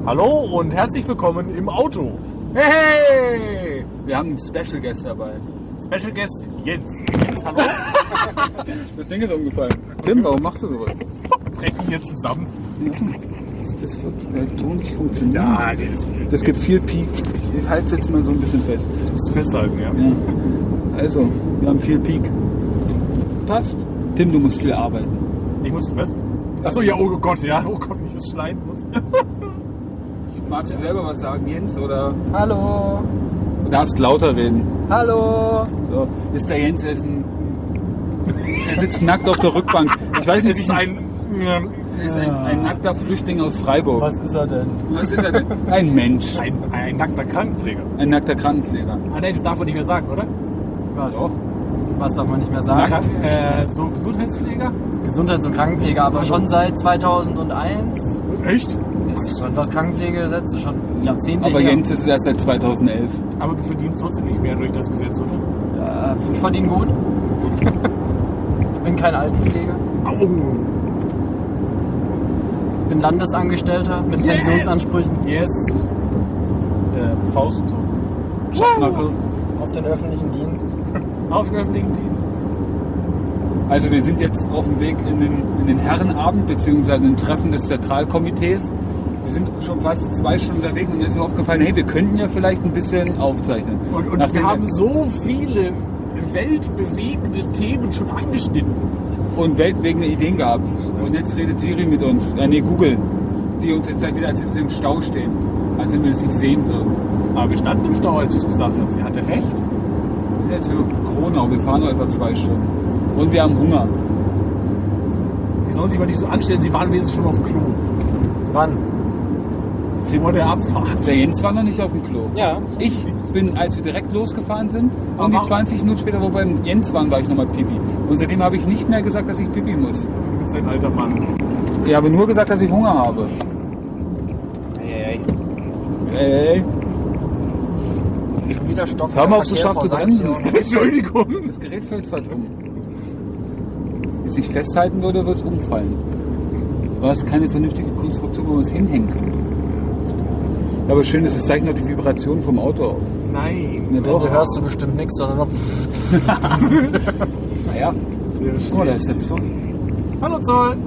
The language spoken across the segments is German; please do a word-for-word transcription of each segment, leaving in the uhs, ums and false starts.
Hallo und herzlich willkommen im Auto. Hey! Wir haben einen Special Guest dabei. Special Guest Jens. Jens, hallo? Das Ding ist umgefallen. Tim, warum machst du sowas? Wir brechen hier zusammen. Ja, das wird elektronisch funktionieren. Ja, nee, das, Das gibt viel Peak. Ich halte es jetzt mal so ein bisschen fest. das musst du festhalten, ja. Ja. Also, wir haben viel Peak. Passt. Tim, du musst viel arbeiten. Ich muss was? Achso, ja, oh Gott, ja, oh Gott, nicht das schneiden muss. Magst du selber was sagen, Jens? Oder Hallo. du darfst lauter reden. Hallo. So, ist der Jens, er ist ein. Er sitzt nackt auf der Rückbank. Ich weiß nicht, Es ist ein... er ist ein, ein nackter Flüchtling aus Freiburg. Was ist er denn? Was ist er denn? Ein Mensch. Ein, ein nackter Krankenpfleger. Ein nackter Krankenpfleger. Ah nein, das darf man nicht mehr sagen, oder? Was? Doch. Was darf man nicht mehr sagen? Krank, äh, so Gesundheitspfleger? Gesundheits- und Krankenpflege, aber schon seit zweitausendeins. Echt? Ist schon das Krankenpflegegesetz, ist schon Jahrzehnte Aber her. Jens ist erst seit zweitausendelf. Aber du verdienst trotzdem nicht mehr durch das Gesetz, oder? Äh, ich verdiene gut. Ich bin kein Altenpfleger. Au! Bin Landesangestellter mit Pensionsansprüchen Yes. Äh, Faust und so. Schaffnackel. auf den öffentlichen Dienst. Auf den öffentlichen Dienst. Also wir sind jetzt auf dem Weg in den, in den Herrenabend bzw. ein Treffen des Zentralkomitees. Wir sind schon fast zwei Stunden unterwegs und mir ist mir aufgefallen, hey, wir könnten ja vielleicht ein bisschen aufzeichnen. Und, und wir haben so viele weltbewegende Themen schon angeschnitten. und weltbewegende Ideen gehabt. Und jetzt redet Siri mit uns, äh, nee, Google, die uns jetzt wieder, als jetzt im Stau stehen, als wenn wir es nicht sehen würden. Aber wir standen im Stau, als sie es gesagt hat. Sie hatte recht. Das ist jetzt für Kronau, wir fahren noch etwa zwei Stunden. Und wir haben Hunger. Die sollen sich mal nicht so anstellen, sie waren wesentlich schon auf dem Klo. Wann? Vor der Abfahrt. Der Jens war noch nicht auf dem Klo. Ja. Ich bin, als wir direkt losgefahren sind, und die Aber- zwanzig Minuten später, wo wir beim Jens waren, war ich nochmal Pipi. Und seitdem habe ich nicht mehr gesagt, dass ich Pipi muss. Du bist ein alter Mann. Ich habe nur gesagt, dass ich Hunger habe. Hey, Ey, schon wieder Stock. hör mal auf, so scharf zu bremsen. Das Gerät, Entschuldigung. das Gerät fällt fast um. Wenn es sich festhalten würde, würde es umfallen. Du hast keine vernünftige Konstruktion, wo man es hinhängen könnte. Ja, aber schön ist, es zeichnet noch die Vibration vom Auto auf. Nein. Ja, doch. Da hörst du bestimmt nichts, sondern noch. Naja, Sehr guck mal, da schön. ist der Zoll. Hallo Zoll.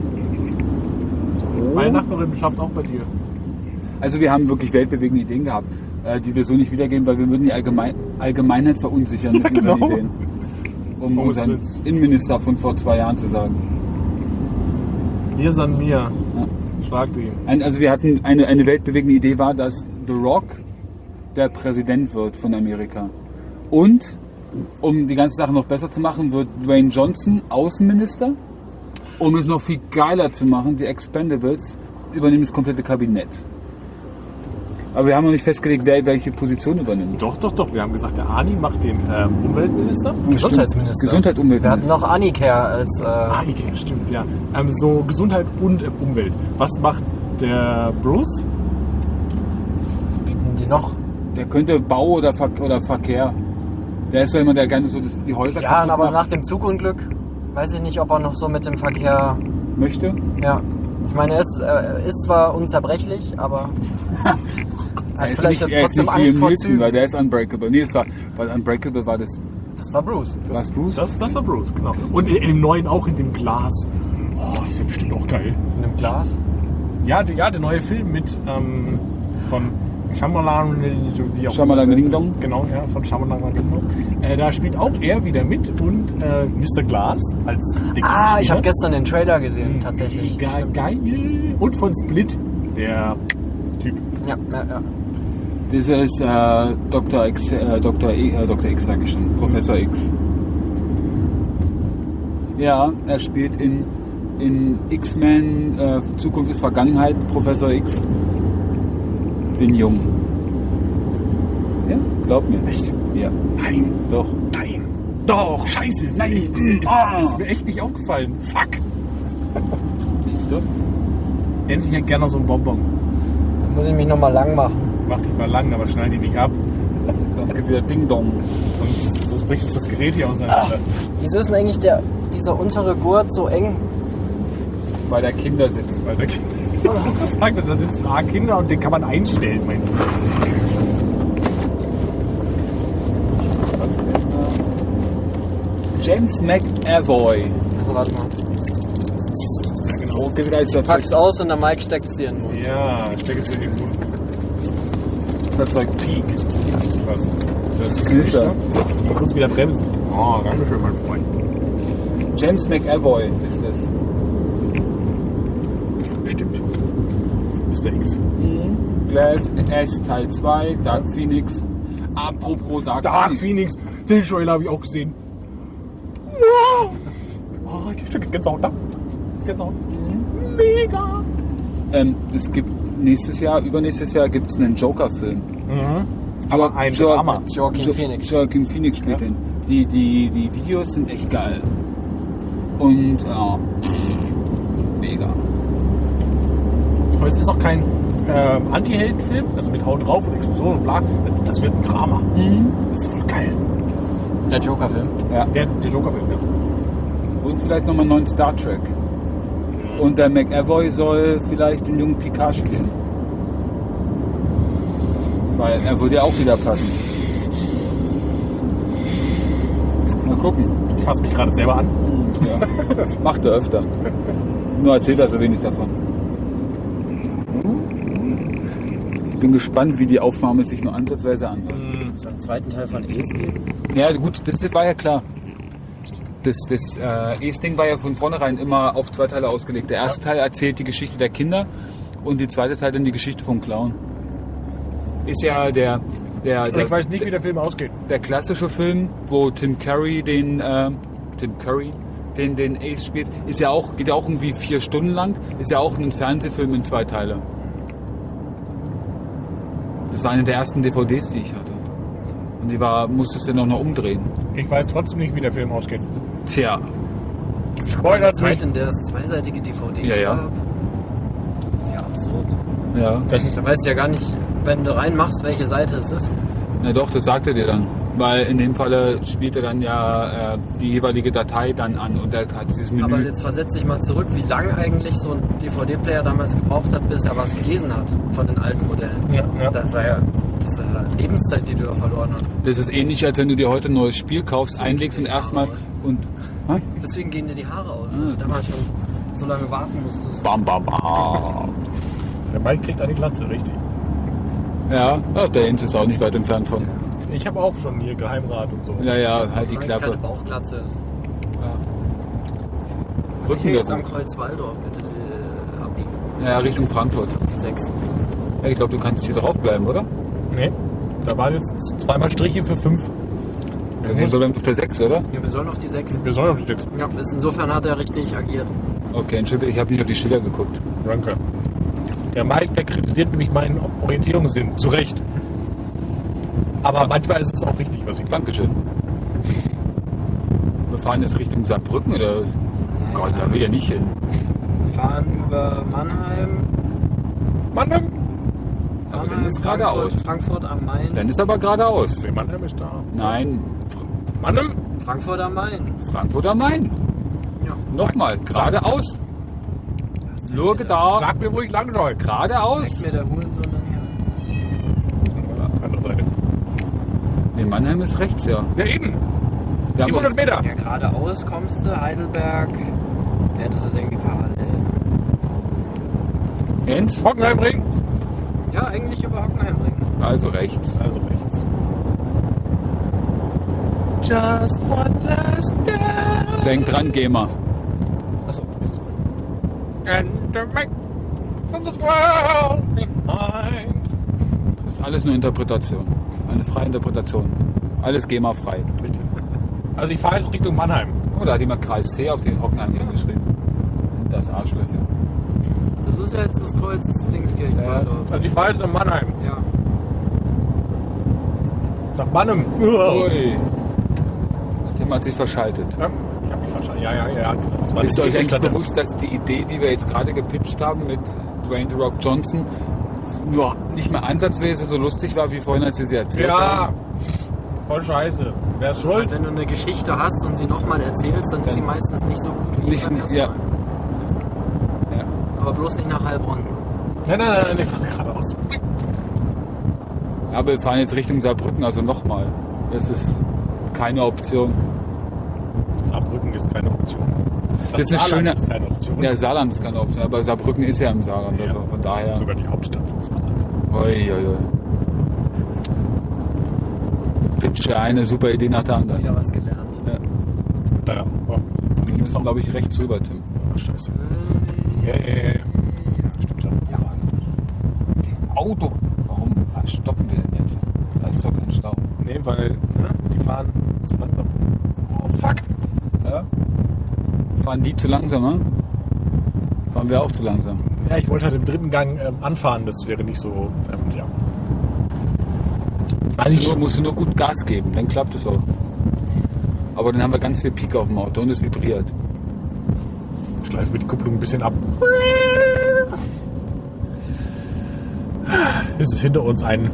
So. Meine Nachbarin schafft auch bei dir. Also wir haben wirklich weltbewegende Ideen gehabt, äh, die wir so nicht wiedergeben, weil wir würden die Allgemein Allgemeinheit verunsichern mit unseren Genau. Ideen. Um Oh, unseren das ist- Innenminister von vor zwei Jahren zu sagen. Mir san mir. Ja. Schlag den. Ein, also wir hatten eine, eine weltbewegende Idee war, dass The Rock der Präsident wird von Amerika. Und um die ganze Sache noch besser zu machen, wird Dwayne Johnson Außenminister. Um es noch viel geiler zu machen, die Expendables übernehmen das komplette Kabinett. Aber wir haben noch nicht festgelegt, wer welche Position übernimmt. Doch, doch, doch. Wir haben gesagt, der Ani macht den ähm, Umweltminister. Gesundheitsminister. Gesundheit, Umwelt. Wir hatten noch Anicare als. Äh, Ah, okay, stimmt, ja. Ähm, so Gesundheit und äh, Umwelt. Was macht der Bruce? bieten die noch? Der könnte Bau oder, Ver oder Verkehr. Der ist doch immer der gerne so das, die Häuser Ja, kaputt aber macht. nach dem Zugunglück weiß ich nicht, ob er noch so mit dem Verkehr. möchte. Ja. Ich meine, er ist, äh, ist zwar unzerbrechlich, aber. Er Hast ist vielleicht nicht, er ist trotzdem nicht Angst Liam vor Neeson, Zügen. weil der ist unbreakable. Nee, es war, weil unbreakable war das. Das war Bruce. Was, Bruce? Das, das war Bruce, genau. Und in, in dem neuen auch in dem Glas. Oh, das wäre bestimmt auch geil. In einem Glas. Ja, der, ja, der neue Film mit ähm, von Shyamalan, wie auch Shyamalan immer. Ding Dong. Genau, ja, von Shyamalan Ding Dong. Äh, da spielt auch er wieder mit und äh, Mister Glass als der Ah, ich habe Gegenspieler. gestern den Trailer gesehen, tatsächlich. Mega geil. Und von Split, der Typ. Ja, ja, ja. Das ist äh, Doktor X, äh, Doktor, e, äh, Doktor X, sag ich schon. Professor X. Ja, er spielt in, in X-Men, äh, Zukunft ist Vergangenheit, Professor X. Den Jungen. Ja, glaub mir. Echt? Ja, Nein, doch. nein. Doch! Scheiße, ist, Nein. mir echt, ist, Ah. ist mir echt nicht aufgefallen. Fuck. Siehst du? Endlich hätte gerne noch so einen Bonbon. Da muss ich mich nochmal lang machen. Mach dich mal lang, aber schneid die nicht ab. Dann gibt wieder Ding Dong. Sonst, sonst bricht uns das Gerät hier auseinander. Wieso ist denn eigentlich der, dieser untere Gurt so eng? Weil der Kinder sitzt. Weil der sagen, da sitzen A Kinder und den kann man einstellen, mein ich. Was denn? James McAvoy. Also warte mal. Ja, genau. Oh, geht wieder als Pack's aus und der Mike steckt es dir in den Mund. Ja, steck es in den Mund. Fahrzeug Peak. Was? Das ist Knister. Ich muss wieder bremsen. Oh, danke schön, mein Freund. James McAvoy ist es. Stimmt. Mister X. Glass S Teil zwei, Dark Phoenix. Apropos Dark, Dark Phoenix. Den Trailer habe ich auch gesehen. Wow. Oh, ich krieg Gänsehaut da. Gänsehaut. Mega. Ähm, es gibt nächstes Jahr, übernächstes Jahr gibt es einen Joker-Film. Mhm. Aber ein Jo- Drama. Joaquin Jo- Phoenix. Joaquin Phoenix spielt Ja. den. Die, die, die Videos sind echt geil. Und ja, mega. Aber es ist auch kein äh, Anti-Held-Film, also mit Haut drauf und Explosion und bla. Das wird ein Drama. Das ist voll geil. Der Joker-Film. Ja. Der, der Joker-Film, ja. Und vielleicht nochmal einen neuen Star Trek. Und der McAvoy soll vielleicht den jungen Picard spielen. Weil er würde ja auch wieder passen. Mal gucken. Ich fasse mich gerade selber an. Ja. Das macht er öfter. Nur erzählt er so wenig davon. Bin gespannt, wie die Aufnahme sich nur ansatzweise anhört. So einen zweiten Teil von Ace geben. Ja gut, das war ja klar. Das, das äh, Ace-Ding war ja von vornherein immer auf zwei Teile ausgelegt. Der erste Teil erzählt die Geschichte der Kinder und der zweite Teil dann die Geschichte vom Clown. Ist ja der, der, der, Ich weiß nicht, wie der Film ausgeht. der klassische Film, wo Tim Curry den äh, Tim Curry den, den Ace spielt, ist ja auch, geht ja auch irgendwie vier Stunden lang, ist ja auch ein Fernsehfilm in zwei Teile. Das war eine der ersten D V Ds, die ich hatte. Und die war, musstest du noch noch umdrehen. Ich weiß trotzdem nicht, wie der Film ausgeht. Tja. Spoilert Zeit, mich. in der es zweiseitige D V Ds Ja, ja. gab. Das ist ja absurd. Ja. Das ist, Da weißt du ja gar nicht, wenn du reinmachst, welche Seite es ist. Na doch, das sagt er dir dann. Weil in dem Falle spielt er dann ja äh, die jeweilige Datei dann an und er hat dieses Menü. Aber jetzt versetz dich mal zurück, wie lange eigentlich so ein D V D-Player damals gebraucht hat, bis er was gelesen hat von den alten Modellen. ja, ja. Das war ja, das ist ja Lebenszeit, die du da verloren hast. Das ist ähnlich, als wenn du dir heute ein neues Spiel kaufst, einlegst und erstmal und. Hä? Deswegen gehen dir die Haare aus, Ah. weil du damals schon so lange warten musstest. Bam, bam, bam. Der Mike kriegt eine Glatze, richtig. Ja, ja, der Jens ist auch nicht weit entfernt von. Ich habe auch schon hier Geheimrat und so. Ja, ja, halt die Solange es Klappe. keine Bauchglatze ist. Ja. Hier jetzt am Rücken. Kreuz Waldorf bitte äh, abbiegen. Ja, Richtung Frankfurt. Die sechs. Ja, ich glaube, du kannst hier drauf bleiben, oder? Nee, da waren jetzt zweimal Striche für fünf. Ja, wir sollen auf der sechs, oder? Ja, wir sollen auf die sechs. Wir sollen auf die sechs. Ja, ist- insofern hat er richtig agiert. Okay, Entschuldigung, ich habe nicht auf die Schilder geguckt. Danke. Der Mike, der kritisiert nämlich meinen Orientierungssinn. Zu Recht. Aber manchmal ist es auch richtig, was ich mache. Dankeschön. Wir fahren jetzt Richtung Saarbrücken oder was? Gott, da will ja nicht hin. Fahren über Mannheim. Mannheim? Aber dann Mannheim, ist Frankfurt, geradeaus. Frankfurt am Main. Dann ist aber geradeaus. Nee, Mannheim ist da. Nein, Fr- Mannheim? Frankfurt am Main. Frankfurt am Main. Ja. Nochmal, geradeaus. Nur da, Sag mir, wo ich lang soll. geradeaus. Zeigt mir der Hurensohn dann hier. Andere Seite. Nee, Mannheim ist rechts, ja. Ja, eben. Ja, siebenhundert aber- Meter. Ja, geradeaus kommst du, Heidelberg. Ja, das ist irgendwie parallel. Jens? Hockenheimring. Ja, eigentlich über Hockenheimring. Also rechts. Also rechts. Just one last dance. Denk dran, Gamer. Achso, Mist. And the make of this world behind. Das ist alles nur Interpretation. Eine freie Interpretation. Alles GEMA-frei. Also ich fahre jetzt Richtung Mannheim. Oh, da hat jemand Kreis C auf den Hockenheim hingeschrieben. Das Arschlöcher. Das ist ja jetzt das Kreuz Dingskirchen. Ja. Waldorf. Also ich fahre jetzt nach Mannheim. Ja. Nach Mannheim. Ui. Tim hat sich verschaltet. Ja, ich hab mich verstanden. Ja, ja, ja. Das war Ist die euch eigentlich Platte. bewusst, dass die Idee, die wir jetzt gerade gepitcht haben mit Dwayne The Rock Johnson, nur nicht mal ansatzweise so lustig war wie vorhin, als wir sie erzählt Ja, haben? voll scheiße. Wer ist Und schuld? wenn du eine Geschichte hast und sie nochmal erzählst, dann ist Dann- sie meistens nicht so gut wie Nicht, beim ersten ja. Mal. Ja. Aber bloß nicht nach Heilbronn. Nein, nein, nein, ich fahre geradeaus. Aber wir fahren jetzt Richtung Saarbrücken, also nochmal. Das ist keine Option. Saarbrücken ist keine Option. Das ist eine schöne. Ist keine Option. Ja, Saarland ist keine Option, aber Saarbrücken ist ja im Saarland, Ja. also von daher. Sogar die Hauptstadt von Saarland. Ui, ui, ui. Pitche eine super Idee nach der anderen. Wieder was gelernt. Ja. Da, oh, Wir müssen, glaube ich, rechts rüber, Tim. oh, scheiße. Ja, ja, ja, ja. Stimmt schon. Ja. Auto. Warum stoppen wir denn jetzt? Da ist doch kein Stau. Nee, weil ne, die fahren zu langsam. Oh, fuck! Ja? Fahren die zu langsam, ne? Fahren wir auch zu langsam. Ja, ich wollte halt im dritten Gang ähm, anfahren, das wäre nicht so, ähm, ja. Weiß Also ich nur, schon. musst du nur gut Gas geben, dann klappt es auch. Aber dann haben wir ganz viel Pik auf dem Auto und es vibriert. Schleifen wir die Kupplung ein bisschen ab. Es ist hinter uns ein,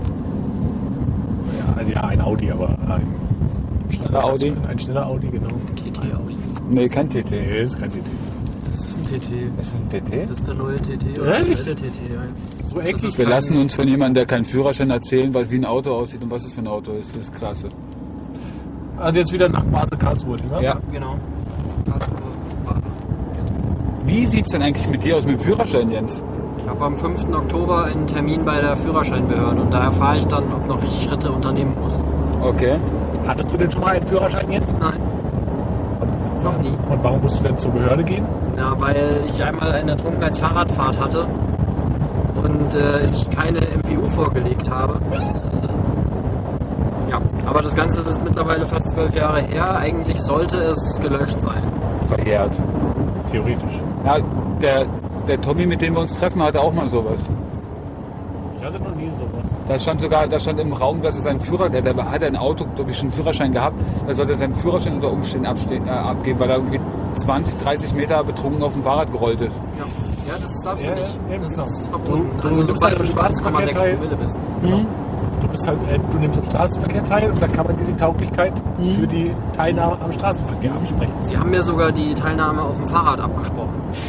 ja, also ja, ein Audi, aber ein Schneller Audi? Ein schneller Audi, genau. T T Audi. Nee, kein T T. Nee, ist kein T T. Das ist ein T T. Ist das ein T T? Das ist der neue T T oder Ehrlich? der alte T T. Ja. So eklig. Wir lassen uns von jemandem, der keinen Führerschein erzählen, was wie ein Auto aussieht und was es für ein Auto ist. Das ist klasse. Also jetzt wieder nach Basel Karlsruhe, nicht wahr? Ja. Genau. Wie sieht's denn eigentlich mit dir aus mit dem Führerschein, Jens? Ich habe am fünften Oktober einen Termin bei der Führerscheinbehörde und da erfahre ich dann, ob noch ich Schritte unternehmen muss. Okay. Hattest du denn schon mal einen Führerschein jetzt? Nein, noch nie. Und warum musst du denn zur Behörde gehen? Ja, weil ich einmal eine Trunkenheitsfahrradfahrt hatte und äh, ich keine M P U vorgelegt habe. Ja, aber das Ganze ist mittlerweile fast zwölf Jahre her. Eigentlich sollte es gelöscht sein. Verjährt. Theoretisch. Ja, der, der Tommy, mit dem wir uns treffen, hatte auch mal sowas. Ich hatte noch nie so. Da stand sogar, da stand im Raum, dass er seinen Führer, der, der hat ein Auto, glaube ich, schon einen Führerschein gehabt, da sollte er seinen Führerschein unter Umständen abstehen, äh, abgeben, weil er irgendwie zwanzig, dreißig Meter betrunken auf dem Fahrrad gerollt ist. Ja, ja das darfst Ja, du nicht. ja, Das genau. ist verboten. Du- du also, nimmst sobald halt du im über eins Komma sechs Straßenverkehr Promille bist. Mhm. Du bist halt, äh, du nimmst am Straßenverkehr teil und dann kann man dir die Tauglichkeit Mhm. für die Teilnahme am Straßenverkehr absprechen. Sie haben mir sogar die Teilnahme auf dem Fahrrad abgesprochen.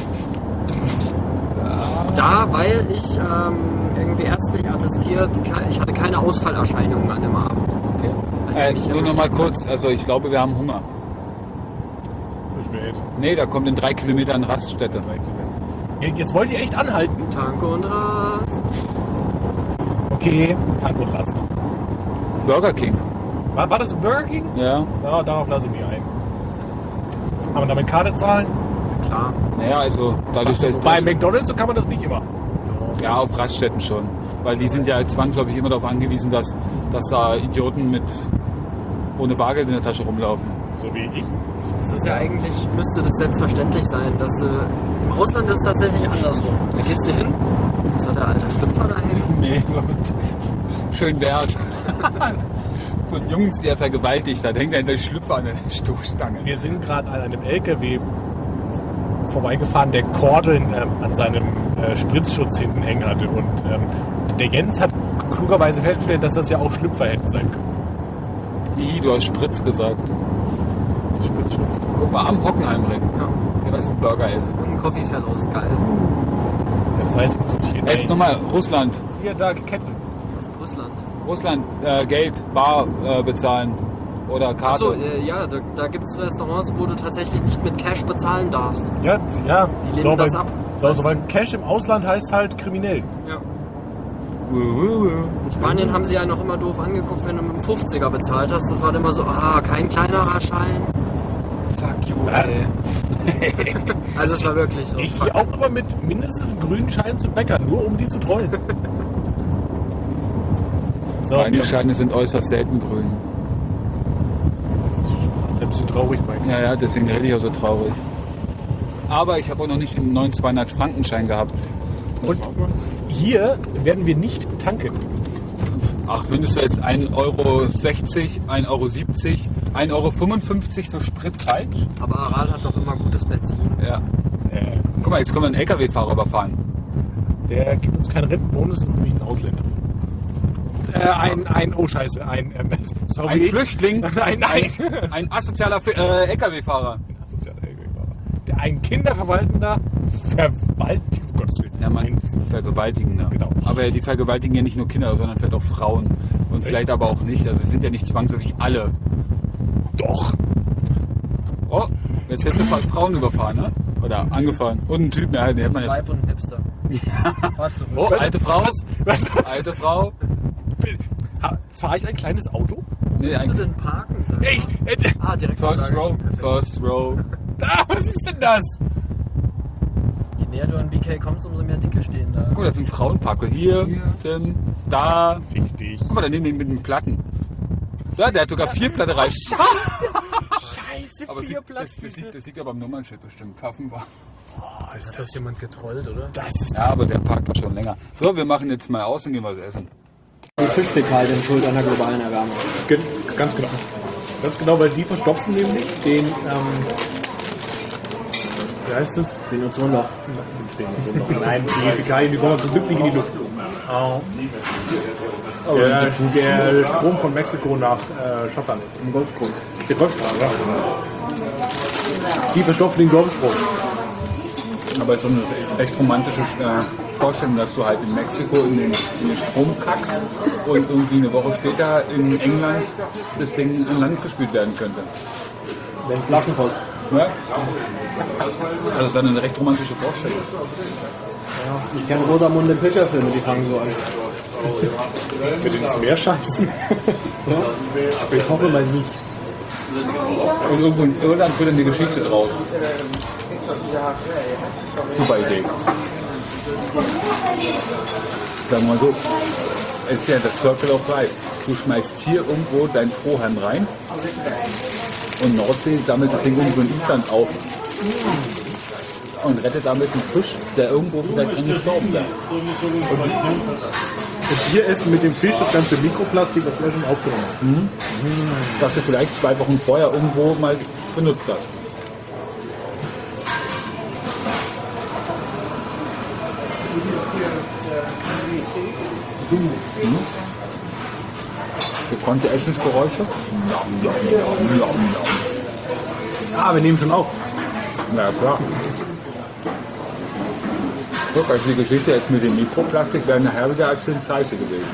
Da, weil ich ähm, irgendwie ärztlich attestiert, ke- ich hatte keine Ausfallerscheinungen an dem Abend. Okay. Als Äh, ich mich nur erwischt noch mal habe. kurz, also ich glaube, wir haben Hunger. Zu spät. Nee, da kommt in drei Kilometern Raststätte. Ja, jetzt wollt ihr echt anhalten? Tank und Rast. Okay, Tank und Rast. Burger King. War, war das ein Burger King? Ja. Ja, darauf lasse ich mich ein. Kann man damit Karte zahlen? Klar. Naja, also dadurch, dass Bei McDonalds so kann man das nicht immer. ja, auf Raststätten schon. Weil die sind ja zwangsläufig immer darauf angewiesen, dass, dass da Idioten mit ohne Bargeld in der Tasche rumlaufen. So wie ich. Das ist ja eigentlich, müsste das selbstverständlich sein, dass äh, im Ausland ist es tatsächlich andersrum. Da gehst du hin, ist da der alte Schlüpfer da hängen. Nee, und schön wär's. Von Jungs, die er vergewaltigt hat, hängt er in der Schlüpfer an der Stoßstange. Wir sind gerade an einem L K W vorbeigefahren, der Kordeln ähm, an seinem äh, Spritzschutz hinten hängen hatte. Und ähm, der Jens hat klugerweise festgestellt, dass das ja auch Schlüpfer hätten sein können. Ih, du hast Spritz gesagt. Spritzschutz. Guck mal, am Hockenheimring. Ja. Ja, was ein Burger ist. Und ein Coffee Fellows, geil. Ja, das heißt, ich muss hier Jetzt nochmal, Russland. hier da Ketten. Das ist Russland. Russland, äh, Geld, Bar äh, bezahlen. Oder Karte. Achso, äh, ja, da, da gibt es Restaurants, wo du tatsächlich nicht mit Cash bezahlen darfst. Ja, ja. Die lehnen so, das weil, ab. So, so, weil Cash im Ausland heißt halt kriminell. Ja. In Spanien haben sie ja noch immer doof angeguckt, wenn du mit einem fünfziger bezahlt hast. Das war dann immer so, ah, kein kleinerer Schein. Fuck you, ey. Also es war wirklich so. Ich gehe auch immer mit mindestens einem grünen Schein zum Bäcker, nur um die zu trollen. So, Meine wir- Scheine sind äußerst selten grün. das ist fast ein bisschen traurig bei mir. Ja, ja, deswegen rede ich auch so traurig. Aber ich habe auch noch nicht den neuen zweihundert-Franken-Schein gehabt. Und hier werden wir nicht tanken. Ach, findest du jetzt ein Euro sechzig, ein Euro siebzig, ein Euro fünfundfünfzig für Sprit falsch? Aber Aral hat doch immer gutes Benzin. Ja. Äh, Guck mal, jetzt können wir einen L K W-Fahrer überfahren. der gibt uns keinen Rentenbonus, das ist nämlich ein Ausländer. Äh, ein, ein, oh Scheiße, ein, ähm, sorry. Ein Flüchtling, Nein, nein. ein, ein asozialer F- äh, L K W-Fahrer. Der ein kinderverwaltender Verwaltung. Gottes Willen. Ja, man Vergewaltigender. Genau. Aber die vergewaltigen ja nicht nur Kinder, sondern vielleicht auch Frauen. Und Echt? vielleicht aber auch nicht. Also es sind ja nicht zwangsläufig alle. Doch. Oh, jetzt hättest du fast Frauen überfahren, ne? Oder angefahren. Und einen Typen, ja, den hat man ja. Weib und ein Hipster. Warte zurück. Oh, alte Frau. Was? Alte Frau. Fahre ich ein kleines Auto? Nee, Kannst du eigentlich. denn parken? Sag Ey, mal? äh, Ah, direkt First vor row. der- First row. ah, was ist denn das? Je näher du an B K kommst, umso mehr Dicke stehen da. Guck mal, das sind Frauenparker. Hier, Tim, da. Richtig. Guck mal, daneben den mit den Platten. Ja, der hat sogar vier Platte rein. Scheiße, Aber das liegt, das, das, liegt, das liegt aber am Nummernschild bestimmt. Pfaffenbach. Oh, ist Hat das jemand getrollt, oder? das ist Ja, aber der parkt doch schon länger. So, wir machen jetzt mal aus und gehen was essen. Die Fischfäkalien schuld an der globalen Erwärmung. Gen ganz genau. Ganz genau, weil die verstopfen nämlich den, ähm, wie heißt es? Den Ozonloch. Den Nein, die Fäkalien, die kommen zum Glück nicht in die Luft. Oh. Der, der Strom von Mexiko nach äh, Schottland. Im Golfgrund. Der Golfstrom, ja. Die verstopfen den Golfstrom. Aber es ist so eine recht romantische äh, Vorstellung, dass du halt in Mexiko in den, in den Strom kackst und irgendwie eine Woche später in England das Ding an Land gespült werden könnte. Den Flaschenpost. Ja? Also das wäre eine recht romantische Vorstellung. Ich kenne Rosamunde Pilcher-Filme, die fangen so an. Mit ins Meer scheißen. Aber ich hoffe mal nicht. Und irgendwo in Irland wird dann die Geschichte draus. Super Idee. Sagen wir mal so. Es ist ja das Circle of Life. Du schmeißt hier irgendwo dein Strohhalm rein und Nordsee sammelt das Ding irgendwo in Island auf und rettet damit einen Fisch, der irgendwo vielleicht dran gestorben wäre. Und wir essen mit dem Fisch das ganze Mikroplastik, was wir schon aufgenommen haben. Das du vielleicht zwei Wochen vorher irgendwo mal benutzt hast. Mhm. Gekonnte Essensgeräusche? Ah, wir nehmen schon auf. Ja, klar. Guck, also die Geschichte jetzt mit dem Mikroplastik wäre nachher wieder als schön scheiße gewesen.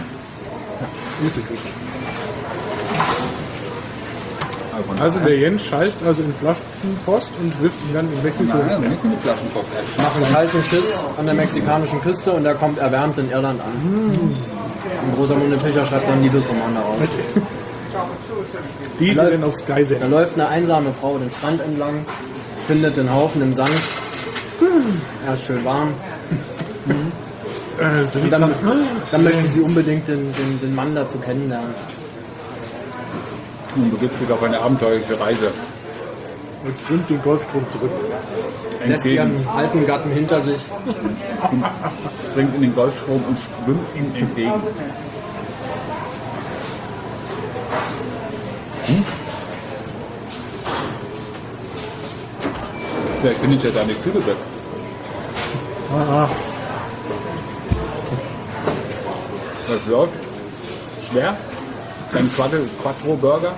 Also, Also der Jens scheißt also in Flaschenpost und wirft sie dann in Mexiko ins nein, Meer. nicht in die Flaschenpost. Machen einen heißen Schiss an der mexikanischen Küste und der kommt erwärmt in Irland an. Und Rosamunde Pilcher schreibt dann Liebesroman daraus. Die, die Läuft- dann auf Sky Da senden. läuft eine einsame Frau den Strand entlang, findet den Haufen im Sand. Er ist schön warm. Äh, so Und dann, dann möchte sie unbedingt den, den, den Mann dazu kennenlernen. Und begibt sich auf eine abenteuerliche Reise. und schwimmt den Golfstrom zurück. Lässt ihren alten Gatten hinter sich. Springt in den Golfstrom und schwimmt ihm entgegen. Hm? Vielleicht findet ja deine Kühle weg. Ah, Das wird schwer. Ein Quattro-Burger.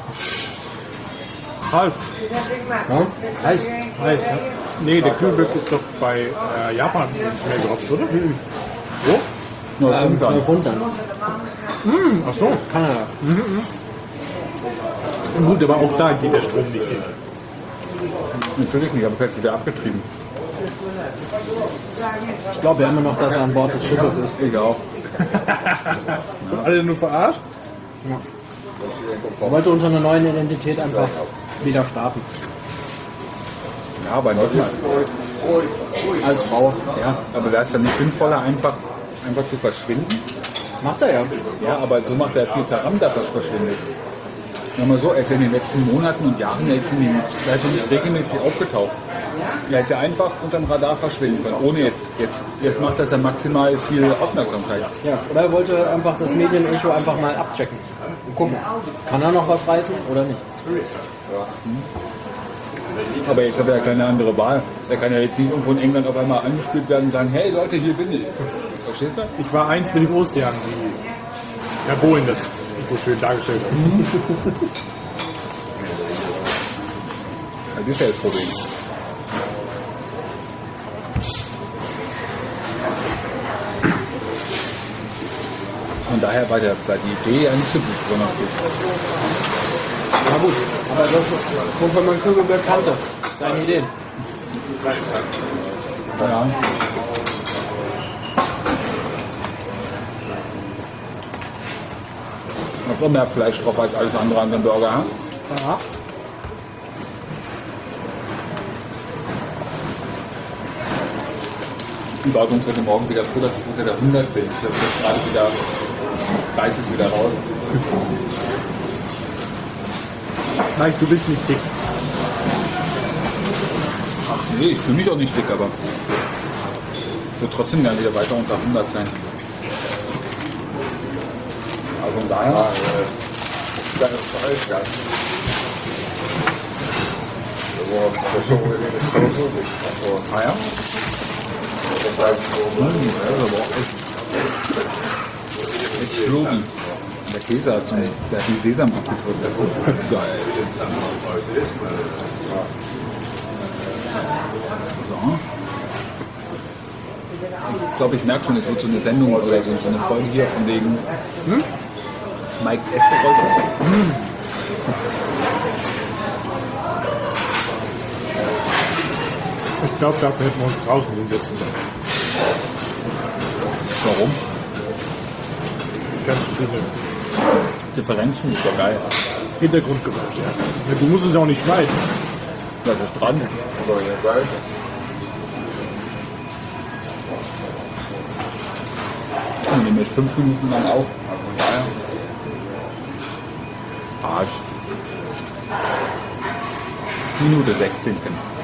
halb. Ja? Heiß. Halb, ja. Nee, der Kühlberg ist doch bei äh, Japan nicht mehr gehopst, oder? So? Nur Ähm, Pfund dann. Pfund dann. Ach so. Kanada. Gut, aber auch da geht der Strom nicht hin. Natürlich nicht, aber vielleicht wieder abgetrieben. Ich glaube ja immer noch, dass er an Bord des Schiffes ist. Ich auch. Alle nur verarscht? Er wollte unter einer neuen Identität einfach wieder starten. Ja, aber nochmal. Als Frau. Ja, aber wäre es dann nicht sinnvoller, einfach, einfach zu verschwinden? Macht er ja. Ja, aber so macht er viel Taram, dass er verschwindet. Sagen wir so, er ist in den letzten Monaten und Jahren jetzt in den, er ist nicht regelmäßig aufgetaucht. Er hätte einfach unter dem Radar verschwinden können, ohne jetzt, jetzt, jetzt macht das dann maximal viel Aufmerksamkeit. Ja, oder er wollte einfach das Medienecho einfach mal abchecken. Und gucken, kann er noch was reißen oder nicht. Aber jetzt hat er ja keine andere Wahl. Er kann ja jetzt nicht irgendwo in England auf einmal angespielt werden und sagen, hey Leute, hier bin ich. Verstehst du? Ich war eins mit dem Ozean, wie Herr Bohlen das so schön dargestellt hat. Das ist ja das Problem. Von daher war, der, war die Idee ja nicht so gut, wo noch geht. Na gut, aber das ist, wovon man Kübelberg kannte. Seine Ideen. Ja. Hat noch mehr Fleisch drauf als alles andere an dem Burger, ha? Ja. Ich war uns heute Morgen wieder froh, dass ich unter der hundert bin. Ich habe jetzt gerade wieder, reiß es wieder raus. Mike, du bist nicht dick. Ach nee, ich fühle mich auch nicht dick, aber ich wird trotzdem gerne wieder weiter unter hundert sein. Also von daher. Ja, äh, das ist alles geil. Ah ja? Mmh, ja, aber auch echt. Echt schlugi. Der Käse hat so, der hat die Sesambutter drin. Geil. So. Ich glaube, ich merke schon, es wird so eine Sendung oder so, so eine Folge hier von wegen hm? Mikes Essgeräusche. Hm. Ich glaube, dafür hätten wir uns draußen hinsetzen sollen. Warum? Ganz viele Differenzen ist doch geil. Hintergrundgeräusche. Ja. Du musst es auch nicht schneiden. Das ist dran. Ich nehme jetzt fünf Minuten lang auf. Arsch. Minute sechzehn.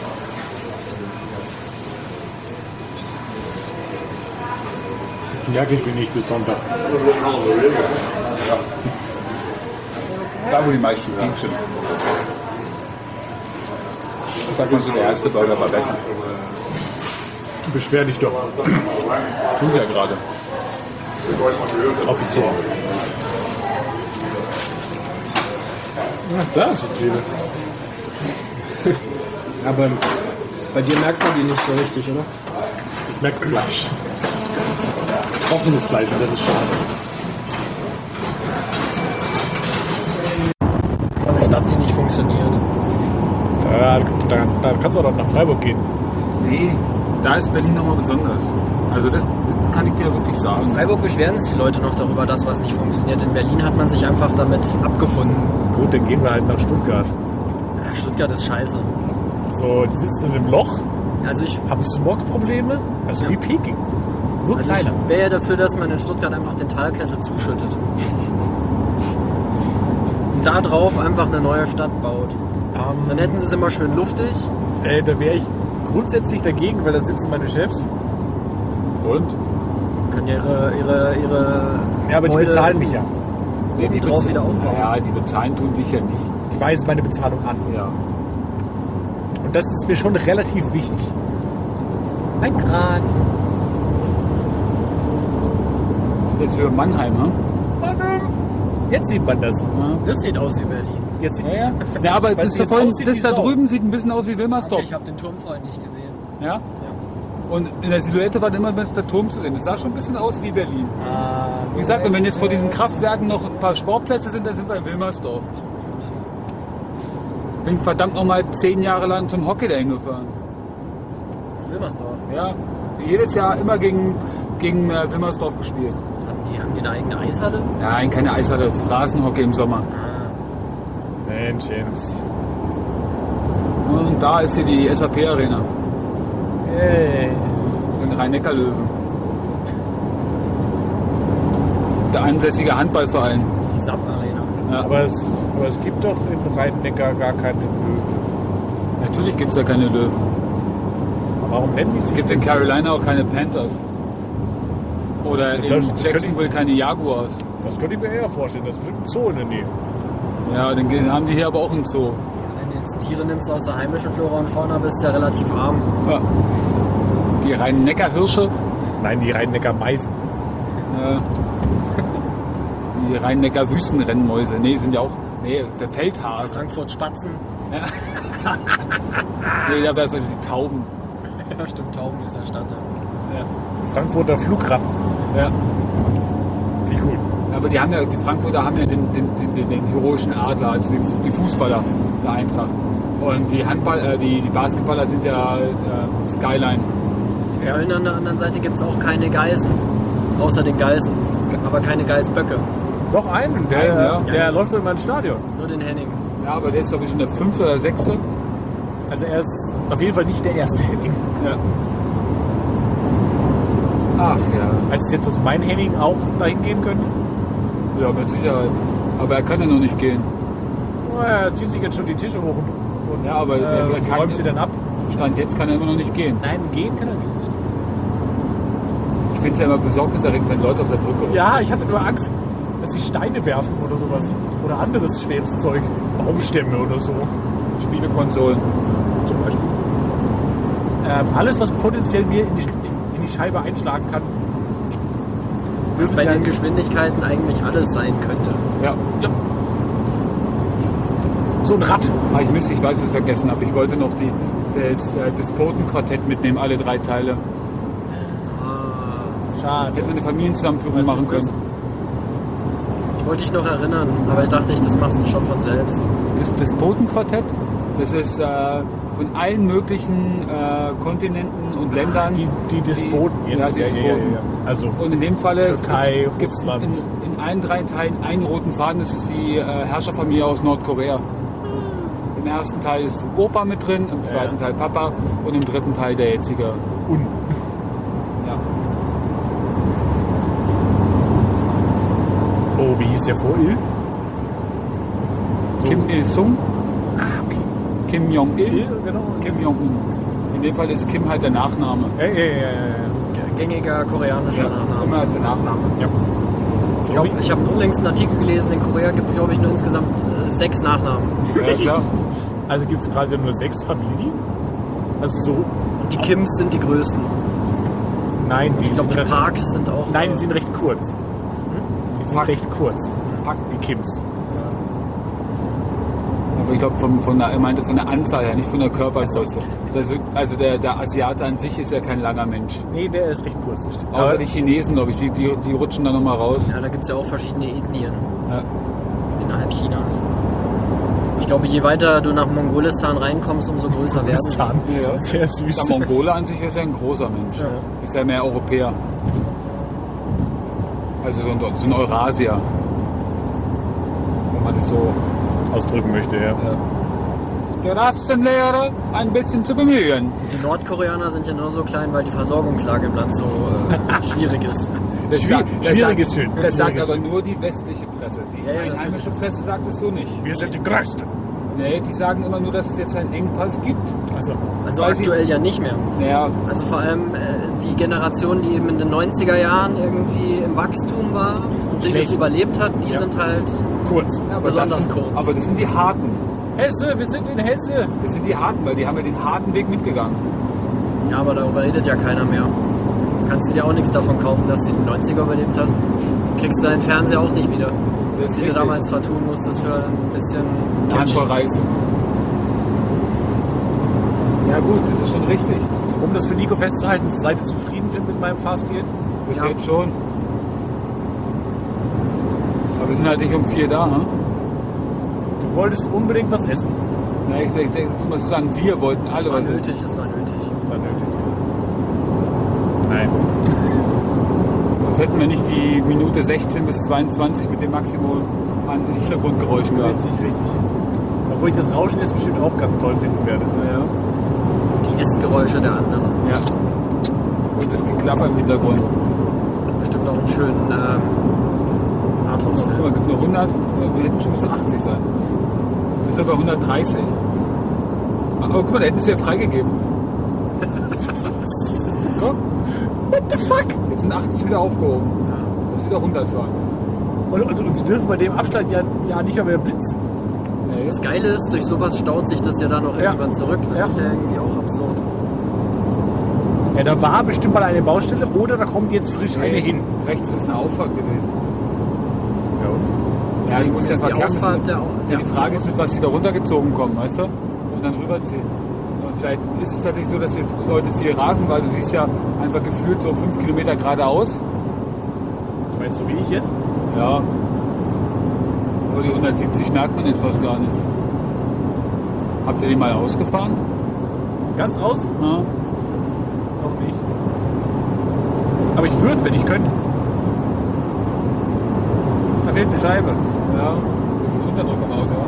Merke ich mir nicht bis Sonntag. Da, wo die meisten Peak sind. Ich sag mal so, der erste Burger war besser. Beschwer dich doch. Tut ja gerade. Offiziell. Ach, da ist die Zwiebel. Aber bei dir merkt man die nicht so richtig, oder? Ich merke Fleisch. Trockenes Fleisch, das ist schade. Von der Stadt, die nicht funktioniert. Da, da, da kannst du doch nach Freiburg gehen. Nee, da ist Berlin nochmal besonders. Also das, das kann ich dir wirklich sagen. In Freiburg beschweren sich die Leute noch darüber, dass was nicht funktioniert. In Berlin hat man sich einfach damit abgefunden. Gut, dann gehen wir halt nach Stuttgart. Ja, Stuttgart ist scheiße. So, die sitzen in einem Loch, Also ich, haben Smog-Probleme, also Ja. wie Peking. Nur also kleiner. ich wäre ja dafür, dass man in Stuttgart einfach den Talkessel zuschüttet. Und da drauf einfach eine neue Stadt baut. Ähm, Dann hätten sie es immer schön luftig. äh, da wäre ich grundsätzlich dagegen, weil da sitzen meine Chefs. Und? Können ja ihre, ihre, ihre Ja, aber die Gebäude bezahlen mich ja. Nee, die drauf bezahlen, wieder aufbauen. ja, die bezahlen tun sich ja nicht. Ich weise meine Bezahlung an. Ja. Und das ist mir schon relativ wichtig. Ein Kran. Das ist jetzt für Mannheim, ne? Jetzt sieht man das. Das sieht aus wie Berlin. Jetzt sieht Ja, ja. Ja, aber Weil das, es da, jetzt vorhin, aussieht das wie da Sau. drüben sieht ein bisschen aus wie Wilmersdorf. Okay, ich habe den Turm vorhin nicht gesehen. Ja? Und in der Silhouette war immer der Turm zu sehen. Das sah schon ein bisschen aus wie Berlin. Ah, Wie gesagt, und wenn jetzt vor diesen Kraftwerken noch ein paar Sportplätze sind, dann sind wir in Wilmersdorf. Bin verdammt nochmal zehn Jahre lang zum Hockey dahin gefahren. Wilmersdorf. Ja, jedes Jahr immer gegen, gegen äh, Wilmersdorf gespielt. Haben die, haben die eine eigene Eishalle? Nein, keine Eishalle, Rasenhockey im Sommer. Ah. Mensch, Jens. Und da ist hier die S A P Arena Hey. von Rhein-Neckar-Löwen. Der ansässige Handballverein. Die S A P-Arena. Ja, Aber es, aber es gibt doch in Rhein-Neckar gar keine Löwen. natürlich gibt es da keine Löwen. Warum nennen die Es gibt in Carolina auch keine Panthers. Oder in Das- das Jacksonville keine Jaguars. Das könnte ich mir eher vorstellen. Das ist bestimmt ein Zoo in der Nähe. Ja, dann gehen- haben die hier aber auch einen Zoo. Wenn du jetzt Tiere nimmst aus der heimischen Flora und Fauna, bist du ja relativ arm. Ja. Die Rhein-Neckar-Hirsche, Nein, die Rhein-Neckar-Meisen. äh, die Rhein-Neckar-Wüstenrennmäuse. Nee, sind ja auch. Nee, der Feldhase. Frankfurt Spatzen. Ja. Nee, da wäre die Tauben. Ja, stimmt, Tauben dieser Stadt. Ja. Frankfurter Flugratten. Ja. Wie gut. Aber die haben ja, die Frankfurter haben ja den, den, den, den, den heroischen Adler, also die, die Fußballer der Eintracht. Und die Handball, äh, die, die Basketballer sind ja äh, Skyline. In Köln an der anderen Seite gibt es auch keine Geißen. Außer den Geißen. Aber keine Geißböcke. Doch einen, der, Einen, ja. der läuft doch immer ins Stadion. Nur den Henning. Ja, aber der ist glaube ich schon der fünfte oder sechste. Also er ist auf jeden Fall nicht der erste Henning. Ja. Ach ja. Als es jetzt aus mein Henning auch dahin gehen könnte. Ja, mit Sicherheit. Aber er kann ja noch nicht gehen. Oh, er zieht sich jetzt schon die Tische hoch und, und Ja, aber äh, er, er kann, räumt sie dann ab. Stand jetzt kann er immer noch nicht gehen. Nein, gehen kann er nicht. Ich finde es ja immer besorgniserregend, wenn Leute auf der Brücke rumstehen. Ja, ich hatte nur Angst, dass sie Steine werfen oder sowas. Oder anderes schweres Zeug. Baumstämme oder so. Spielekonsolen. Zum Beispiel. Ähm, alles, was potenziell mir in die, in die Scheibe einschlagen kann. Was bei ja- den Geschwindigkeiten eigentlich alles sein könnte. Ja. Ja. So ein Rad. Ah, ich Mist, ich weiß, dass ich es vergessen habe. Ich wollte noch die, das äh, Despotenquartett mitnehmen, alle drei Teile. Ah, Schade. Hätten wir eine Familienzusammenführung Was machen ist das? können. ich wollte dich noch erinnern, aber ich dachte nicht, das machst du schon von selbst. Das Despotenquartett, das ist äh, von allen möglichen äh, Kontinenten und Ländern. Die, die Despoten Die- jetzt. ja, die Despoten. Also, Und in dem Falle Türkei, gibt es Russland. in, in allen drei Teilen einen roten Faden. Das ist die äh, Herrscherfamilie aus Nordkorea. Im ersten Teil ist Opa mit drin, im zweiten Ja. Teil Papa und im dritten Teil der jetzige. un. Ja. Oh, wie hieß der vor Il? So. Kim Il-sung, Ah, okay. Kim Jong-il, Il, genau. Kim Jong-un. In dem Fall ist Kim halt der Nachname. Ja, ja, ja, ja, ja. Gängiger koreanischer Ja, Nachname. immer als der Nachname. ja. Ich glaube, ich habe unlängst einen Artikel gelesen, in Korea gibt es, glaube ich, nur insgesamt äh, sechs Nachnamen. Ja, klar. Also gibt es quasi nur sechs Familien? Also so. Und die Kims sind die größten. Nein, die, Ich glaube, die sind recht- Parks sind auch... Nein, äh, die sind recht kurz. Die sind Park. recht kurz. Pack die Kims. Aber ich glaube, von, von der, er meinte von der Anzahl her, nicht von der Körpergröße. Also, also der, der Asiate an sich ist ja kein langer Mensch. Nee, der ist recht kurz. Das stimmt. Außer Aber die Chinesen, glaube ich, die, die, die rutschen da nochmal raus. Ja, da gibt es ja auch verschiedene Ethnien Ja. innerhalb Chinas. Ich glaube, je weiter du nach Mongolistan reinkommst, umso größer werden Pakistan. Ja. Sehr süß. Der Mongole an sich ist ja ein großer Mensch. Ja. Ist ja mehr Europäer. Also so ein, so ein Eurasier. Wenn man das so Ausdrücken möchte, ja. äh, der Rassenlehre ein bisschen zu bemühen. die. Die Nordkoreaner sind ja nur so klein, weil die Versorgungslage im Land so äh, schwierig ist. Das Schwier- sagt- das schwierig sagt- ist schön. Das sagt Schwierig aber ist nur die westliche Presse. Die Ja, ja, einheimische natürlich. Presse sagt es so nicht. Wir sind die Größten. Nee, die sagen immer nur, dass es jetzt einen Engpass gibt. Also, Also Weil sie- aktuell ja nicht mehr. Naja, Also vor allem äh, die Generation, die eben in den neunziger Jahren irgendwie im Wachstum war und die Schlecht. das überlebt hat, die Ja. sind halt... kurz. ja, aber, das Besonders sind, kurz. aber das sind die Harten. Hesse, wir sind in Hesse. Das sind die Harten, weil die haben ja den harten Weg mitgegangen. Ja, aber darüber redet ja keiner mehr. Du kannst dir auch nichts davon kaufen, dass du die neunziger überlebt hast. Du kriegst deinen Fernseher auch nicht wieder. Das ist Die du richtig. damals vertun musstest für ein bisschen... Eine Handvoll Reis. Ja gut, das ist schon richtig. Um das für Nico festzuhalten, seid ihr zufrieden mit meinem Fahrstil? Bis Ja. jetzt schon. Aber wir sind halt nicht um vier da, ne? Du wolltest unbedingt was essen. Na, ich, ich, ich muss sagen, wir wollten alle Es war was essen. nötig, es war nötig. Das war nötig. Nein. Sonst hätten wir nicht die Minute sechzehn bis zweiundzwanzig mit dem Maximum an Hintergrundgeräuschen gehabt. Richtig, richtig. Obwohl ich das Rauschen jetzt bestimmt auch ganz toll finden werde. Ja, Die Essgeräusche der anderen. ja. Und das Geklapper im Hintergrund. Bestimmt auch einen schönen ähm, Guck mal, Arthouse-Film. es gibt nur hundert, wir hätten schon bis zu achtzig sein. Das ist aber hundertdreißig. Aber guck mal, da hätten sie ja freigegeben. Guck, What the fuck? jetzt sind achtzig wieder aufgehoben. Das ist wieder hundert fahren. Und, und, und sie dürfen bei dem Abstand ja, ja nicht mehr blitzen. Nee. Das Geile ist, durch sowas staut sich das ja dann noch Ja. irgendwann zurück. Das Ja. ist ja irgendwie auch absurd. Ja, da war bestimmt mal eine Baustelle oder da kommt jetzt frisch eine hin. Rechts ist eine Auffahrt gewesen. Ja, und? Ja, die muss ja Die verkehrt Ausfahrt der, ja, der die Frage ist, mit was sie da runtergezogen kommen, weißt du? Und dann rüberziehen. Und vielleicht ist es tatsächlich so, dass jetzt Leute viel rasen, weil du siehst ja einfach gefühlt so fünf Kilometer geradeaus. Aber meinst du, wie ich jetzt? Ja. Aber die hundertsiebzig merkt man jetzt fast gar nicht. Habt ihr die mal ausgefahren? Ganz aus? Ja. Noch nicht. Aber ich würde, wenn ich könnte. Da fehlt eine Scheibe. Ja. Unterdruck am Auto.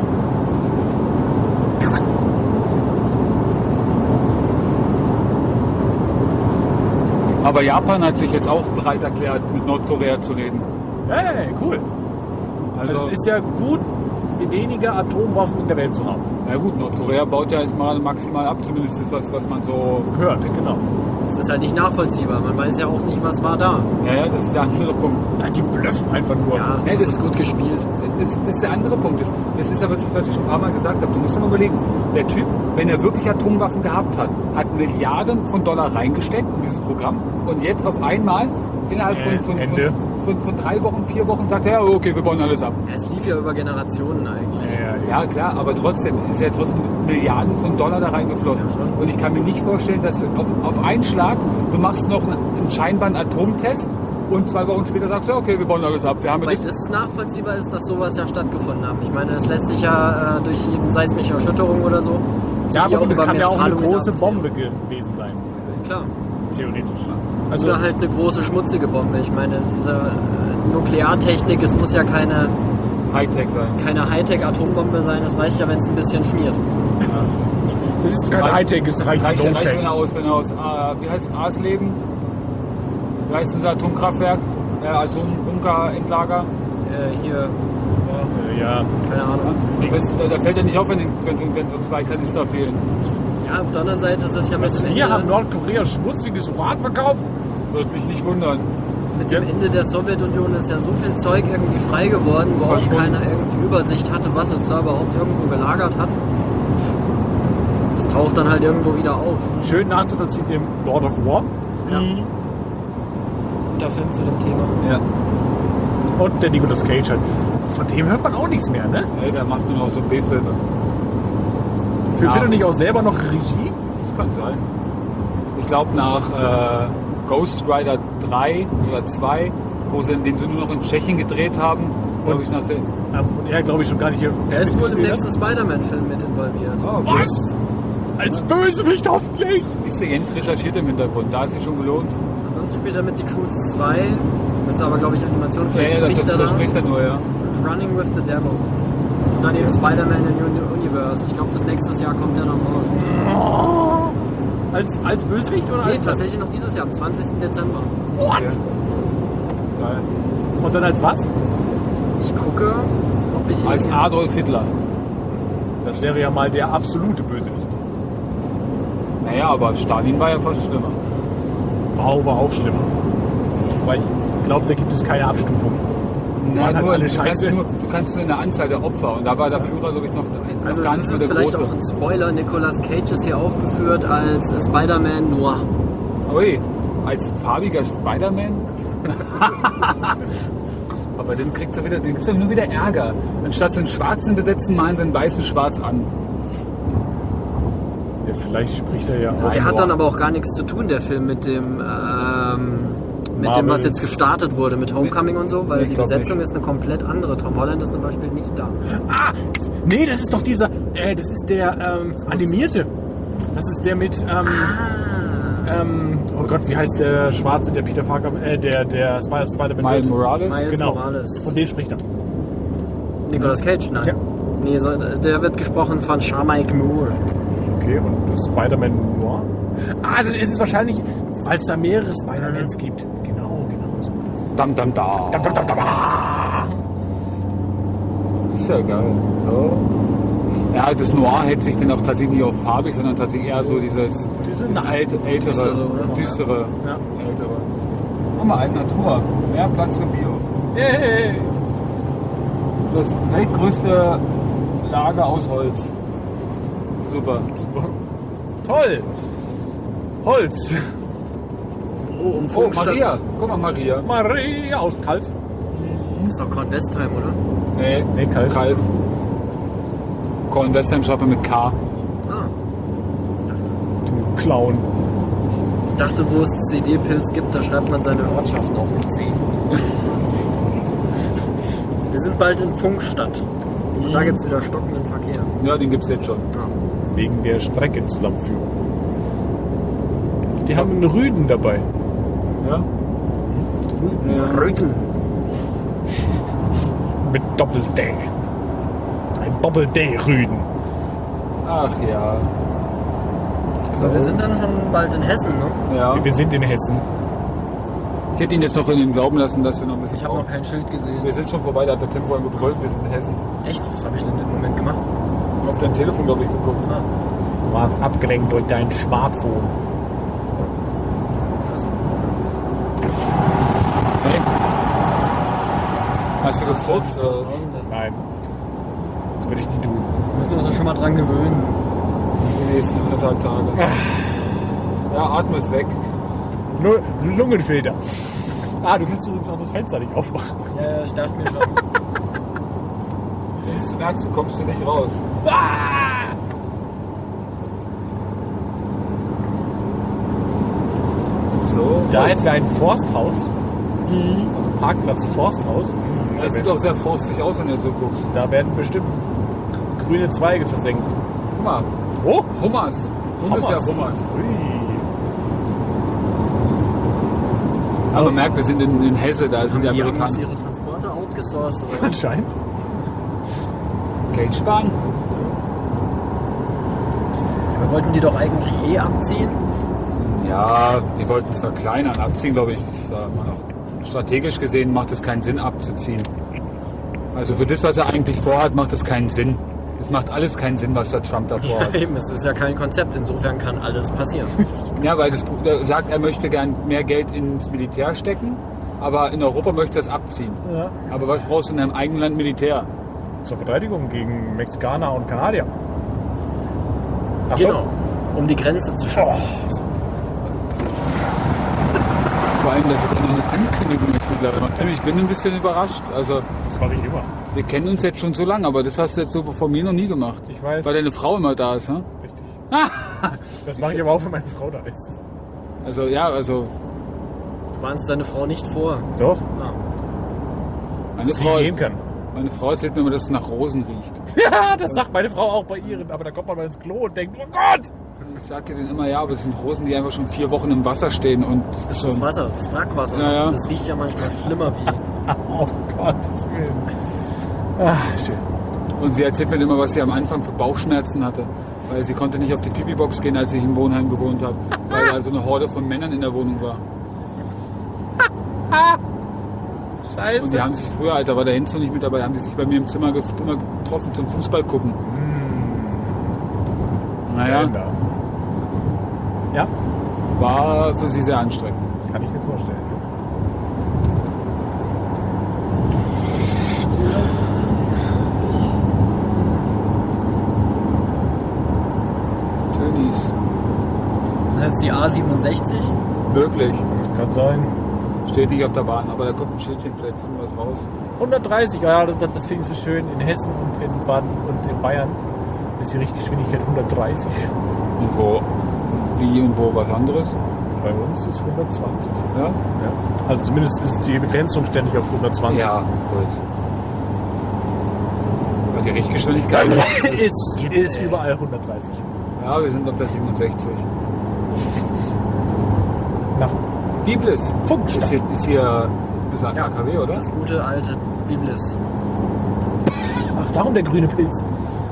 Aber Japan hat sich jetzt auch bereit erklärt, mit Nordkorea zu reden. Hey, cool. Also, Also, es ist ja gut, weniger Atomwaffen in der Welt zu haben. na gut, Nordkorea baut ja jetzt mal maximal ab, zumindest ist was, was man so... Hört, genau. Das ist halt nicht nachvollziehbar. Man weiß ja auch nicht, was war da. Ja, ja, das ist der andere Punkt. Ja, die blöffen einfach nur. Ja, Nee, das das- ist gut gespielt. Das, das ist der andere Punkt. Das, das ist aber, was ich schon ein paar Mal gesagt habe. Du musst dir mal überlegen, der Typ, wenn er wirklich Atomwaffen gehabt hat, hat Milliarden von Dollar reingesteckt in dieses Programm und jetzt auf einmal innerhalb von, Äh, von, Ende. von, von, von drei Wochen, vier Wochen sagt er, ja, okay, wir bauen alles ab. Es lief ja über Generationen eigentlich. Ja, ja. Ja, klar, aber trotzdem ist ja trotzdem Milliarden von Dollar da reingeflossen. Ja, schon. Und ich kann mir nicht vorstellen, dass du auf, auf einen Schlag, du machst noch einen, einen scheinbar einen Atomtest und zwei Wochen später sagst du, okay, wir bauen alles ab. Wir haben Weil das. das nachvollziehbar ist, dass sowas ja stattgefunden hat. Ich meine, es lässt sich ja äh, durch eben seismische Erschütterung oder so. Ja, aber auch das über kann ja auch eine Strahlung große hinaus- Bombe gewesen sein. Klar. Theoretisch. Also, Oder halt eine große schmutzige Bombe. Ich meine, diese äh, Nukleartechnik, es muss ja keine, Hightech sein. keine Hightech-Atombombe sein. Es reicht ja, wenn es ein bisschen schmiert. das ist kein Reicht- Hightech, es reicht Reicht, ein reicht wenn Low-Tech. er aus, wenn er aus, äh, wie heißt es, Asleben? Wie heißt unser Atomkraftwerk? Äh, Atombunkerendlager? Äh, hier, Äh, Ja, keine Ahnung. Ich weiß, da, da fällt ja nicht auf, wenn, wenn, wenn so zwei Kanister fehlen. Ja, auf der anderen Seite ist es ja mit also dem, wir haben Ende, Nordkorea schmutziges Uran verkauft. Würde mich nicht wundern. mit dem Ende der Sowjetunion ist ja so viel Zeug irgendwie frei geworden, wo auch Verschwunden. keiner irgendwie Übersicht hatte, was es da überhaupt irgendwo gelagert hat. Das taucht dann halt irgendwo wieder auf. Schön nachzuvollziehen im Lord of War. Ja. Guter Film zu dem Thema. Ja. Und der Nicolas Cage halt. Von dem hört man auch nichts mehr, ne? Ey, der macht nur noch so B-Filme. Führt Ja. er nicht auch selber noch Regie? Das kann sein. Ich glaube nach äh, Ghost Rider drei oder zwei, wo sie den sie nur noch in Tschechien gedreht haben, glaube Und- ich nach der. Ähm, Und er glaube ich schon gar nicht hier. Er ist wohl im mitgespielt hat. nächsten Spider-Man-Film mit involviert. Oh, okay. Was? Als Bösewicht hoffentlich! Siehst du, Jens recherchiert im Hintergrund, da ist sich schon gelohnt. Ansonsten spielt er mit Die Crew zwei. Das ist aber, glaube ich, Animation. Ja, Vielleicht ja, spricht da, er da da. spricht er nur, ja. Und Running with the Devil. Und dann eben Spider-Man in the Universe. Ich glaube, das nächste Jahr kommt er noch raus. Oh. Als, als Bösewicht oder Nee, als tatsächlich noch dieses Jahr, am zwanzigsten Dezember. What? Geil. Und dann als was? Ich gucke, ob ich... Als Adolf Hitler. Das wäre ja mal der absolute Bösewicht. Naja, aber Stalin war ja fast schlimmer. Mao war auch schlimmer. Weil ich glaube, da gibt es keine Abstufung. Na, Man hat nur, alle du, kannst Scheiße. nur, du kannst nur eine Anzahl der Opfer und da war der Führer, glaube ich, noch, noch Also gar das nicht ist nur der vielleicht Große. auch ein Spoiler. Nicolas Cage ist hier aufgeführt als äh, Spider-Man Noir. Ui, als farbiger Spider-Man? Aber den kriegst du wieder, den kriegst du nur wieder Ärger. Anstatt so einen schwarzen besetzen, malen sie einen weißen schwarz an. Ja, vielleicht spricht er ja auch. Der hat nur- dann aber auch gar nichts zu tun, der Film, mit dem, ähm, mit dem, was Marvels- jetzt gestartet wurde, mit Homecoming und so, weil Nee, ich die glaub Besetzung nicht. ist eine komplett andere. Tom Holland ist zum Beispiel nicht da. Ah! Nee, das ist doch dieser. Äh, das ist der ähm, animierte. Das ist der mit. Ähm, ähm, oh Gott, wie heißt der Schwarze, der Peter Parker, äh, der, der Spider- Spider-Man. Miles Morales? Miles Genau. Morales. Von dem spricht er. Nicolas Cage? Nein. Ja. Nee, so, der wird gesprochen von Sharmike Moore. Okay, und das Spider-Man Noir. Ah, dann ist es wahrscheinlich, weil es da mehrere Spider-Mans gibt. Genau, genau. So. Dam, dam, da. Da, da, da, da, da. Das ist ja geil. So. Ja, das Noir hält sich dann auch tatsächlich nicht auf farbig, sondern tatsächlich eher so dieses, Diese dieses Nacht- älte, ältere, Düstere, oder? düstere, Ja. ältere. Guck mal, Alt Natur. Mehr Platz für Bio. Yay! Das weltgrößte Lager aus Holz. Super. Toll! Holz! Oh, um Oh, Funkstadt- Maria. Guck mal, Maria. Maria aus Kalf. Das ist doch Korn Westheim, oder? Nee, Nee, Kalf. Kalf. Colin Westheim schreibt man mit K. Ah. Du Clown. Ich dachte, wo es C D-Pilz gibt, da schreibt man seine Ortschaften auch mit C. Wir sind bald in Funkstadt. Und da gibt es wieder stockenden Verkehr. Ja, den gibt's jetzt schon. Ja. Wegen der Streckenzusammenführung. Die haben einen Rüden dabei. Ja? Ja. Rücken. Mit Doppel-D. Ein Doppel-D-Rüden. Ach ja. So, wir sind dann schon bald in Hessen, ne? Ja. Wir sind in Hessen. Ich hätte ihn jetzt noch in den Glauben lassen, dass wir noch ein bisschen Ich habe noch kein Schild gesehen. Wir sind schon vorbei, da hat der Tim vorhin gebrüllt, wir sind in Hessen. Echt? Was habe ich denn im Moment gemacht? Auf dein Telefon, glaube ich, geguckt. Ah. Du warst abgelenkt durch dein Smartphone. Hey. Hast du gefurzt? Oder? Nein. Das würde ich nie tun. Wir müssen uns da schon mal dran gewöhnen. Die nächsten anderthalb Tage. Ja, atme es weg. Nur Lungenfilter. Ah, du kannst übrigens auch das Fenster nicht aufmachen. Ja, ja, ich dachte mir schon. Wenn du merkst, du kommst du nicht raus. Ah! So. Da ist ja ein Forsthaus. Also Parkplatz Forsthaus. Das sieht doch sehr forstig aus, wenn du jetzt so guckst. Da werden bestimmt grüne Zweige versenkt. Guck mal. Oh, Hummers. Bundeswehr Hummers. Ui. Aber merk, wir sind in, in Hesse, da sind die Die haben uns Amerikaner. ihre Transporte outgesourced, oder? Anscheinend. Geld sparen. Wir wollten die doch eigentlich eh abziehen. Ja, die wollten es verkleinern. Abziehen, glaube ich, ist da immer noch. Strategisch gesehen macht es keinen Sinn, abzuziehen. Also für das, was er eigentlich vorhat, macht es keinen Sinn. Es macht alles keinen Sinn, was der Trump da vorhat. Eben, es ist ja kein Konzept, insofern kann alles passieren. Ja, weil das, er sagt, er möchte gern mehr Geld ins Militär stecken, aber in Europa möchte er es abziehen. Ja. Aber was brauchst du in deinem eigenen Land Militär? Zur Verteidigung gegen Mexikaner und Kanadier. Ach Genau, um die Grenze zu schaffen. Vor allem, dass es auch noch eine Ankündigung jetzt mittlerweile macht. Ich bin ein bisschen überrascht. Also, Das mache ich immer. wir kennen uns jetzt schon so lange, aber das hast du jetzt so von mir noch nie gemacht. Ich weiß. Weil deine Frau immer da ist, ne? Richtig. Das mache ich aber auch, wenn meine Frau da ist. Also, ja, also, Du warnst deine Frau nicht vor. Doch, Ah. meine dass sie Frau, gehen kann. meine Frau erzählt mir immer, dass es nach Rosen riecht. Ja, das sagt meine Frau auch bei ihren. Aber da kommt man mal ins Klo und denkt, oh Gott! Ich sag dir dann immer, ja, aber es sind Rosen, die einfach schon vier Wochen im Wasser stehen und Das ist schon, das Wasser, das Brackwasser. Ja, ja. Das riecht ja manchmal schlimmer wie. Oh Gottes Willen. Ah, schön. und sie erzählt mir immer, was sie am Anfang für Bauchschmerzen hatte. Weil sie konnte nicht auf die Pipi-Box gehen, als ich im Wohnheim gewohnt habe. Weil da so eine Horde von Männern in der Wohnung war. Scheiße. Und die haben sich früher, Alter, war der Hinz noch nicht mit dabei, haben die sich bei mir im Zimmer gef- immer getroffen zum Fußball gucken. Naja, Ja, war für sie sehr anstrengend. kann ich mir vorstellen. Tönis. Das ist jetzt die A siebenundsechzig. Wirklich. Kann sein. Steht nicht auf der Bahn, aber da kommt ein Schildchen, vielleicht finden wir was raus. hundertdreißig, ja, das, das, das finde ich so schön. In Hessen und in Baden und in Bayern ist die Richtgeschwindigkeit hundertdreißig. Und wo? Wie und wo was anderes? Bei uns ist hundertzwanzig. Ja? Ja. Also zumindest ist die Begrenzung ständig auf hundertzwanzig. Ja, gut. Weil die Richtgeschwindigkeit ist. ist, ist überall hundertdreißig. Ja, wir sind auf der siebenundsechzig. Nach Biblis. Ist Funkstadt. hier, ist hier das A K W, oder? Das gute alte Biblis. Ach, darum der grüne Pilz.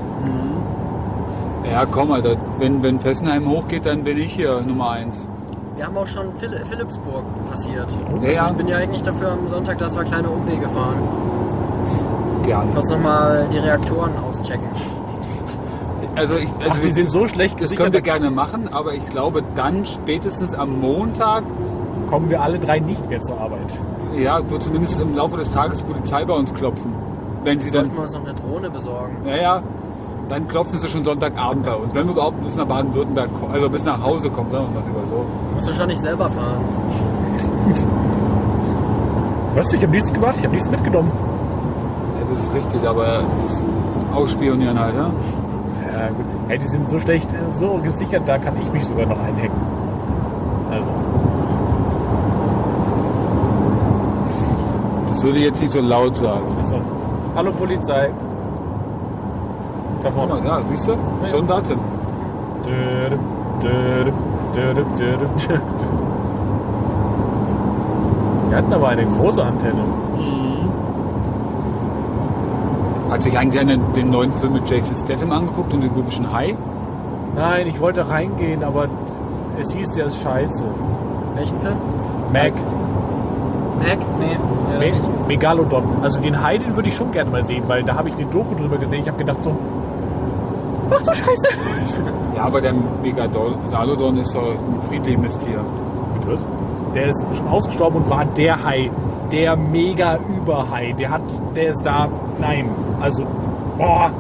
Mhm. Ja, komm, Alter. Wenn, wenn Fessenheim hochgeht, dann bin ich hier Nummer eins. Wir haben auch schon Phil Philipsburg passiert. Ja, ja. Ich bin ja eigentlich dafür am Sonntag, dass wir kleine Umwege fahren. Gerne. Kurz nochmal die Reaktoren auschecken. Also, ich, also Ach, die wir- sind so schlecht das gesichert, können wir da gerne machen, aber ich glaube, dann spätestens am Montag, kommen wir alle drei nicht mehr zur Arbeit. ja, wird zumindest im Laufe des Tages die Polizei bei uns klopfen. Wenn sie dann, Sollten wir uns noch eine Drohne besorgen. naja, dann klopfen sie schon Sonntagabend bei uns. Wenn wir überhaupt bis nach Baden-Württemberg kommen, also bis nach Hause kommen, sagen wir mal lieber so. Du musst wahrscheinlich selber fahren. Was? Ich habe nichts gemacht, ich habe nichts mitgenommen. Ja, das ist richtig, aber das Ausspionieren halt, ja? Ja, gut. Hey, die sind so schlecht, äh, so gesichert, da kann ich mich sogar noch einhacken. Also, Das würde ich jetzt nicht so laut sagen. also Hallo Polizei. Da Guck vorne. mal, ja, siehst du? Schon da, Tim. Dö, dö, dö, dö, dö, dö. Wir hatten aber eine große Antenne. Hat sich eigentlich einer den neuen Film mit Jason Statham angeguckt und den komischen Hai? Nein, ich wollte reingehen, aber es hieß, der ist scheiße. Welchen Film? Mac. Mac? Nee. Äh, Me nicht. Megalodon. Also den Hai, den würde ich schon gerne mal sehen, weil da habe ich den Doku drüber gesehen. Ich habe gedacht so, ach du Scheiße. Ja, aber der Megalodon ist doch ein friedliches Tier. Bitte was? Der ist schon ausgestorben und war der Hai. Der Mega-Überhai. Der hat, der ist da, nein. Also, boah.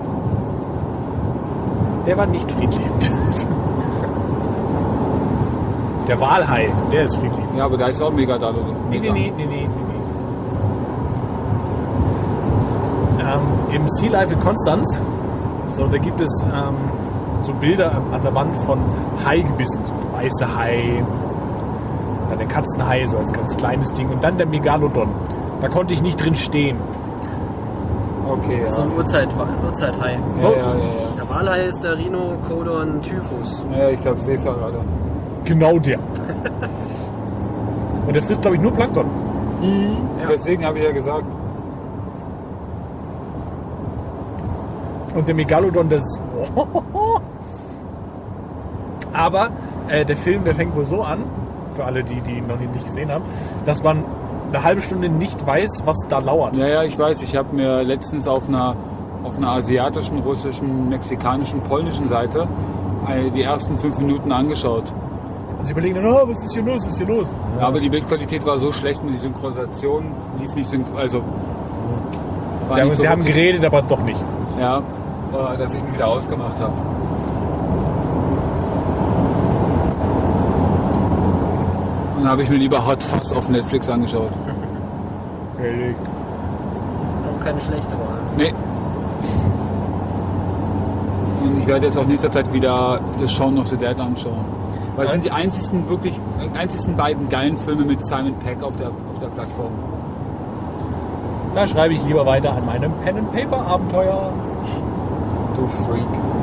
Der war nicht friedlich. Der Walhai, der ist friedlich. Ja, aber da ist auch Megalodon. Nee, nee, nee, nee, nee, nee. Ähm, Im Sea Life in Konstanz, so, da gibt es ähm, so Bilder an der Wand von Haigebissen, so der weiße Hai, dann der Katzenhai, so als ganz kleines Ding und dann der Megalodon. Da konnte ich nicht drin stehen. Okay, ja. So ein Urzeit, Urzeithai. Ja, ja, ja, ja. Der Walhai ist der Rhinocodon typhus. Ja, ich glaube, ich sehe es gerade. Genau der. Und der frisst, glaube ich, nur Plankton. Ja. Deswegen habe ich ja gesagt. Und der Megalodon, das ist... Aber äh, der Film, der fängt wohl so an, für alle, die, die ihn noch nicht gesehen haben, dass man eine halbe Stunde nicht weiß, was da lauert. Ja, ja, ich weiß. Ich habe mir letztens auf einer, auf einer asiatischen, russischen, mexikanischen, polnischen Seite äh, die ersten fünf Minuten angeschaut. Und sie überlegen dann, oh, was ist hier los, was ist hier los? Ja. Aber die Bildqualität war so schlecht und die Synchronisation lief nicht synchron. Also, war Sie, haben, nicht so sie haben wirklich- geredet, aber doch nicht. Ja, äh, dass ich ihn wieder ausgemacht habe. Und dann habe ich mir lieber Hot Fuzz auf Netflix angeschaut. Okay. Auch keine schlechte Wahl. Nee. Und ich werde jetzt auch nächster Zeit wieder The Shaun of the Dead anschauen. Weil es sind die einzigsten wirklich, die einzigsten beiden geilen Filme mit Simon Pegg auf der, auf der Plattform. Da schreibe ich lieber weiter an meinem Pen-and-Paper-Abenteuer. Du Freak.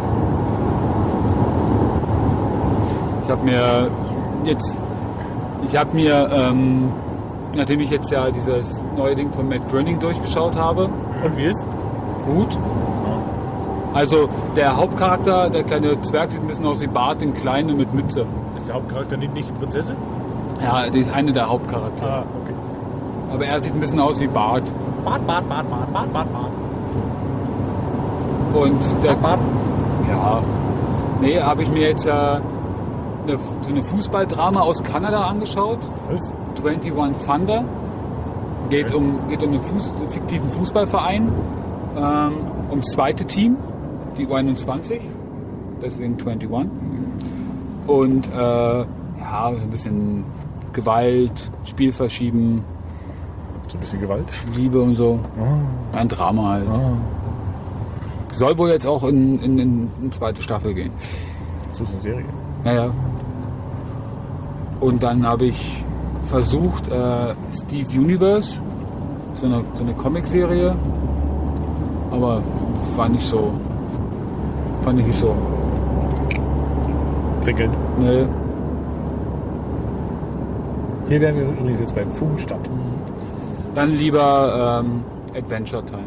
Ich habe mir jetzt, ich habe mir, ähm, nachdem ich jetzt ja dieses neue Ding von Matt Groening durchgeschaut habe, Und wie ist? gut. Also der Hauptcharakter, der kleine Zwerg, sieht ein bisschen aus wie Bart, den Kleinen mit Mütze. Ist der Hauptcharakter nicht, nicht die Prinzessin? Ja, die ist eine der Hauptcharaktere. Ah, okay. Aber er sieht ein bisschen aus wie Bart. Bart, Bart, Bart, Bart, Bart, Bart, Bart. Und der, Bart, Bart. ja, nee, habe ich mir jetzt äh, eine, so eine Fußballdrama aus Kanada angeschaut. Was? einundzwanzig Thunder. Geht Okay. um, geht um einen Fuß, fiktiven Fußballverein, ähm, ums zweite Team, die U einundzwanzig, deswegen einundzwanzig. Und äh, ja, so ein bisschen Gewalt, Spiel verschieben, So ein bisschen Gewalt. Liebe und so. Oh. Ein Drama halt. Oh. Soll wohl jetzt auch in, in, in eine zweite Staffel gehen. So ist eine Serie. Naja. Und dann habe ich versucht, äh, Steve Universe, so eine, so eine Comicserie, aber war nicht so, fand ich nicht so. Prickelnd. Nee. Hier wären wir übrigens jetzt beim Fugenstadt. Dann lieber ähm, Adventure Time.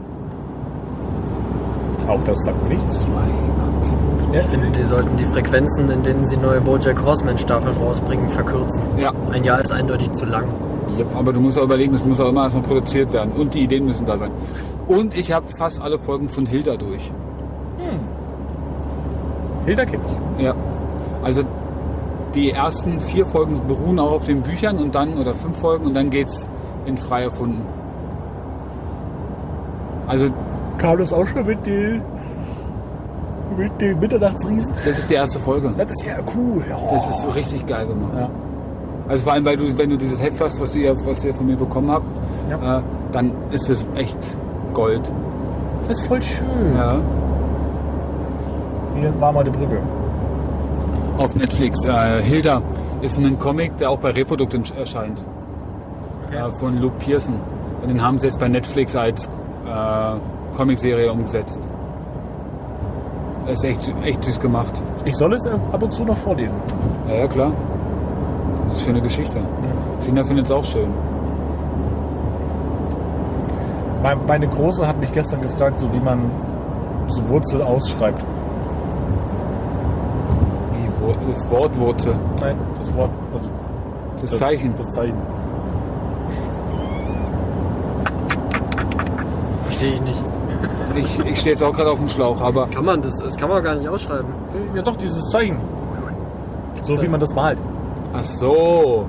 Auch das sagt mir nichts. Ja, Ich finde, die sollten die Frequenzen, in denen sie neue BoJack Horseman Staffeln rausbringen, verkürzen. Ja, Ein Jahr ist eindeutig zu lang. yep. Aber du musst auch überlegen, es muss auch immer erst noch produziert werden und die Ideen müssen da sein. Und ich habe fast alle Folgen von Hilda durch. Hm. Hilda kenne ich. Ja, also die ersten vier Folgen beruhen auch auf den Büchern und dann, oder fünf Folgen, und dann geht's in frei erfunden. Also Carlos auch schon mit den, mit den Mitternachtsriesen. das ist die erste Folge. Das ist ja cool. Oh. Das ist so richtig geil gemacht. Ja. Also vor allem, weil du, wenn du dieses Heft hast, was ihr, was ihr von mir bekommen habt, Ja. äh, dann ist es echt Gold. Das ist voll schön. Ja. Hier war mal die Brücke. Auf Netflix. Äh, Hilda ist ein Comic, der auch bei Reprodukt erscheint. Okay. Äh, von Luke Pearson. Und den haben sie jetzt bei Netflix als, äh, Comicserie umgesetzt. Das ist echt, echt süß gemacht. Ich soll es ab und zu noch vorlesen. Ja, ja klar. Das ist für eine Geschichte. Sina findet es auch schön. Meine Große hat mich gestern gefragt, so wie man so Wurzel ausschreibt. Wie Wur- das Wort Wurzel. Nein, das Wort. Also Das, Zeichen. Das Zeichen. Verstehe ich nicht. Ich, ich stehe jetzt auch gerade auf dem Schlauch, aber Kann man das, das kann man gar nicht ausschreiben. Ja doch, dieses Zeichen. So wie man das malt. ach so.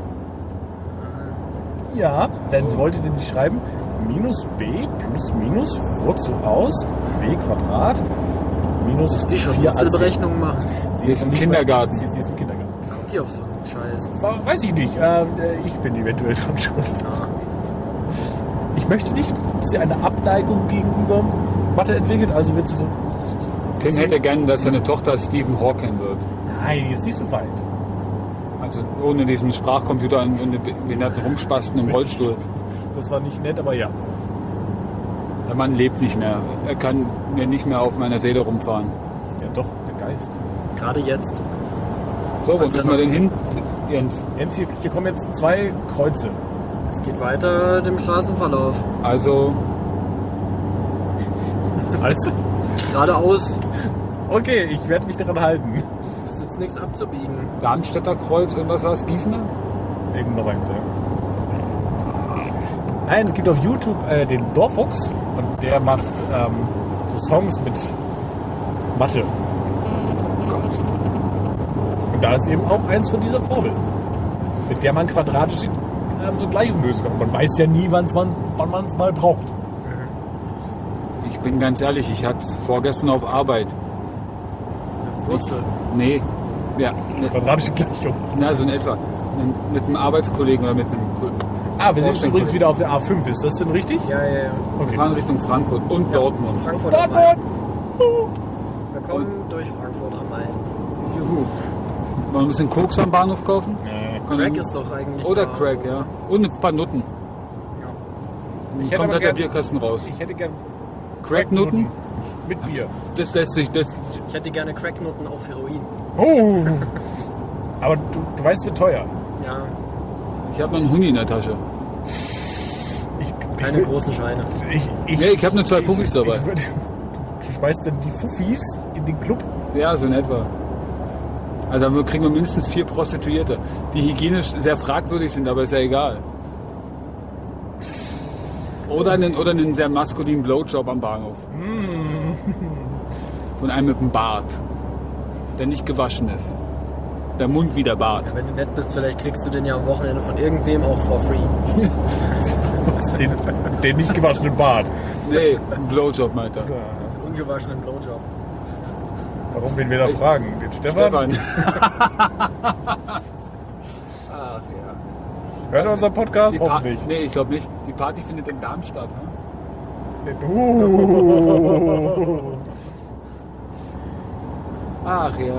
Ja, dann wollte ihr nicht schreiben, minus b plus minus Wurzel aus b Quadrat minus Die schon vier a c. Wurzelberechnungen machen. Sie Die ist im nicht Kindergarten. Mehr, sie, sie ist im Kindergarten. Kommt die auf so einen Scheiß? Weiß ich nicht. Äh, ich bin eventuell schon schuld. Ah. Ich möchte nicht, dass sie eine Abneigung gegenüber Mathe entwickelt. Also wird sie so... Tim hätte gern, dass seine Tochter Stephen Hawking wird. Nein, jetzt nicht so weit. Also ohne diesen Sprachcomputer und den behinderten Rumspasten im Rollstuhl. Das war nicht nett, aber ja. Der Mann lebt nicht mehr. Er kann mir nicht mehr auf meiner Seele rumfahren. Ja doch, der Geist. Gerade jetzt. So, wo müssen wir denn hin, Jens? Jens, hier, hier kommen jetzt zwei Kreuze. Es geht weiter dem Straßenverlauf. Also, Also, Geradeaus. okay, ich werde mich daran halten. Es ist jetzt nichts abzubiegen. Darmstädter Kreuz und was war es? Gießener? Eben noch eins, ja. Nein, es gibt auf YouTube äh, den Dorfox und der macht ähm, so Songs mit Mathe. Und da ist eben auch eins von dieser Formel, mit der man quadratische ähm, so Gleichungen lösen kann. Man weiß ja nie, wann's man, wann man es mal braucht. Ich bin ganz ehrlich, ich hatte es vorgestern auf Arbeit. Wurzel. Nee, ja, ne, Quadratische Gleichung. na, so in etwa. Mit einem Arbeitskollegen oder mit einem Ko- Ah, wir sind Vorstand- übrigens wieder auf der A fünf. Ist das denn richtig? Ja, ja, ja. Wir Okay. fahren Richtung Frankfurt und Dortmund. Frankfurt am Main. Dortmund! Wir kommen durch Frankfurt am Main. Juhu. Wollen wir ein bisschen Koks am Bahnhof kaufen? Äh, Crack ist doch eigentlich Oder da. Crack, ja. Und ein paar Nutten. Ja. Ein Ich hätte aber kompletter gern- Bierkasten raus. Ich hätte gern Cracknutten? mit Bier. Das lässt sich, das, Ich hätte gerne Cracknoten auf Heroin. Oh! Aber du, du weißt, wie teuer. Ja, ich habe noch einen Huni in der Tasche. Ich, keine ich, großen Scheine. Ich, ich, Nee, ich habe nur zwei Fuffis dabei. Ich, würd- du schmeißt dann die Fuffis in den Club? Ja, so in etwa. Also wir kriegen wir mindestens vier Prostituierte, die hygienisch sehr fragwürdig sind, aber ist ja egal. Oder einen, oder einen sehr maskulinen Blowjob am Bahnhof. Mm. Von einem mit einem Bart, der nicht gewaschen ist. Der Mund wie der Bart. Wenn du nett bist, vielleicht kriegst du den ja am Wochenende von irgendwem auch for free. Den, den nicht gewaschenen Bart. Nee, ein Blowjob meint er. Ungewaschenen Blowjob. Warum wen wir da fragen? Den Stefan? Ach ja. Hört er unseren Podcast? Die Pa- Hoffentlich. nee, ich glaube nicht. Die Party findet in Darmstadt. Hm? Uh. Ach ja.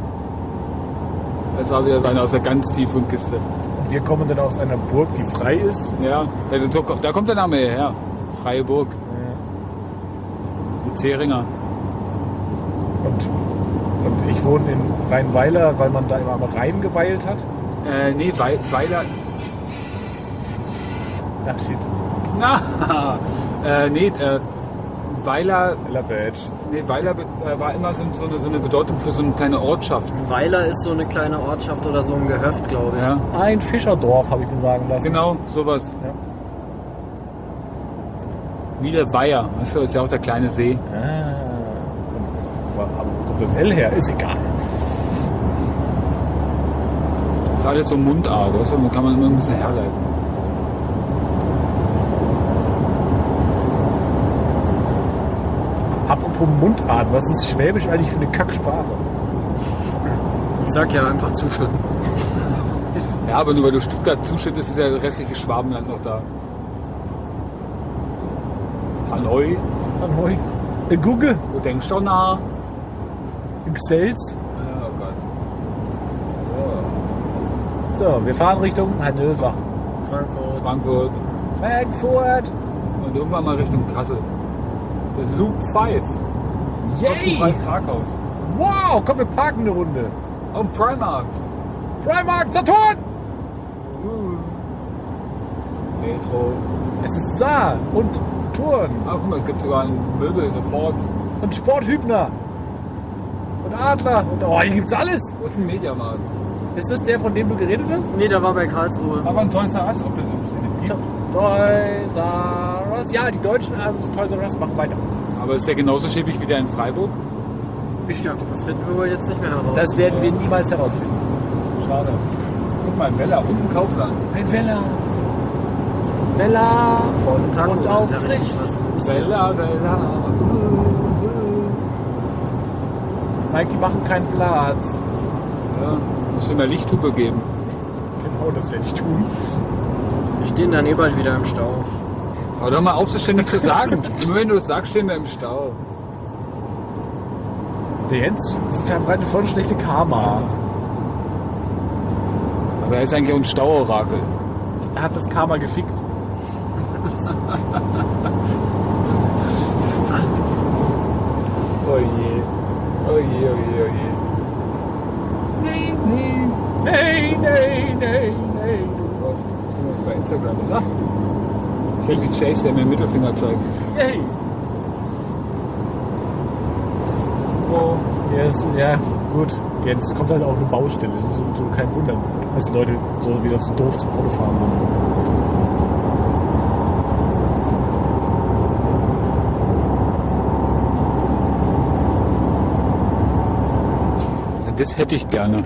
Das war wieder so eine aus der ganz tiefen Kiste. Wir kommen dann aus einer Burg, die frei ist. Ja, da, da kommt der Name her. Freie Burg. Die Zähringer. Und, und ich wohne in Rheinweiler, weil man da immer am Rhein geweilt hat. Äh, nee, Wei- Weiler. Ach shit. Na, äh, nee, äh, Weiler. Weiler Badge. Nee, Weiler äh, war immer so, so, eine, so eine Bedeutung für so eine kleine Ortschaft. Weiler ist so eine kleine Ortschaft oder so ein Gehöft, glaube ich. Ja, Ein Fischerdorf, habe ich mir sagen lassen. genau, sowas. Ja. Wie der Weiher. Weißt du, ist ja auch der kleine See. Ah. Aber wo kommt das L her? Ist egal. Ist alles so Mundart, weißt du? Da kann man immer ein bisschen herleiten. Apropos Mundart, was ist Schwäbisch eigentlich für eine Kacksprache? Ich sag ja einfach zuschütten. Ja, aber nur weil du Stuttgart zuschüttest, ist ja das restliche Schwabenland noch da. Halloi, Ahoi. Äh, Gugge. wo denkst du nach? Xels. Oh Gott. So, So, wir fahren Richtung Hannover. Frankfurt. Frankfurt. Frankfurt. Und irgendwann mal Richtung Kassel. Das Loop fünf. Kostenfreies Parkhaus. Wow, komm, wir parken eine Runde. Am Primark. Primark, Saturn! Metro. Es ist Saar und Turn Ach guck mal, es gibt sogar ein Möbel sofort. und Sporthübner und Adler. Und, oh, hier gibt's alles. Und ein Mediamarkt. Ist das der, von dem du geredet hast? Nee, der war bei Karlsruhe. Aber ein Toys R Us, ob das nicht gibt. Toys R Us. Ja, die Deutschen, also Toys R Us machen weiter. Aber ist der genauso schäbig wie der in Freiburg? Bestimmt. Das finden wir wohl jetzt nicht mehr heraus. Das werden wir niemals herausfinden. Schade. Guck mal, in Wella und im Kaufland. Ein Weller. Weller von Taco, und auf ja, frisch. richtig was. Wella, Wella. Mike, die machen keinen Platz. Ja, muss immer Lichttube geben. Genau, das werde ich tun. Wir stehen dann eh bald wieder im Stau. Aber doch mal auf, das ständig zu sagen. Nur wenn du es sagst, stehen wir im Stau. Der Jens verbreitet voll schlechte Karma. Aber er ist eigentlich auch ein Stauorakel. Er hat das Karma gefickt. Oh je. Oh je, oh je, oh je. Nein, nein. Nein, nein, nein, nein. Was bei Instagram ist. Ah. Chevy Chase, der mir den Mittelfinger zeigt. Yay. Oh, yes, ja, gut. Jetzt kommt halt auch eine Baustelle. So, so kein Wunder, dass die Leute so wieder so doof zum Autofahren sind. Das hätte ich gerne.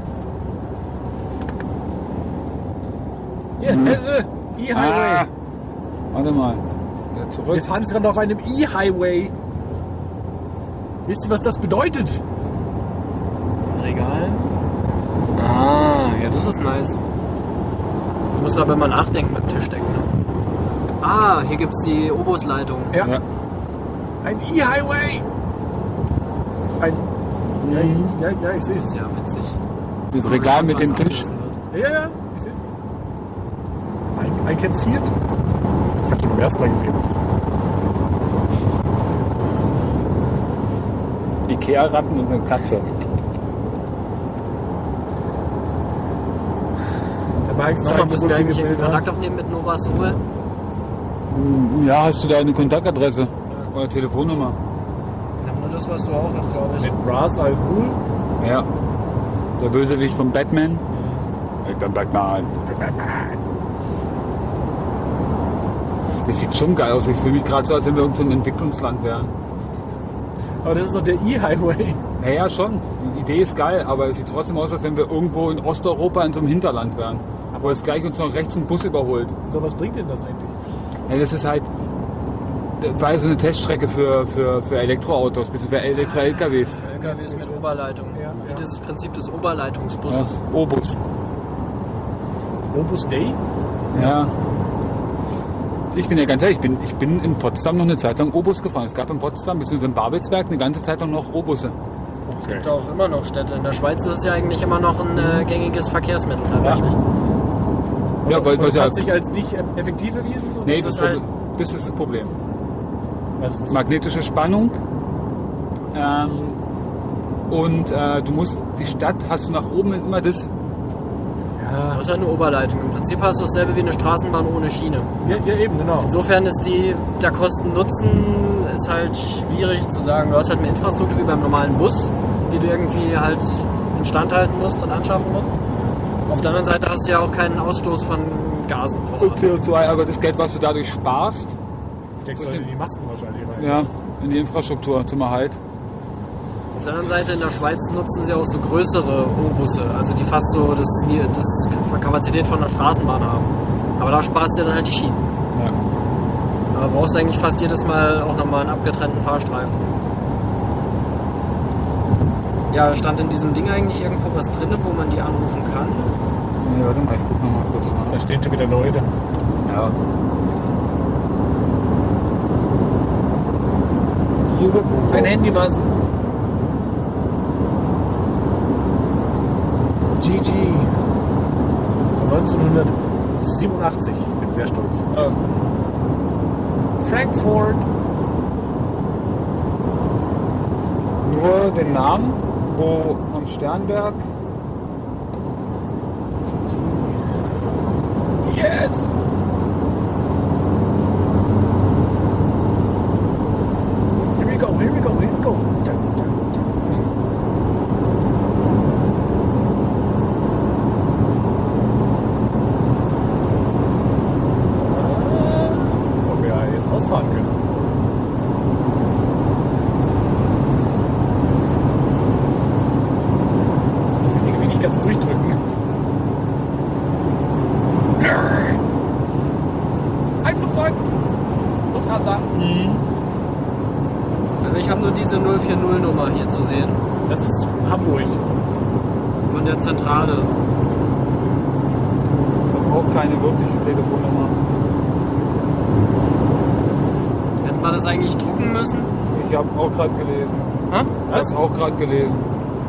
Hier, Hm. Hesse, E-Highway. Ah. Warte mal. Ja, Wir zurück. fahren jetzt gerade auf einem E-Highway. Wisst ihr, was das bedeutet? Regal. Ah, ja, das ist nice. Du musst aber immer nachdenken mit dem Tischdecken. Ne? Ah, hier gibt's die Obusleitung. Ja. Ja. Ein E-Highway. Ein. Ja, ja, ja, ich sehe es. Das ist ja witzig. Das Regal mit dem Tisch. Ja, ja, ja, ich sehe es. Ein, einkassiert. Ich habe ihn beim ersten Mal gesehen. Ikea-Ratten und eine Katze. Der Mike Nochmal, müssen wir eigentlich in Bilder. Kontakt aufnehmen mit Nova Soul? Ja, hast du da eine Kontaktadresse? Oder Telefonnummer? Ich hab nur das, was du auch hast, glaube ich. Mit Brass Al Ghul. Ja. Der Bösewicht von Batman. Ich bin Batman. Das sieht schon geil aus. Ich fühle mich gerade so, als wenn wir irgendwo im Entwicklungsland wären. Aber das ist doch der E-Highway. Ja, ja, schon. Die Idee ist geil, aber es sieht trotzdem aus, als wenn wir irgendwo in Osteuropa in so einem Hinterland wären. Wo jetzt gleich uns noch rechts ein Bus überholt. So, was bringt denn das eigentlich? Ja, das ist halt, war so eine Teststrecke für, für, für Elektroautos, bzw. für Elektro-L K Ws. L K Ws mit Oberleitung. Ja, Wie ja. dieses Prinzip des Ja, Oberleitungsbusses. Obus. Opus Dei? Ja. Ich bin ja ganz ehrlich, ich bin, ich bin in Potsdam noch eine Zeit lang Obus gefahren. Es gab in Potsdam bzw. in Babelsberg eine ganze Zeit lang noch Obusse. Es gibt auch immer noch Städte. In der Schweiz ist es ja eigentlich immer noch ein äh, gängiges Verkehrsmittel tatsächlich. Ja, weil, Und weil es ja, hat sich als nicht effektiv erwiesen? oder? nee, das das, ist ist halt- das ist das Problem. Was ist Magnetische Spannung. Ähm, und äh, du musst, die Stadt hast du nach oben immer das. Du ja. hast ja eine Oberleitung. Im Prinzip hast du dasselbe wie eine Straßenbahn ohne Schiene. Ja, ja, eben, genau. Insofern ist die, der Kosten-Nutzen ist halt schwierig zu sagen. Du hast halt eine Infrastruktur wie beim normalen Bus, die du irgendwie halt instand halten musst und anschaffen musst. Auf der anderen Seite hast du ja auch keinen Ausstoß von Gasen vor Und Ort. C O zwei, aber das Geld, was du dadurch sparst, Steckst du in die Masken wahrscheinlich rein. ja, in die Infrastruktur zum Erhalt. Auf der anderen Seite in der Schweiz nutzen sie auch so größere O-Busse, also die fast so das, das Kapazität von einer Straßenbahn haben. Aber da sparst du dann halt die Schienen. Ja. Aber brauchst du eigentlich fast jedes Mal auch nochmal einen abgetrennten Fahrstreifen. Ja, stand in diesem Ding eigentlich irgendwo was drin, wo man die anrufen kann? Nee, warte mal, ich guck noch mal kurz nach. Da stehen schon wieder Leute. Ja. Ein Handymast. G G. Von neunzehnhundertsiebenundachtzig. Ich bin sehr stolz. Ja. Frankfurt. Nur den Namen, wo am Sternberg. Yes! Here we go, here we go, here we go. Ob wir jetzt ausfahren können. Ich will irgendwie nicht ganz durchdrücken. Ein Flugzeug! Lufthansa! Also ich habe nur diese null vier null Nummer hier zu sehen. Das ist Hamburg. Von der Zentrale. Ich habe auch keine wirkliche Telefonnummer. Hätten wir das eigentlich drucken müssen? Ich habe auch gerade gelesen. Hä? Ich habe auch gerade gelesen.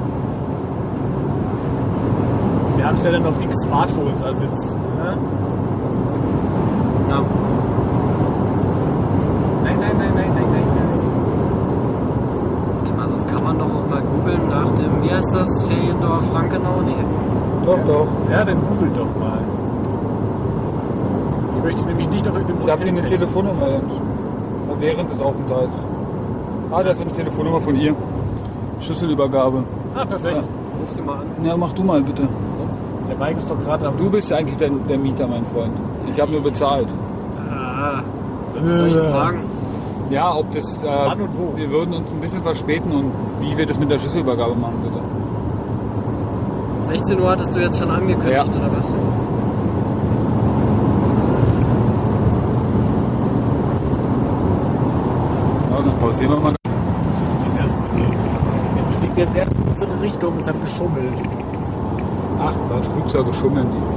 Wir haben es ja dann auf X Smartphones, also jetzt. Ne? Ja. Nein, nein, nein, nein, nein, nein, nein. Warte mal, sonst kann man doch auch mal googeln nach dem, wie heißt das? Feriendorf Frankenau? Nee. Doch, ja. doch. Ja, dann googelt doch mal. Ich möchte nämlich nicht noch irgendein Ich habe dir eine Telefonnummer während des Aufenthalts. Ah, da ist eine Telefonnummer von ihr. Schlüsselübergabe. Ah, perfekt. Ruf dir mal an. Ja, mach du mal bitte. Der Mike ist doch gerade am. Du bist ja eigentlich der, der Mieter, mein Freund. Ich habe nur bezahlt. Ah, was soll ich denn fragen? Ja, ob das... Äh, Wann und wo? Wir würden uns ein bisschen verspäten und wie wir das mit der Schlüsselübergabe machen, bitte. sechzehn Uhr hattest du jetzt schon angekündigt, Ja. oder was? Ja, dann pausieren wir mal. Jetzt fliegt er erst in unsere Richtung, es hat geschummelt. Ach, was, Flugzeuge schummeln die.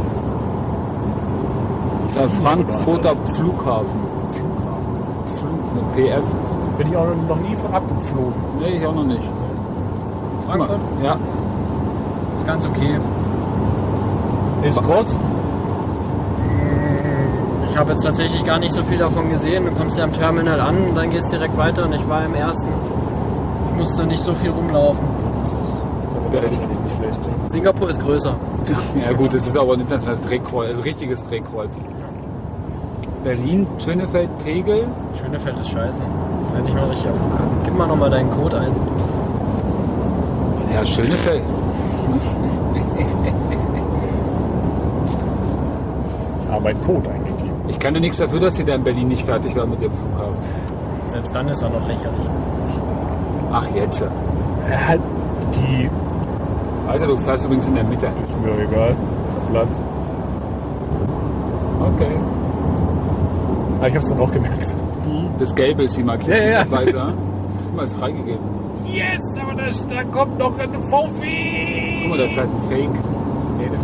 Der Frankfurter Flughafen. Flug mit P F. Bin ich auch noch nie von abgeflogen. Nee, ich auch noch nicht. Frankfurt? Ja. Ist ganz okay. Ist groß? Ich habe jetzt tatsächlich gar nicht so viel davon gesehen. Du kommst ja am Terminal an und dann gehst direkt weiter und ich war im ersten. Ich musste nicht so viel rumlaufen. Das ist nicht schlecht. Singapur ist größer. Ja gut, das ist aber nicht das Drehkreuz, also richtiges Drehkreuz. Berlin, Schönefeld, Tegel. Schönefeld ist scheiße. Das ist ja nicht mal richtig abgekommen. Gib mal nochmal deinen Code ein. Ja, Schönefeld. Aber mein Code eingegeben. Ich kann ja nichts dafür, dass ihr da in Berlin nicht fertig war mit dem Flughafen. Selbst dann ist er noch lächerlich. Ach, jetzt. Er hat die. Alter, du fährst übrigens in der Mitte. Ist mir egal. Platz. Okay. Ah, ich hab's dann auch gemerkt. Das Gelbe ist die Markierung. Ja, ja, ja. Das Weiße. Guck mal, ist freigegeben. Yes, aber das, da kommt noch ein V W. Guck mal, da fährt ein Fake. Nee, das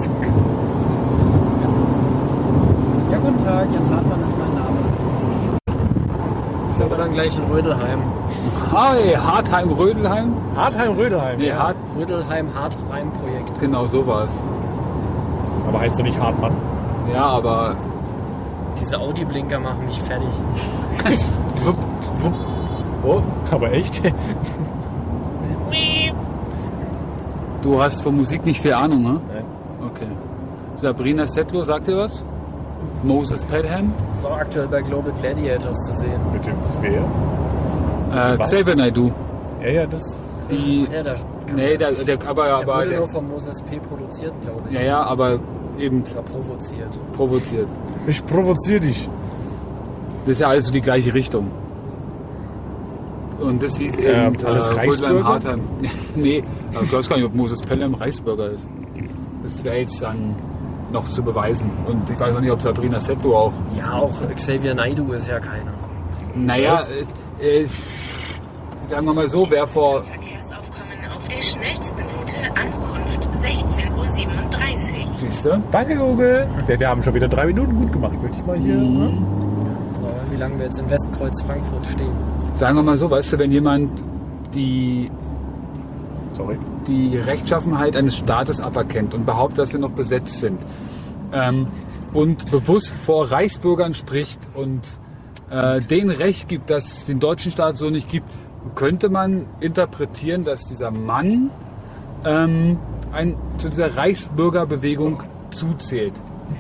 Ja, guten Tag, Jens Hartmann ist mein Name. Sind wir dann gleich in Rödelheim. Hi, Hartheim, Rödelheim. Hartheim-Rödelheim. Nee, Hart. Rödelheim-Hartheim-Projekt. Genau, so war es. Aber heißt du nicht Hartmann? Ja, aber. Diese Audi-Blinker machen mich fertig. Wupp, wupp. Oh, aber echt? Du hast von Musik nicht viel Ahnung, ne? Nein. Okay. Sabrina Settler, sagt dir was? Moses Pelham? So aktuell bei Global Gladiators zu sehen. Bitte, wer? Äh, Was? Xavier Naidoo. Ja, ja, das. Die. Ja, der, Nee, der, der aber, der aber wurde der, nur von Moses P. produziert, glaube ich. ja, ja, aber eben Oder provoziert. provoziert. Ich provoziere dich. Das ist ja alles so die gleiche Richtung. Und das hieß Ähm, eben alles äh, Reichsbürger? Rödelheim Hartheim. Nee, aber ich weiß gar nicht, ob Moses Pelham Reichsbürger ist. Das wäre jetzt dann noch zu beweisen. Und ich weiß auch nicht, ob Sabrina Settler auch. Ja, auch Xavier Naidoo ist ja keiner. Naja, äh, äh, sagen wir mal so, wer vor. Verkehrsaufkommen auf der schnellsten Route Ankunft sechzehn Uhr siebenunddreißig. Siehst du? Danke, Google. Wir, wir haben schon wieder drei Minuten gut gemacht. Möchte ich mal hier. Mhm. Ne? Aber wie lange wir jetzt in Westkreuz Frankfurt stehen. Sagen wir mal so, weißt du, wenn jemand die, Sorry. die Rechtschaffenheit eines Staates aberkennt und behauptet, dass wir noch besetzt sind ähm, und bewusst vor Reichsbürgern spricht und äh, denen Recht gibt, dass es den deutschen Staat so nicht gibt, könnte man interpretieren, dass dieser Mann ähm, ein, zu dieser Reichsbürgerbewegung zuzählt.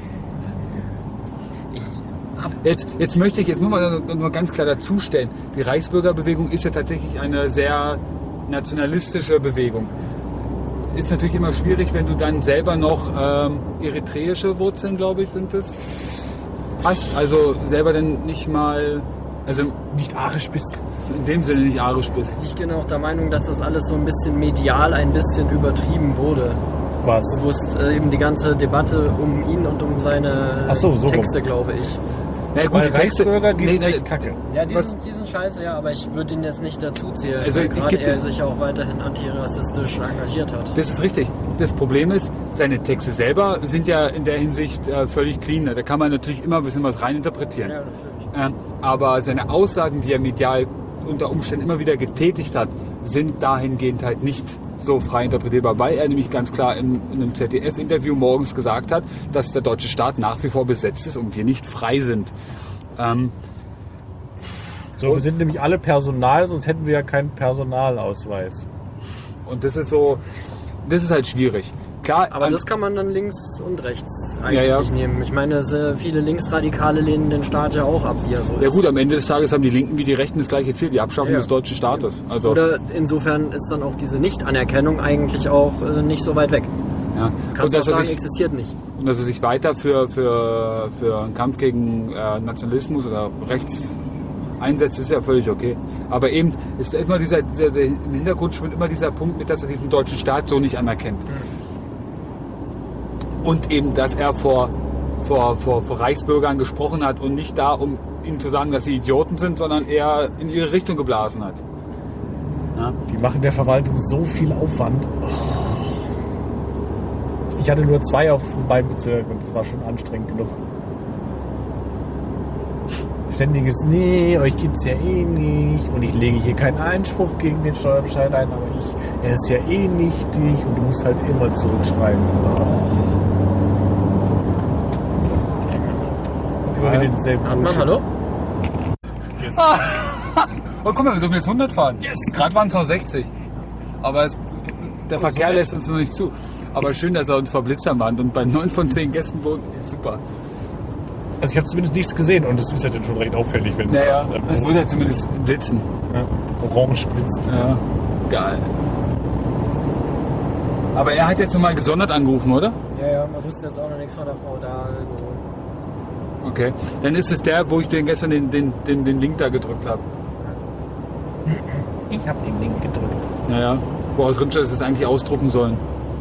Jetzt, jetzt möchte ich jetzt nur mal nur ganz klar dazustellen, die Reichsbürgerbewegung ist ja tatsächlich eine sehr nationalistische Bewegung. Ist natürlich immer schwierig, wenn du dann selber noch ähm, eritreische Wurzeln, glaube ich, sind es, hast. Also selber dann nicht mal, also Nicht arisch bist. in dem Sinne nicht arisch bist. Ich bin auch der Meinung, dass das alles so ein bisschen medial ein bisschen übertrieben wurde. Was? Bewusst äh, eben die ganze Debatte um ihn und um seine Ach so, so Texte, glaube ich. Na gut, Weil die Texte, Reichsbürger, die nee, sind nee, echt kacke. Ja, die sind, die sind scheiße, ja, aber ich würde ihn jetzt nicht dazu zählen, Also, weil ich gerade geb er dir- sich auch weiterhin antirassistisch engagiert hat. das ist richtig. Das Problem ist, seine Texte selber sind ja in der Hinsicht äh, völlig clean. Da kann man natürlich immer ein bisschen was reininterpretieren. Ja, natürlich. Ähm, aber seine Aussagen, die er medial unter Umständen immer wieder getätigt hat, sind dahingehend halt nicht so frei interpretierbar, weil er nämlich ganz klar in, in einem Z D F-Interview morgens gesagt hat, dass der deutsche Staat nach wie vor besetzt ist und wir nicht frei sind. Ähm, So, wir sind nämlich alle Personal, sonst hätten wir ja keinen Personalausweis. und das ist so, das ist halt schwierig. Klar, Aber an- das kann man dann links und rechts eigentlich Ja, ja. nehmen. Ich meine, es, äh, viele Linksradikale lehnen den Staat ja auch ab, wie er so ja ist. gut, am Ende des Tages haben die Linken wie die Rechten das gleiche Ziel, die Abschaffung Ja. des deutschen Staates. Also, Oder insofern ist dann auch diese Nichtanerkennung eigentlich auch äh, nicht so weit weg. ja. Kannst Und du auch dass er sagen, sich existiert nicht. Und dass er sich weiter für, für, für einen Kampf gegen äh, Nationalismus oder rechts einsetzt, ist ja völlig okay. Aber eben ist immer dieser, dieser, der, im Hintergrund schwimmt immer dieser Punkt mit, dass er diesen deutschen Staat so nicht anerkennt. Und eben, dass er vor, vor, vor, vor Reichsbürgern gesprochen hat und nicht da, um ihnen zu sagen, dass sie Idioten sind, sondern eher in ihre Richtung geblasen hat. Ja? Die machen der Verwaltung so viel Aufwand. Ich hatte nur zwei auf meinem Bezirk und das war schon anstrengend genug. Ständiges, nee, euch gibt's ja eh nicht und ich lege hier keinen Einspruch gegen den Steuerbescheid ein, aber ich, er ist ja eh nichtig und du musst halt immer zurückschreiben. Oh. Und immer wieder denselben Hat man, Bullshit. hallo? Oh, guck mal, wir dürfen jetzt hundert fahren. Yes. Gerade waren es noch sechzig. Aber es, der Verkehr lässt uns noch nicht zu. Aber schön, dass er uns verblitzern warnt und bei neun von zehn Gästen wohnt. Super. Also ich habe zumindest nichts gesehen und das ist ja dann schon recht auffällig, wenn Naja, es es äh, würde ja zumindest blitzen. ja, orange blitzt. Ja, geil. Aber er hat jetzt nochmal gesondert angerufen, oder? Ja, ja, man wusste jetzt auch noch nichts von der Frau da. Also. Okay. Dann ist es der, wo ich den gestern den, den, den, den Link da gedrückt habe. Ich habe den Link gedrückt. Naja, wo aus drin steht, dass wir es eigentlich ausdrucken sollen.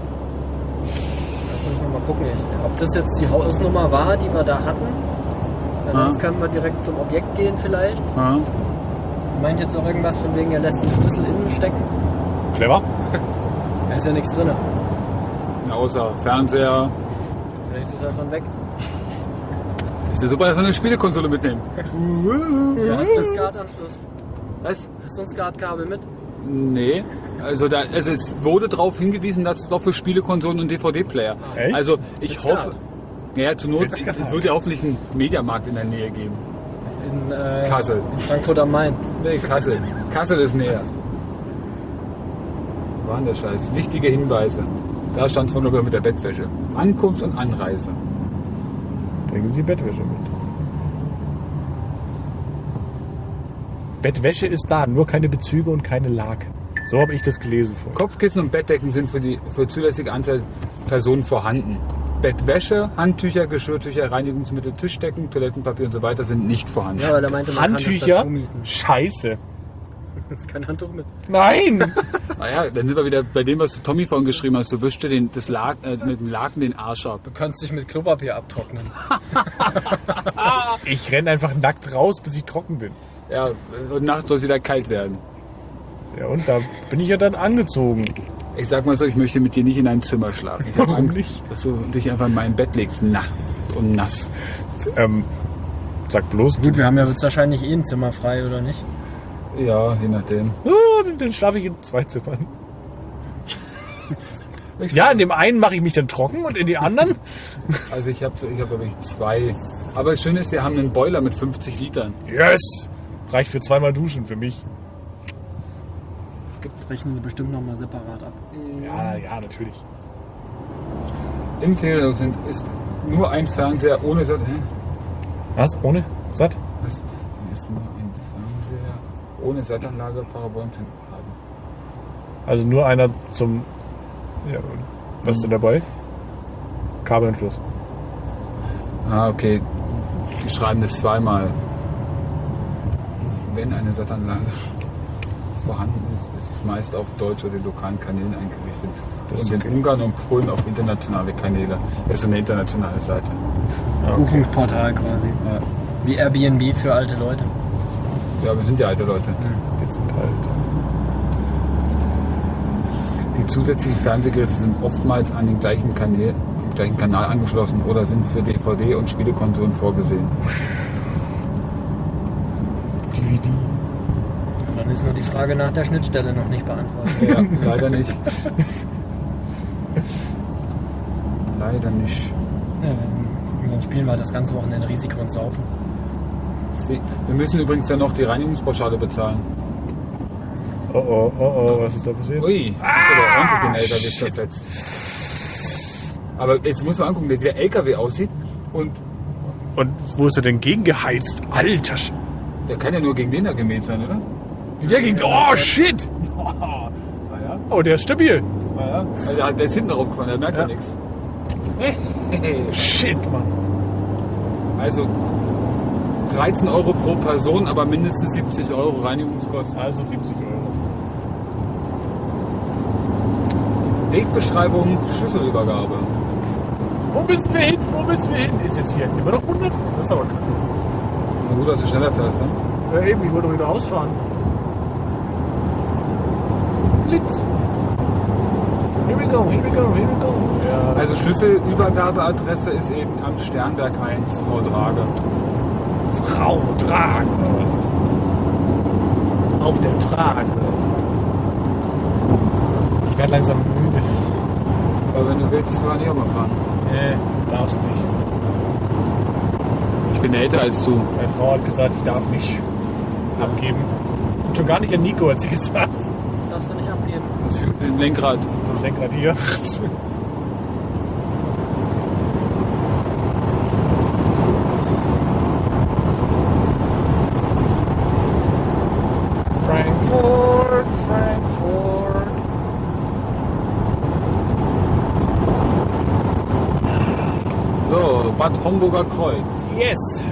Lass uns noch mal gucken, ich, ob das jetzt die Hausnummer war, die wir da hatten. Weil Ja. sonst können wir direkt zum Objekt gehen vielleicht. Ja. Meint jetzt auch irgendwas von wegen, er lässt den Schlüssel innen stecken. Clever. Da ist ja nichts drin. Außer Fernseher. Vielleicht ist er schon weg. Ist ja super, dass wir eine Spielekonsole mitnehmen. Ja, hast du einen SCART-Anschluss? Was? Hast du ein SCART-Kabel mit? Nee. Also, da, also es wurde darauf hingewiesen, dass es auch für Spielekonsolen und D V D-Player. Echt? Also ich Mit hoffe, ja, zur Not, Mit es wird ja hoffentlich einen Mediamarkt in der Nähe geben. In äh, Kassel. in Frankfurt am Main. Nee, Kassel. Kassel ist näher. Wo war denn der Scheiß? Wichtige Hinweise. Da stand es von nur mit der Bettwäsche. Ankunft und Anreise. Bringen Sie Bettwäsche mit. Bettwäsche ist da, nur keine Bezüge und keine Laken. So habe ich das gelesen vorher. Kopfkissen und Bettdecken sind für die für zulässige Anzahl Personen vorhanden. Bettwäsche, Handtücher, Geschirrtücher, Reinigungsmittel, Tischdecken, Toilettenpapier und so weiter sind nicht vorhanden. Ja, weil er meinte, man kann das Handtücher? dazu mieten. Scheiße. Das ist kein Handtuch mit. Nein! Naja, dann sind wir wieder bei dem, was du Tommy vorhin geschrieben hast. Du wischst dir den, das Lag, äh, mit dem Laken den Arsch ab. Du kannst dich mit Klopapier abtrocknen. Ich renne einfach nackt raus, bis ich trocken bin. Ja, und nachts soll es wieder kalt werden. Ja, und da bin ich ja dann angezogen. Ich sag mal so, ich möchte mit dir nicht in einem Zimmer schlafen. Ich habe Warum Angst, nicht? dass du dich einfach in mein Bett legst, na, und nass. Ähm, sag bloß. Gut, wir haben ja jetzt wahrscheinlich eh ein Zimmer frei, oder nicht? Ja, je nachdem. Oh, dann, dann schlafe ich in zwei Zimmern. Ja, in dem einen mache ich mich dann trocken und in die anderen. Also ich habe, ich habe glaube ich zwei Aber das Schöne ist, wir haben einen Boiler mit fünfzig Litern. Yes! Reicht für zweimal Duschen für mich. Das gibt, rechnen sie bestimmt nochmal separat ab. Ja, ja, natürlich. Im Ferienhaus sind ist nur ein Fernseher ohne Sat. Hä? Was? Ohne? Satt? Was? Ist nur ein Fernseher ohne Sattanlage Parabolic haben. Also nur einer zum... Ja, was ist denn dabei? Kabelanschluss. Ah, okay. Die schreiben das zweimal. Wenn eine Sattanlage vorhanden ist, ist es meist auf Deutsch oder den lokalen Kanälen eingerichtet. Das ist und okay. in Ungarn und Polen auf internationale Kanäle. Das ist eine internationale Seite. Ah, okay. Buchungsportal quasi. Ja, Wie Airbnb für alte Leute. ja wir sind ja alte Leute. Jetzt sind halt... Die zusätzlichen Fernsehgeräte sind oftmals an den gleichen Kanal, am gleichen Kanal angeschlossen oder sind für D V D und Spielekonsolen vorgesehen. D V D. Dann ist nur die Frage nach der Schnittstelle noch nicht beantwortet. Ja, leider nicht. Leider nicht. Ja, dann spielen wir halt das ganze Wochenende Risiko und Saufen. Sie- Wir müssen übrigens ja noch die Reinigungspauschale bezahlen. Oh oh, oh oh, was ist da passiert? Ui, der ordentlich den L K W zerfetzt. Aber jetzt muss man angucken, wie der L K W aussieht. Und Und wo ist er denn gegengeheizt? Alter Sch... der kann ja nur gegen den da gemäht sein, oder? Der ging... Oh, shit! Naja, Oh, der ist stabil. naja. Also der, der ist hinten drauf gefahren, der merkt ja, Ja. nichts. Shit, Mann. Also dreizehn Euro pro Person, aber mindestens siebzig Euro Reinigungskosten. Also siebzig Euro. Wegbeschreibung, Schlüsselübergabe. Wo müssen wir hin? Wo müssen wir hin? Ist jetzt hier immer noch hundert? Das ist aber kacke. Na gut, dass du schneller fährst, ne? Ja, eben, ich wollte doch wieder ausfahren. Blitz. Here we go, here we go, here we go. Ja, Also Schlüsselübergabeadresse ist eben am Sternberg eins, Frau Drage. Frau Trage. Auf der Trage. Ich werde langsam müde. Aber wenn du willst, kann ich auch mal fahren. Nee, darfst nicht. Ich bin älter als du. Meine Frau hat gesagt, ich darf nicht abgeben. Und schon gar nicht an Nico, hat sie gesagt. Das darfst du nicht abgeben. Das für ein Lenkrad. Das Lenkrad hier. Frankfurt, Frankfurt. So, Bad Homburger Kreuz. Yes.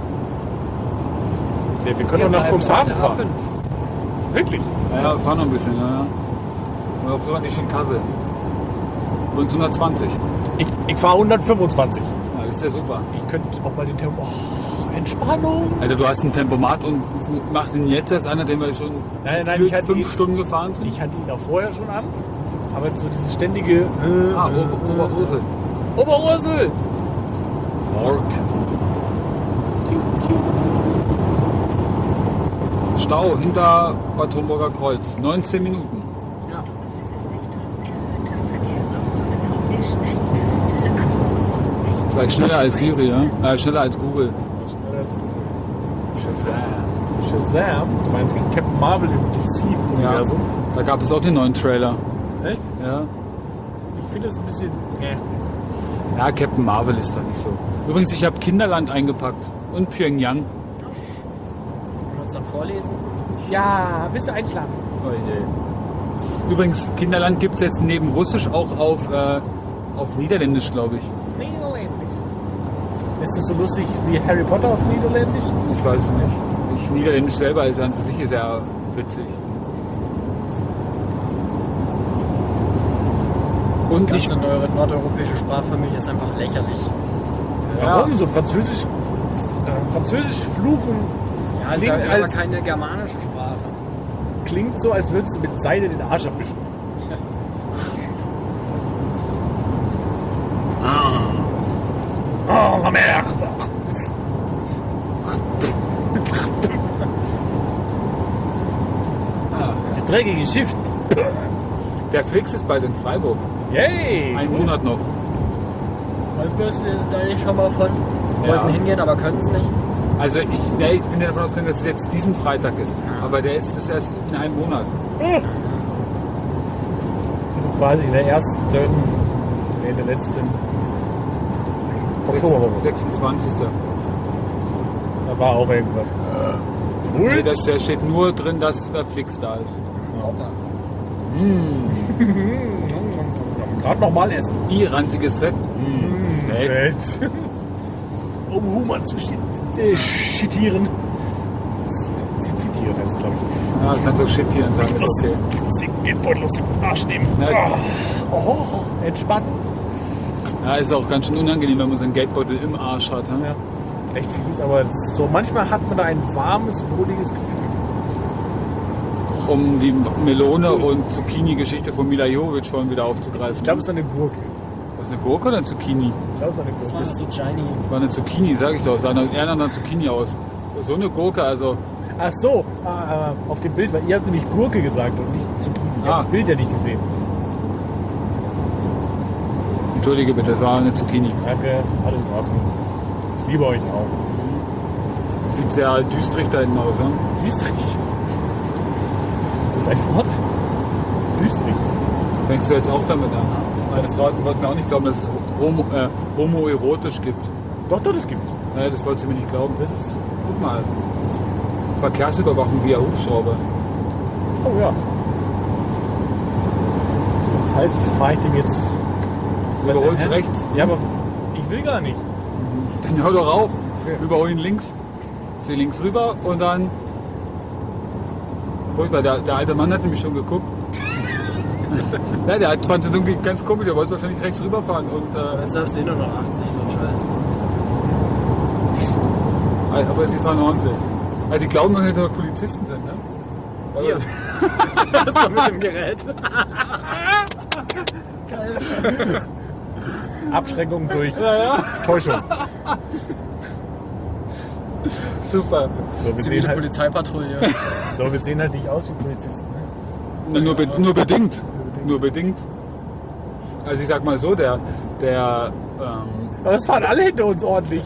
Ja, wir können doch nach Cuxhaven fahren. Wirklich? Ja, ja, fahren noch ein bisschen, ja. ja. Und auch sogar nicht in Kassel. Übrigens hundertzwanzig. Ich, ich fahre hundertfünfundzwanzig. Ja, das ist ja super. Ich könnte auch mal den Tempo... Oh, Entspannung. Alter, du hast ein Tempomat und machst ihn jetzt erst an, den wir schon Nein, nein, für ich hatte fünf ihn- Stunden gefahren sind. Ich hatte ihn auch vorher schon an. Aber so dieses ständige... Äh, Ah, äh, Ober Oberursel. Oberursel. Morg. Stau hinter Bad Homburger Kreuz. neunzehn Minuten. Ja. Befindest dich trotz erhöhter Verkehrsaufkommen auf der schnellsten Route an. Sei schneller als Siri, ja? Äh, schneller als Google. Shazam. Shazam? Du meinst Captain Marvel im D C-Universum? Da gab es auch den neuen Trailer. Echt? Ja. Ich finde das ein bisschen... Äh. Ja, Captain Marvel ist da nicht so. Übrigens, ich habe Kinderland eingepackt. Und Pyongyang. Können wir uns dann vorlesen? Ja, bist du einschlafen? Oh je. Übrigens, Kinderland gibt es jetzt neben Russisch auch auf, äh, auf Niederländisch, glaube ich. Niederländisch. Ist das so lustig wie Harry Potter auf Niederländisch? Ich weiß es nicht. Ich, Niederländisch selber ist ja an für sich sehr witzig. Und Die ich, ganze neue nordeuropäische Sprachfamilie ist einfach lächerlich. Warum? So Französisch... Äh, Französisch fluchen Ja, es ist Klingt ja aber als- keine germanische Sprache. klingt so, als würdest du mit Seide den Arsch abwischen. Oh, la merde. ah, Der dreckige Shift. der Flix ist bald in Freiburg. Yay. Ein Monat noch. Wann bist du da nicht schon mal von? wollten hingehen, aber können es nicht. Also ich, ne, ich bin ja davon ausgegangen, dass es jetzt diesen Freitag ist. Aber der ist es erst in einem Monat. Also quasi in der ersten, nee, in der letzten Oktoberwoche. sechsundzwanzigsten Da war auch irgendwas. Nee, da da steht nur drin, dass da Flix da ist. Mmh. Gerade nochmal essen. I, ranziges Fett. Mmh. Hey. Fett. Um Humor zu sch- äh, schittieren. Sie zitieren jetzt, glaube ich. Ja, kannst auch shittieren sagen, ist okay. Ich muss den Geldbeutel aus dem Arsch nehmen. Ja, ist, Oh, oh, entspannen. ja, ist auch ganz schön unangenehm, wenn man so einen Geldbeutel im Arsch hat. Hm? Ja, echt fies, aber es ist so, manchmal hat man da ein warmes, wohliges Gefühl. Um die Melone- und Zucchini-Geschichte von Mila Jovovich vorhin wieder aufzugreifen. Ich glaube, es ist eine Gurke. Was, eine Gurke oder ein Zucchini? Ich glaube, es ist eine Das Gurke. war so Shiny. War eine Zucchini, sag ich doch. Sah nach- eher nach einer Zucchini aus. So eine Gurke, also. Ach so, ah, äh, auf dem Bild, weil ihr habt nämlich Gurke gesagt und nicht Zucchini. Ich Ah. habe das Bild ja nicht gesehen. Entschuldige bitte, das war eine Zucchini. Danke, alles in Ordnung. Ich liebe euch auch. Sieht sehr düstrig da hinten aus, ne? Düstrig. Ist das ein Wort? Düstrig. Fängst du jetzt auch damit an? Meine Frau wollte mir auch nicht glauben, dass es homo, äh, homoerotisch gibt. Doch, doch, das gibt's. Naja, das wollte sie mir nicht glauben. Das ist. Guck mal. Verkehrsüberwachung via Hubschrauber. Oh ja. Das heißt, fahre ich dem jetzt. Du überholst Hä? rechts. Ja, aber ich will gar nicht. Dann hör doch auf. Okay. Überhol ihn links. Zieh links rüber und dann. Furchtbar, der, der alte Mann hat nämlich schon geguckt. Ja, der hat, fand es irgendwie ganz komisch, der wollte wahrscheinlich rechts rüberfahren und. Äh, Das darfst du eh nur noch achtzig, so ein Scheiß. aber sie fahren ordentlich. Also die glauben, dass sie noch Polizisten sind, ne? Aber Ja. Das war mit dem Gerät. Abschreckung durch Ja, ja. Täuschung. Super. So, wir sehen Zivile halt, Polizeipatrouille. so, wir sehen halt nicht aus wie Polizisten. Ne? Na, nur, be nur bedingt. Nur bedingt. Also ich sag mal so, der, der, ähm, Aber es fahren alle hinter uns ordentlich.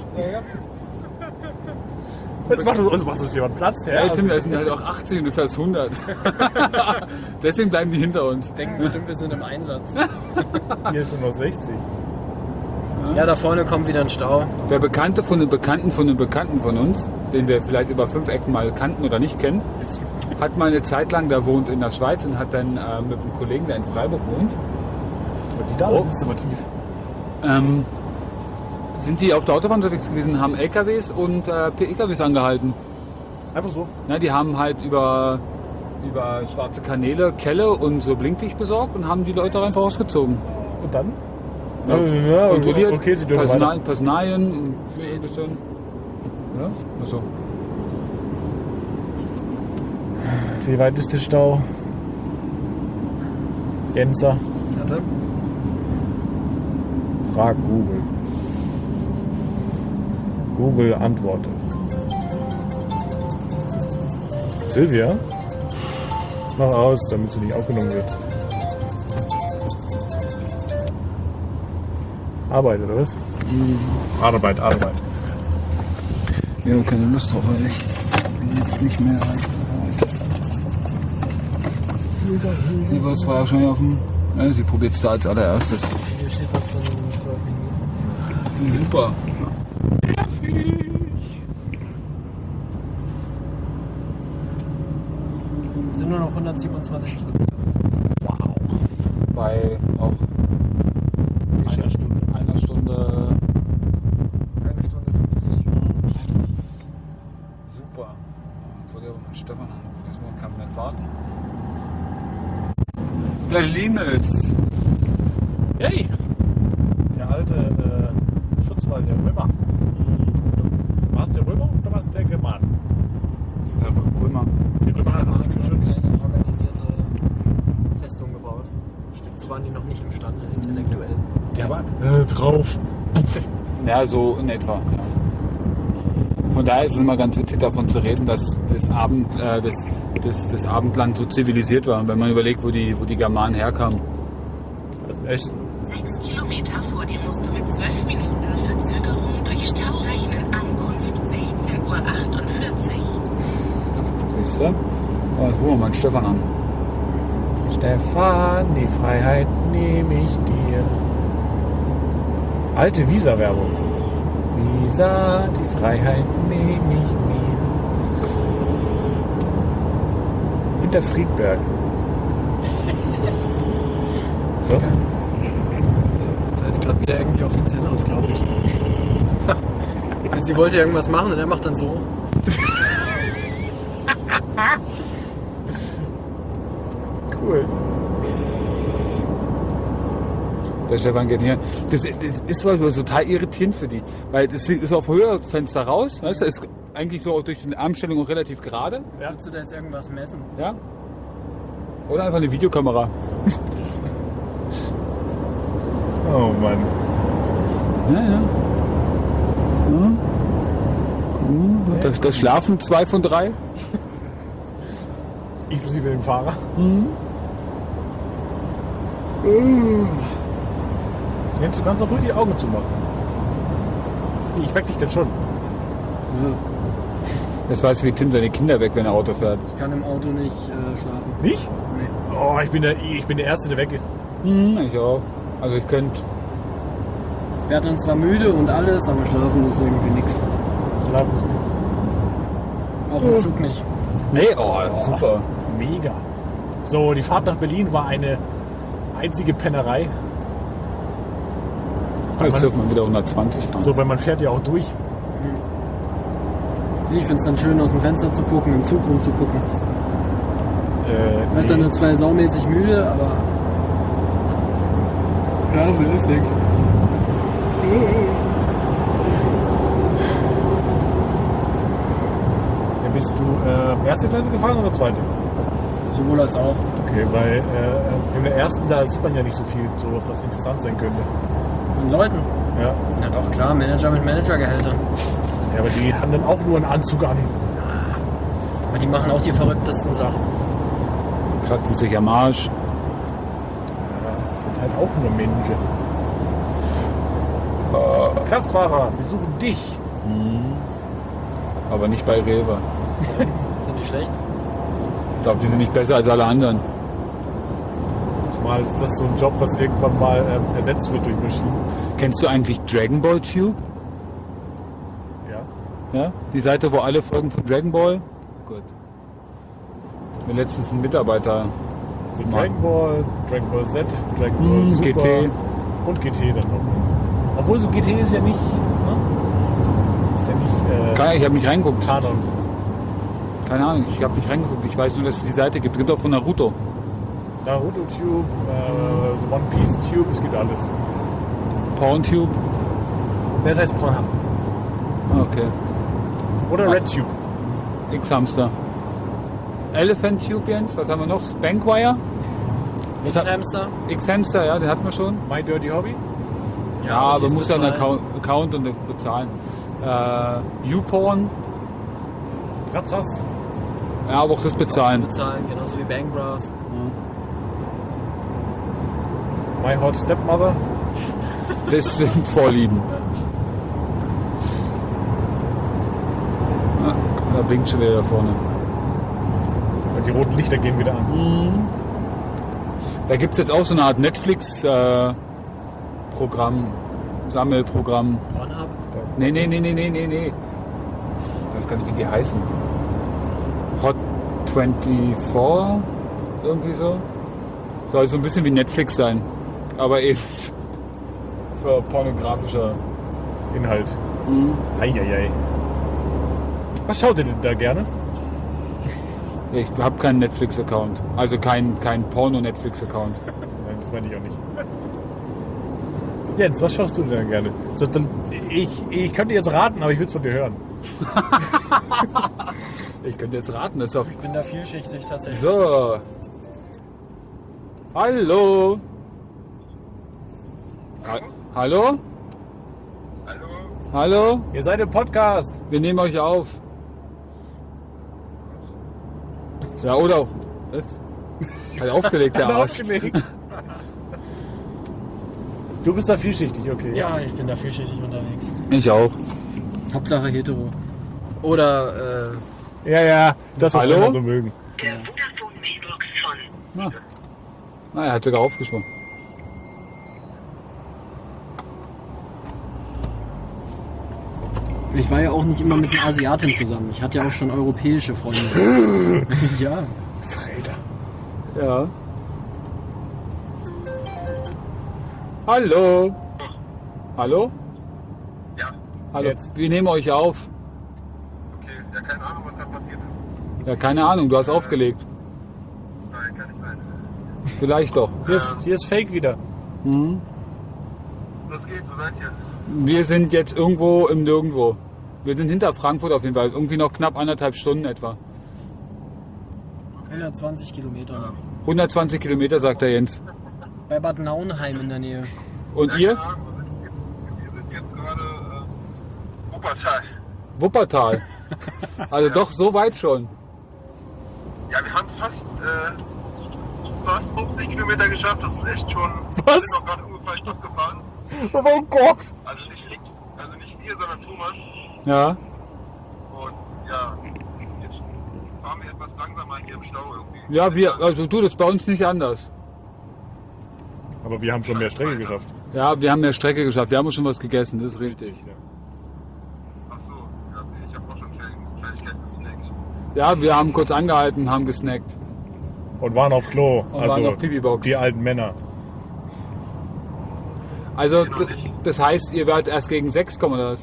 Jetzt macht uns, macht uns jemand Platz. Ja, ja, Tim, da sind halt auch achtzig und du fährst hundert. Deswegen bleiben die hinter uns. Denken bestimmt, wir sind im Einsatz. hier ist nur noch sechzig. Ja, da vorne kommt wieder ein Stau. Der Bekannte von einem Bekannten von einem Bekannten von uns, den wir vielleicht über fünf Ecken mal kannten oder nicht kennen, hat mal eine Zeit lang, der wohnt in der Schweiz und hat dann äh, mit einem Kollegen, der in Freiburg wohnt, Und die da Oh. sitzt immer tief. ähm, sind die auf der Autobahn unterwegs gewesen, haben L K Ws und äh, P K Ws angehalten. Einfach so. Ja, die haben halt über, über schwarze Kanäle Kelle und so Blinklicht besorgt und haben die Leute einfach rausgezogen. Und dann? Ja, Ja, kontrolliert, okay, sie dürfen Personal, weiter. Personalien, und ein bisschen. Ja, also. Wie weit ist der Stau? Jenser, Warte. frag Google. Google antwortet. Silvia? Mach aus, damit sie nicht aufgenommen wird. Arbeit, oder was? Arbeit, Arbeit. Ja, keine Lust drauf, weil ich bin jetzt nicht mehr erreichbar. Sie war zwar schon auf dem. Ja, sie probiert es da als allererstes. Hier steht was von zwölf Minuten. Super. Sind nur noch hundertsiebenundzwanzig Kilometer. Wow. Bei auch einer Stunde. Einer Stunde. Eine Stunde fünfzig. Super. Jetzt wollte ich aber mal Stefan anrufen. Jetzt kann man nicht warten. Der Linus. Hey! Der alte äh, Schutzwall der Römer. War es der Römer oder war es der German? Der Römer. Die Römer haben sich geschützt. Eine organisierte Festung gebaut. Stimmt, so waren die noch nicht imstande, intellektuell. Der war äh, drauf. Ja, so in etwa. Ja. Von daher ist es immer ganz witzig davon zu reden, dass das, Abend, äh, das, das, das Abendland so zivilisiert war. Wenn man überlegt, wo die, wo die Germanen herkamen. Das ist echt. Sechs Kilometer vor dir musst du mit zwölf Minuten Verzögerung durch Durch Stau rechnen. Ankunft sechzehn Uhr achtundvierzig. Siehst du? Oh, jetzt rufen wir mal einen Stefan an. Stefan, die Freiheit nehme ich dir. Alte Visa-Werbung. Visa, die Freiheit nehme ich mir. Hinter Friedberg. So. Das sah jetzt gerade wieder irgendwie offiziell aus, glaube ich. Und sie wollte irgendwas machen und er macht dann so. Cool. Der Stefan geht hier. Das, das ist zum Beispiel total irritierend für die. Weil das ist auf Höherfenster raus. Weißt du, ist eigentlich so durch die Armstellung auch relativ gerade. Ja. Willst du da jetzt irgendwas messen? Ja. Oder einfach eine Videokamera. Oh Mann. Ja, ja. ja. Da, da schlafen zwei von drei. Inklusive dem Fahrer. Mhm. Jens, du kannst auch ruhig die Augen zumachen. Ich weck dich denn schon. Das weiß wie Tim seine Kinder weg, wenn er Auto fährt. Ich kann im Auto nicht äh, schlafen. Nicht? Nee. Oh, ich bin der, ich bin der Erste, der weg ist. Mhm, ich auch. Also ich könnte. Ich werde dann zwar müde und alles, aber schlafen ist irgendwie nichts. Schlafen ist nichts. Auch im Zug nicht. Nee, oh, super. Mega. So, die Fahrt nach Berlin war eine einzige Pennerei. Jetzt dürfen wir wieder hundertzwanzig fahren. So, weil man fährt ja auch durch. Ich finde es dann schön, aus dem Fenster zu gucken, im Zug rumzugucken. Äh, Ich werde dann nur zwei saumäßig müde, aber Schlafen ist weg. Ja, bist du äh, erste Klasse gefahren oder zweite? Sowohl als auch. Okay, weil äh, in der ersten, da sieht man ja nicht so viel, so was interessant sein könnte. Von Leuten? Ja. Ja doch, klar, Manager mit Managergehältern. Ja, aber die haben dann auch nur einen Anzug an. Aber die machen auch die verrücktesten Sachen. Kratzen sich am Arsch. Ja, das sind halt auch nur Menschen. Kraftfahrer, wir suchen dich. Mhm. Aber nicht bei Rewe. Sind die schlecht? Ich glaube, die sind nicht besser als alle anderen. Zumal ist das so ein Job, was irgendwann mal ähm, ersetzt wird durch Maschinen. Kennst du eigentlich Dragon Ball Tube? Ja. Ja? Die Seite, wo alle Folgen von Dragon Ball? Gut. Mir letztens ein Mitarbeiter. So Mann. Dragon Ball, Dragon Ball Z, Dragon Ball Mm, Super G T. und G T dann noch. Obwohl so G T ist ja nicht, ne? Ist ja nicht äh, Keine, ich habe nicht reingeguckt. Kanon. Keine Ahnung, ich habe nicht reingeguckt. Ich weiß nur, dass es die Seite gibt. Es gibt auch von Naruto. Naruto Tube, äh, so One Piece Tube, es gibt alles. Porn Tube. Das heißt Pornhub. Okay. Oder Ah. Red Tube. X-Hamster. Elephant Tube, Jens. Was haben wir noch? Spankwire. Was hat- X-Hamster? X-Hamster, ja, den hatten wir schon. My Dirty Hobby. Ja, aber die muss ja einen bezahlen. Account, Account und bezahlen. Äh, YouPorn. Ratzas. Ja, aber auch das bezahlen. Bezahlen, genauso wie Bang Bros. My Hot Stepmother. Das sind Vorlieben. Ah, da blinkt schon wieder da vorne. Und die roten Lichter gehen wieder an. Da gibt es jetzt auch so eine Art Netflix-Programm, Sammelprogramm. Pornhub? Nee, nee, nee, nee, nee, nee, nee. Ich weiß gar nicht, wie die heißen. Hot vierundzwanzig, irgendwie so. Soll so ein bisschen wie Netflix sein. Aber eben für pornografischer Inhalt. Eieiei. Was schaut ihr denn da gerne? Ich habe keinen Netflix-Account. Also kein, kein Porno-Netflix-Account. Nein, das meine ich auch nicht. Jens, was schaust du denn gerne? So, dann, ich, ich könnte jetzt raten, aber ich will es von dir hören. Ich könnte jetzt raten, das ist auf. Ich bin da vielschichtig tatsächlich. So. Hallo. Ha Hallo? Hallo? Hallo? Ihr seid im Podcast. Wir nehmen euch auf. Ja, oder? Was? Hat aufgelegt, der Hat Arsch. aufgelegt. Du bist da vielschichtig, okay. Ja, ich bin da vielschichtig unterwegs. Ich auch. Hauptsache hetero. Oder, äh, Ja, ja, das was Hallo? wir so mögen. Der Vodafone Mailbox von Ah. Ah, er hat sogar aufgesprochen. ich war ja auch nicht immer mit einer Asiatin zusammen. Ich hatte ja auch schon europäische Freunde. Ja. Freda. Ja. Hallo. Hallo? Ja, Hallo. Jetzt. Wir nehmen euch auf. okay. Ja, keine Ahnung, was da passiert ist. Ja, keine Ahnung, du hast aufgelegt. Nein, kann nicht sein. Vielleicht doch. Hier ist, hier ist Fake wieder. Mhm. Was geht? Wo seid ihr? Wir sind jetzt irgendwo im Nirgendwo. Wir sind hinter Frankfurt auf jeden Fall. Irgendwie noch knapp anderthalb Stunden etwa. hundertzwanzig Kilometer noch. hundertzwanzig Kilometer, sagt der Jens. Bei Bad Nauenheim in der Nähe. Und Ja, ihr? keine Ahnung, wo sind wir? Wir sind jetzt gerade äh, Wuppertal. Wuppertal. Also doch so weit schon. Ja, wir haben es fast, äh, fast fünfzig Kilometer geschafft. Das ist echt schon. Was? Wir sind noch gerade ungefähr durchgefahren. Oh Gott! Also nicht ich, also nicht wir, sondern Thomas. Ja. Und ja, jetzt fahren wir etwas langsamer hier im Stau irgendwie. Ja, wir, also du, das ist bei uns nicht anders. Aber wir haben schon mehr Strecke geschafft. Ja, wir haben mehr Strecke geschafft. Wir haben schon was gegessen, das ist richtig. Ach so, ja, okay, ich habe auch schon Klein- Kleinigkeiten gesnackt. Ja, wir haben kurz angehalten, haben gesnackt. Und waren auf Klo. Und also waren auf Pipi-Box. die alten Männer. Also Noch d- nicht. das heißt, ihr werdet erst gegen sechs kommen oder was?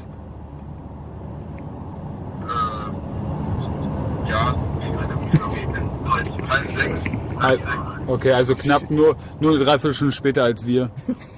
Äh, ja, so gegen eine Kilometer. Halb, halb sechs. Halb Halt- sechs. Okay, also knapp nur, nur eine Dreiviertelstunde später als wir.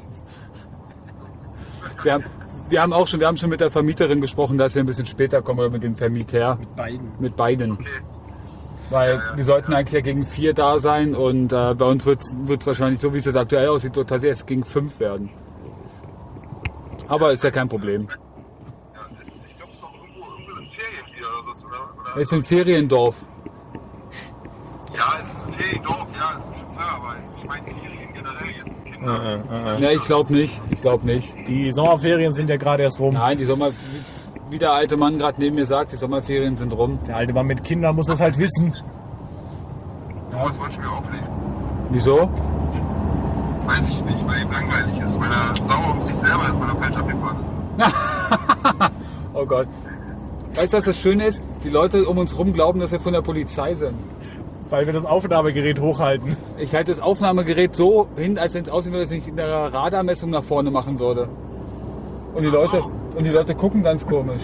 Wir haben, wir haben auch schon, wir haben schon mit der Vermieterin gesprochen, dass wir ein bisschen später kommen oder mit dem Vermieter, Beiden. mit beiden. Okay. Weil wir sollten eigentlich ja gegen vier da sein und äh, bei uns wird es wahrscheinlich, so wie es jetzt aktuell aussieht, so tatsächlich erst gegen fünf werden. Aber ist ja kein Problem. Ja, ist, ich glaube, es ist noch irgendwo, irgendwo sind Ferien wieder oder so, oder? oder Es ist ein Feriendorf. ja, es ist ein Feriendorf, ja, ist schon klar, aber ich meine Ferien generell jetzt für Kinder. Äh, äh, äh. Ja, ich glaube nicht. Ich glaube nicht. Die Sommerferien sind ja gerade erst rum. Nein, die Sommer, wie der alte Mann gerade neben mir sagt, die Sommerferien sind rum. Der alte Mann mit Kindern muss das halt wissen. Thomas wollte ich mir auflegen. Wieso? Weiß ich nicht, weil ihm langweilig ist, weil er sauer auf sich selber ist, weil er falsch abgefahren ist. Oh Gott. Weißt du, was das Schöne ist? Die Leute um uns rum glauben, dass wir von der Polizei sind. Weil wir das Aufnahmegerät hochhalten. Ich halte das Aufnahmegerät so hin, als wenn es aussehen würde, dass ich in der Radarmessung nach vorne machen würde. Und die Leute, und die Leute gucken ganz komisch.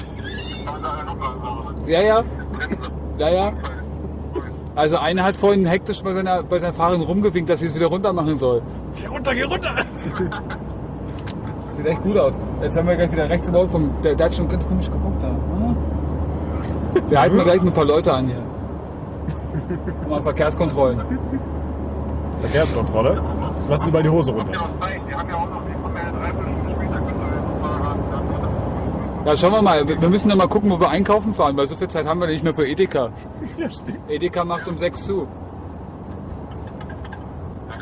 Ja, ja. Ja, ja. Also einer hat vorhin hektisch bei seiner, bei seiner Fahrerin rumgewinkt, dass sie es wieder runter machen soll. Geh runter, geh runter! Sieht echt gut aus. Jetzt haben wir gleich wieder rechts im Auto vom, der, der hat schon ganz komisch geguckt da. Hm? Wir halten mal gleich ein paar Leute an hier. Mal Verkehrskontrollen. Verkehrskontrolle. Lass Sie mal die Hose runter. Wir haben ja auch noch, wir kommen ja drei Stunden später, können wir jetzt Fahrrad, Ja, schauen wir mal. Wir wir müssen dann mal gucken, wo wir einkaufen fahren, weil so viel Zeit haben wir nicht mehr für Edeka. Ja, stimmt. Edeka macht um sechs zu. ach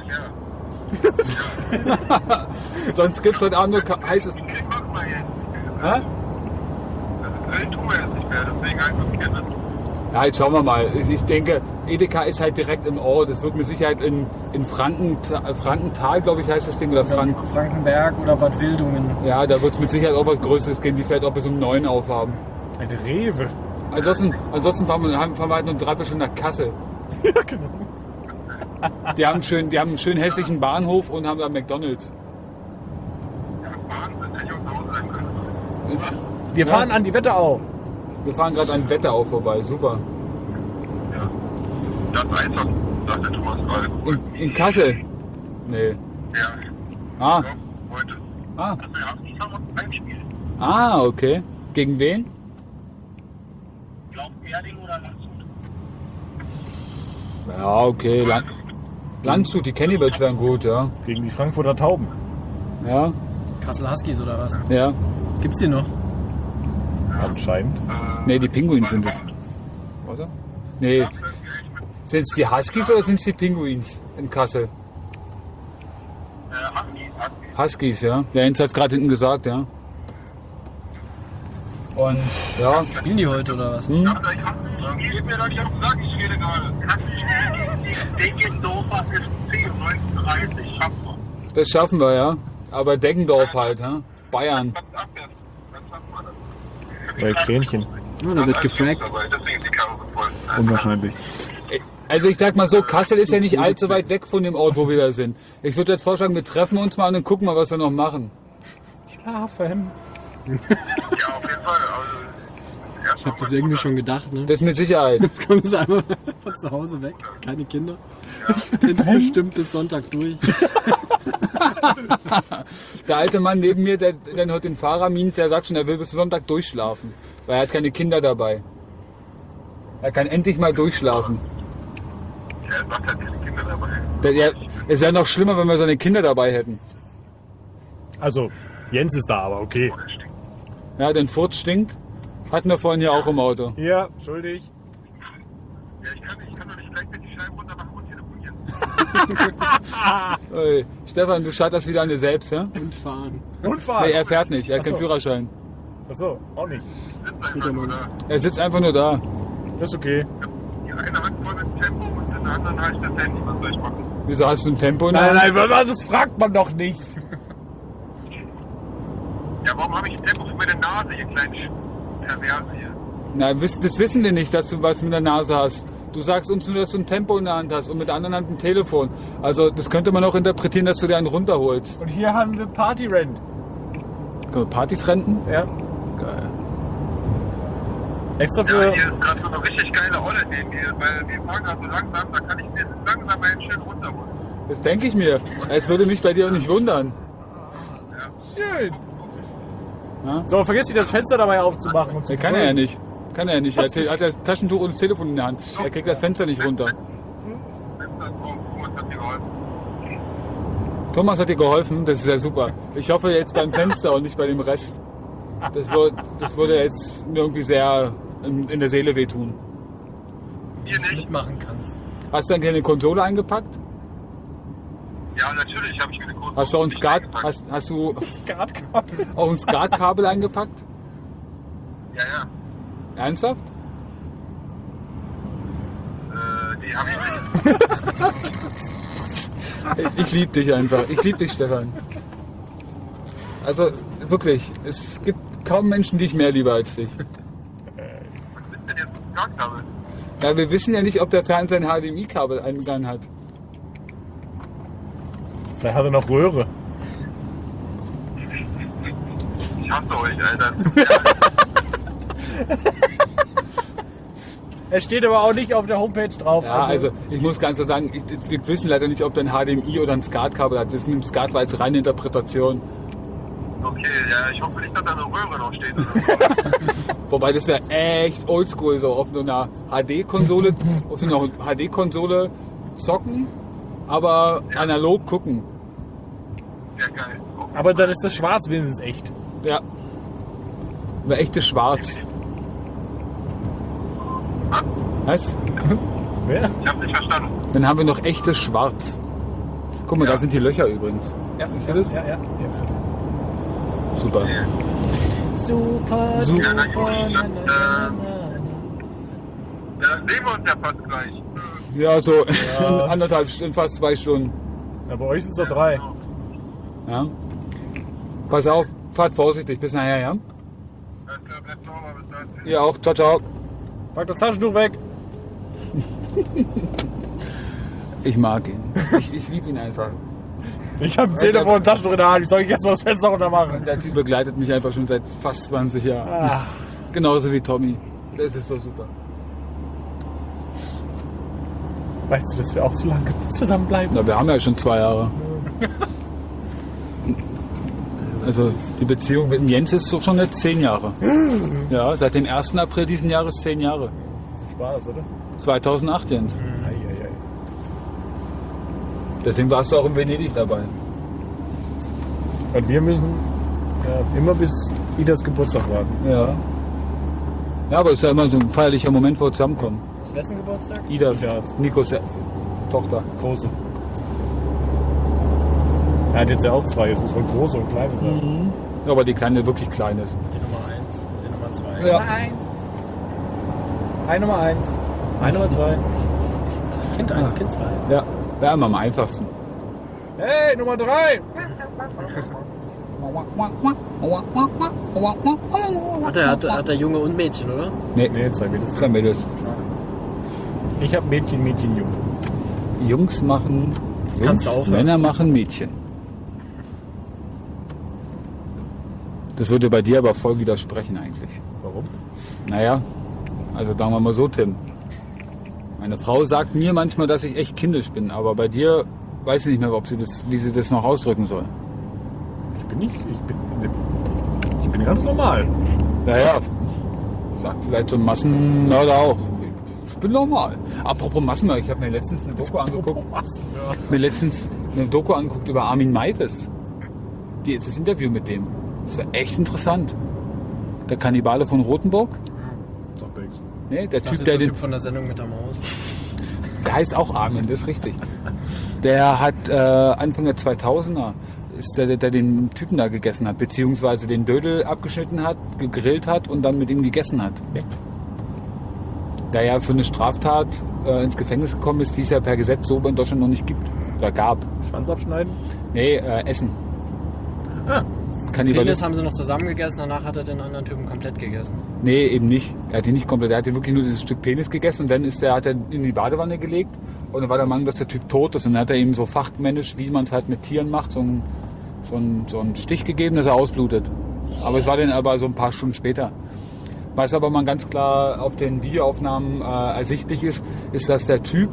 ja. Sonst gibt's heute Abend nur ka- heißes. Okay, guck mal jetzt. Hä? Das tun wir jetzt nicht mehr, deswegen einfach Kinder. Ja, jetzt schauen wir mal. Ich ich denke, Edeka ist halt direkt im Ort. Es wird mit Sicherheit in, in Franken, Frankenthal, glaube ich, heißt das Ding, oder Frank. Frankenberg oder Bad Wildungen. Ja, da wird es mit Sicherheit auch was Größeres geben, die vielleicht auch bis um neun aufhaben. Eine Rewe. Ansonsten, ansonsten fahren wir, haben- fahren wir halt nur drei, vier Stunden nach Kassel. Ja, genau. Die haben, schön, die haben einen schön hässlichen Bahnhof und haben da McDonalds. Ja, Wahnsinn, hätte ich auch zu Hause sein können. Wir Ja. fahren an die Wetterau. Wir fahren gerade an Wetterau vorbei, super. Ja. Das ist einfach, sagt der Thomas gerade. In, in Kassel? Nee. Ja, Ah, doch, heute. ah, Also wir haben die haben uns eingespielt. ah, okay. Gegen wen? Glaubt Erding oder Landshut? Ja, okay. Land, Landshut, die Cannibals wären gut, ja. Gegen die Frankfurter Tauben. Ja, Kassel Huskies oder was? ja. Gibt's die noch? Anscheinend. Nee, die Pinguins sind es. Oder? Nee. Sind es die Huskies oder sind es die Pinguins in Kassel? Äh, Huskies. Huskies, ja. Der Jens hat es gerade hinten gesagt, ja. Und ja, Spielen die heute oder was? hm? Ja, ich hab, gib mir doch nicht auf den Sack, ich rede gerade. Deggendorfer ist zehn Uhr neununddreißig, schaffen wir. Das schaffen wir, ja. Aber Deggendorf halt, ja. Bayern. Ganz abwärts, ganz abwärts. Bei Kränchen. Ja, da wird gefragt. Deswegen ist die Karre so voll. Unwahrscheinlich. Also ich sag mal so, Kassel ist ja nicht allzu weit weg von dem Ort, wo wir da sind. Ich würde jetzt vorschlagen, wir treffen uns mal und dann gucken mal, was wir noch machen. Schlafen. Ja, auf jeden Fall. Also, Ich hab das irgendwie schon gedacht, ne? Das mit Sicherheit. Jetzt kommen sie einmal von zu Hause weg. Keine Kinder. Bin bestimmt bis Sonntag durch. Der alte Mann neben mir, der dann heute den Fahrer mient, der sagt schon, er will bis Sonntag durchschlafen. Weil er hat keine Kinder dabei. Er kann endlich mal durchschlafen. Ja, er sagt halt keine Kinder dabei. Der, der, es wäre noch schlimmer, wenn wir seine Kinder dabei hätten. Also, Jens ist da, aber okay. Ja, denn Furz stinkt. Hatten wir vorhin ja auch im Auto. Ja, schuldig. Ja, ich kann, ich kann doch nicht gleich mit die Scheiben runter machen und telefonieren. Ey, Stefan, du schatterst wieder an dir selbst, ja? Und fahren. Und fahren. Nee, er fährt nicht, er hat Ach so. keinen Führerschein. Achso, auch nicht. Sitzt einfach nur da. Er sitzt einfach nur da. Das ist okay. Die eine Hand voll mit Tempo und in der anderen halt das Handy. Was soll ich machen? Wieso hast du ein Tempo in der Nein, Hand? nein, das fragt man doch nicht. Ja, warum habe ich Tempo für meine Nase, ihr kleinen Sch- Perverse hier? Na, wiss- das wissen wir nicht, dass du was mit der Nase hast. Du sagst uns nur, dass du ein Tempo in der Hand hast und mit der anderen Hand ein Telefon. Also das könnte man auch interpretieren, dass du dir einen runterholst. Und hier haben wir Party-Rent. Können wir Partys renten? Ja. Geil. Extra Ja, für... hier ist gerade so eine richtig geile Olle neben mir, weil wir fahren gerade so langsam, da kann ich mir langsam einen schön runterholen. Das denke ich mir. Es würde mich bei dir auch nicht wundern. Schön. Ja? So, vergiss nicht, das Fenster dabei aufzumachen. Und zu Nee, kann er ja brüllen. nicht. Kann er ja nicht. Er hat, hat das Taschentuch und das Telefon in der Hand. Er kriegt das Fenster nicht runter. Fenster vom Thomas hat dir geholfen. Thomas hat dir geholfen, das ist ja super. Ich hoffe jetzt beim Fenster und nicht bei dem Rest. Das, wird, das würde jetzt mir irgendwie sehr in, in der Seele wehtun. Hier nicht? Mitmachen kannst. Hast du dann keine Konsole eingepackt? Ja, natürlich habe ich mir eine Kurve. Hast du auch ein Skat, hast, hast du Skatkabel. auch ein Skatkabel eingepackt? Ja, ja. Ernsthaft? Äh, die habe ich nicht. Ich, ich liebe dich einfach. Ich liebe dich, Stefan. Also wirklich, es gibt kaum Menschen, die ich mehr liebe als dich. Was ist denn jetzt ein Skatkabel? Ja, wir wissen ja nicht, ob der Fernseher ein H D M I-Kabel eingegangen hat. Vielleicht hat er noch Röhre. Ich hasse euch, Alter. Es steht aber auch nicht auf der Homepage drauf. Ja, also ich muss ganz klar sagen, ich, wir wissen leider nicht, ob der ein H D M I oder ein Skatkabel hat. Das mit dem Skat war jetzt reine Interpretation. Okay, ja, ich hoffe nicht, dass da eine Röhre noch steht. Wobei das wäre echt oldschool, so auf so einer H D-Konsole, auf so einer H D-Konsole zocken, aber analog gucken. Ja, geil. Okay. Aber dann ist das Schwarz wenigstens echt. Ja. Wäre echtes Schwarz. Was? Wer? Ich hab nicht verstanden. Dann haben wir noch echtes Schwarz. Guck mal, Ja. da sind die Löcher übrigens. Ja, Ist ja, das? ja, ja, ja. Super. Super, Super. Ja, na gut, dann, äh, ja, dann sehen wir uns ja fast gleich. Ja, so Ja. in anderthalb Stunden, fast zwei Stunden. Ja, bei euch sind es doch drei. Ja. Pass auf, fahrt vorsichtig, bis nachher, ja? Alles klar, bleibt sauber, bis dann. Ihr auch, ciao, ciao. Pack das Taschentuch weg. Ich mag ihn. Ich, ich liebe ihn einfach. Ich habe ein Telefon und ein Taschentuch in der Hand. Ich soll jetzt noch das Fenster runter machen. Der Typ begleitet mich einfach schon seit fast zwanzig Jahren. Ah, Genauso wie Tommy. Das ist so super. weißt du, dass wir auch so lange zusammenbleiben? Na, wir haben ja schon zwei Jahre. Also die Beziehung mit dem Jens ist so schon jetzt zehn Jahre. Ja, seit dem ersten April diesen Jahres zehn Jahre. Das ist Spaß, oder? zweitausendacht, Jens. Ei, ei, ei. Deswegen warst du auch in Venedig dabei. Und wir müssen äh, immer bis Idas Geburtstag warten. Ja. Ja, aber es ist ja immer so ein feierlicher Moment, wo wir zusammenkommen. Wessen Geburtstag? Idas, Idas. Nikos Tochter. Große. Er hat jetzt ja auch zwei, jetzt muss man große und kleine sagen. Mhm. Aber die kleine wirklich klein ist. Die Nummer eins, die Nummer zwei. Ja. Ein Nummer eins. Ein Nummer zwei. Kind eins, Kind zwei. Ja, wäre immer am einfachsten. Hey, Nummer drei! Hat er, hat, hat er Junge und Mädchen, oder? Nee, Nee, zwei Mädels. zwei Mädels. Ich hab Mädchen, Mädchen, Junge. Jungs machen Kannst Jungs, du aufhören. Männer machen Mädchen. Das würde bei dir aber voll widersprechen eigentlich. Warum? Naja, also sagen wir mal so, Tim. Meine Frau sagt mir manchmal, dass ich echt kindisch bin, aber bei dir weiß ich nicht mehr, ob sie das, wie sie das noch ausdrücken soll. Ich bin nicht, ich bin, ich bin ganz normal. Naja, sagt vielleicht so ein Massenmörder auch. Ich bin normal. Apropos Massenmörder, ich habe mir letztens eine Doku angeguckt. Ja. mir letztens eine Doku angeguckt über Armin Maivis. Die, das Interview mit dem. Das war echt interessant. Der Kannibale von Rothenburg. Sagt mir nichts. Nee, der Das Typ, ist der der den, Typ von der Sendung mit der Maus. der heißt auch Armin, das ist richtig. Der hat äh, Anfang der zweitausender ist der, der, der den Typen da gegessen hat, beziehungsweise den Dödel abgeschnitten hat, gegrillt hat und dann mit ihm gegessen hat. Ja. Der ja für eine Straftat äh, ins Gefängnis gekommen ist, die es ja per Gesetz so in Deutschland noch nicht gibt. Oder gab. Schwanz abschneiden? Nee, äh, Essen. Ah. Penis Kannibalismus. haben sie noch zusammen gegessen, danach hat er den anderen Typen komplett gegessen. Nee, eben nicht. Er hat die nicht komplett. Er hat wirklich nur dieses Stück Penis gegessen und dann ist der, hat er in die Badewanne gelegt und dann war der Meinung, dass der Typ tot ist und dann hat er ihm so fachmännisch, wie man es halt mit Tieren macht, so einen so einen, so einen Stich gegeben, dass er ausblutet. Aber es war dann aber so ein paar Stunden später. Was aber mal ganz klar auf den Videoaufnahmen äh, ersichtlich ist, ist, dass der Typ,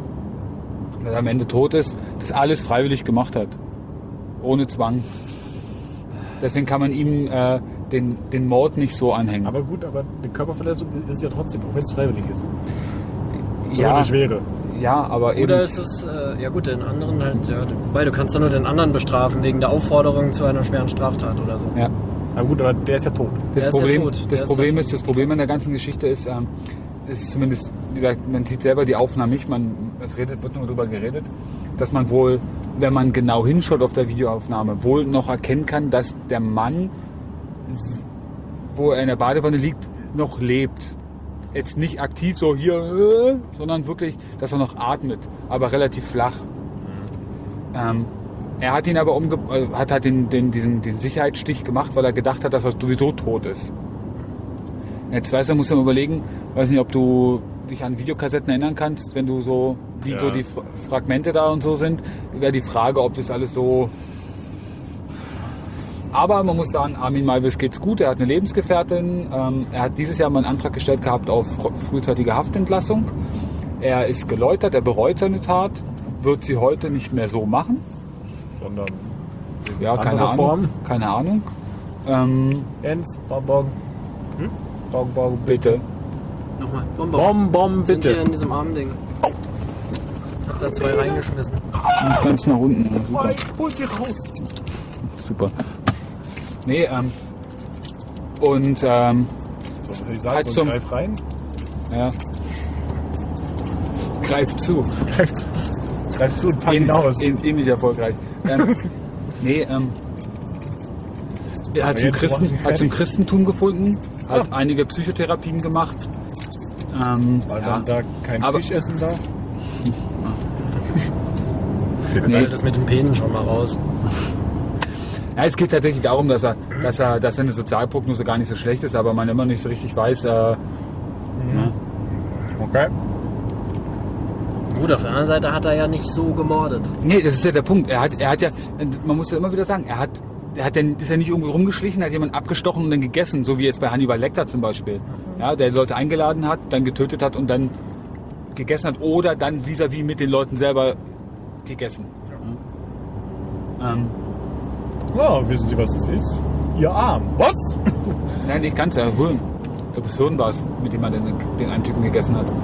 der am Ende tot ist, das alles freiwillig gemacht hat. Ohne Zwang. Deswegen kann man ihm äh, den, den Mord nicht so anhängen. Aber gut, aber eine Körperverletzung ist ja trotzdem, auch wenn es freiwillig ist. So ja, eine schwere. ja, aber eben. Oder ist es, äh, ja gut, den anderen halt, ja, wobei du kannst ja nur den anderen bestrafen wegen der Aufforderung zu einer schweren Straftat oder so. ja. Aber gut, aber der ist ja tot. Das Der ist ja Problem, tot. Der das ist Problem ja ist, das Problem an der ganzen Geschichte ist, ähm, es ist zumindest, wie gesagt, man sieht selber die Aufnahmen nicht, man, es redet, wird nur darüber geredet, dass man wohl, wenn man genau hinschaut auf der Videoaufnahme, wohl noch erkennen kann, dass der Mann, wo er in der Badewanne liegt, noch lebt. Jetzt nicht aktiv so hier, äh, sondern wirklich, dass er noch atmet, aber relativ flach. Ähm, er hat ihn aber umge äh, hat halt den, den, diesen, diesen Sicherheitsstich gemacht, weil er gedacht hat, dass er sowieso tot ist. Jetzt weiß er, muss er mal überlegen, weiß nicht, ob du dich an Videokassetten erinnern kannst, wenn du so, wie Ja. so die Fra- Fragmente da und so sind, wäre die Frage, ob das alles so. Aber man muss sagen, Armin Maivis geht's gut, er hat eine Lebensgefährtin, ähm, er hat dieses Jahr mal einen Antrag gestellt gehabt auf fr- frühzeitige Haftentlassung. Er ist geläutert, er bereut seine Tat, wird sie heute nicht mehr so machen. Sondern Ja, Andere keine Ahnung. Form? Keine Ahnung. Ähm, Jens, Bonbon. Hm? Bonbon, bitte. Nochmal, Bombe. Bonbon, Sind hier bitte. in diesem Armding. Hab da zwei reingeschmissen. Ganz nach unten. Super. Hol sie raus. Super. Nee, ähm. Und, ähm, So, ich sage, Halt so, zum- greif rein. ja. Greift zu. Greif zu. Greif zu und pack ihn aus. In, ähnlich erfolgreich. Ähm, nee, ähm. Er hat zum, jetzt Christen, machen wir hat zum fertig. Christentum gefunden, hat Ah. einige Psychotherapien gemacht. Ähm, Weil ja. man da kein Aber- Fisch essen darf. Nee. Das mit dem Penen schon mal raus. Ja, es geht tatsächlich darum, dass er, dass er, dass seine Sozialprognose gar nicht so schlecht ist, aber man immer nicht so richtig weiß, äh, ne? Okay. Gut, auf der anderen Seite hat er ja nicht so gemordet. Nee, das ist ja der Punkt. Er hat, er hat ja, man muss ja immer wieder sagen, er hat, er hat dann, ist ja nicht irgendwo rumgeschlichen, hat jemanden abgestochen und dann gegessen, so wie jetzt bei Hannibal Lecter zum Beispiel. Ja, der Leute eingeladen hat, dann getötet hat und dann gegessen hat oder dann vis-à-vis mit den Leuten selber gegessen. Ähm, Ja, wissen Sie, was das ist? Ihr Arm. Was? nein, nicht ganz, ja, Hirn. Ich glaube, das Hirn war es, mit dem man den, den einen Typen gegessen hat.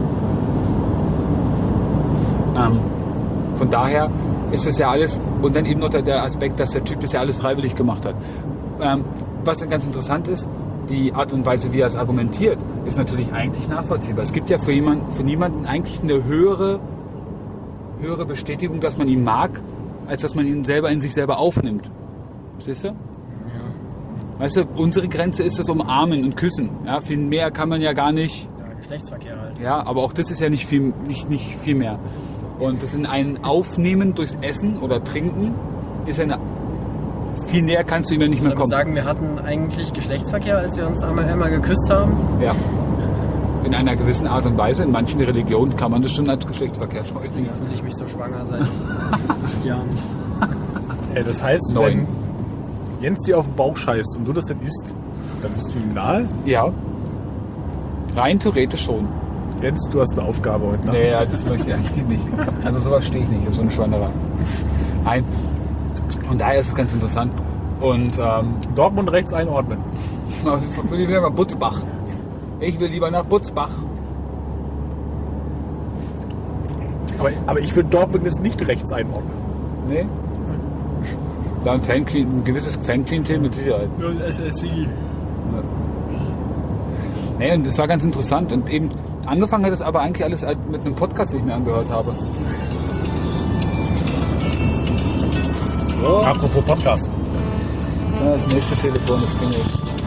Ähm, von daher ist es ja alles, und dann eben noch der, der Aspekt, dass der Typ das ja alles freiwillig gemacht hat. Ähm, was ganz interessant ist, die Art und Weise, wie er es argumentiert, ist natürlich eigentlich nachvollziehbar. Es gibt ja für jemanden, für niemanden eigentlich eine höhere, höhere Bestätigung, dass man ihn mag, als dass man ihn selber in sich selber aufnimmt. Verstehst du? Ja. Weißt du, unsere Grenze ist das Umarmen und Küssen. Ja, viel mehr kann man ja gar nicht. Ja, Geschlechtsverkehr halt. Ja, aber auch das ist ja nicht viel, nicht, nicht viel mehr. Und das in ein Aufnehmen durchs Essen oder Trinken ist eine. Viel näher kannst du ihm ja nicht mehr Ich würde kommen. sagen, wir hatten eigentlich Geschlechtsverkehr, als wir uns einmal, einmal geküsst haben. Ja. In einer gewissen Art und Weise. In manchen Religionen kann man das schon als Geschlechtsverkehr Deswegen deklarieren. fühle ich mich so schwanger seit acht Jahren. Ey, das heißt, Neun. wenn Jens dir auf den Bauch scheißt und du das dann isst, dann bist du ihm nahe. Ja. Rein theoretisch schon. Jens, du hast eine Aufgabe heute Nacht. Naja, das möchte ich eigentlich nicht. Also sowas stehe ich nicht, auf so eine Schweinerei. Nein. Von daher ist es ganz interessant. Und ähm, Dortmund rechts einordnen. ich will lieber nach Butzbach. Ich will lieber nach Butzbach. Aber, aber ich würde Dortmund jetzt nicht rechts einordnen. Nee? Da ein, Fanclean, ein gewisses Fanklientel mit Sicherheit. Null S S I. Nee, und das war ganz interessant. Und eben angefangen hat es aber eigentlich alles mit einem Podcast, den ich mir angehört habe. So. Apropos Podcast. Ja, das nächste Telefon, das klingelt.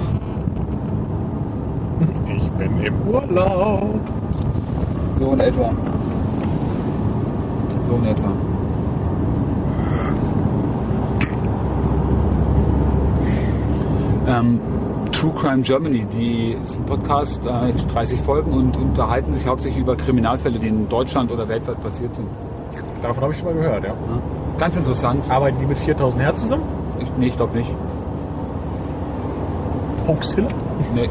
Ich bin im Urlaub. So in etwa. So in etwa. Ähm, True Crime Germany, die ist ein Podcast, äh, jetzt dreißig Folgen und unterhalten sich hauptsächlich über Kriminalfälle, die in Deutschland oder weltweit passiert sind. Davon habe ich schon mal gehört, ja. Ganz interessant. Arbeiten die mit viertausend Hertz zusammen? Ich, nee, ich glaube nicht. Hoaxilla? Nee.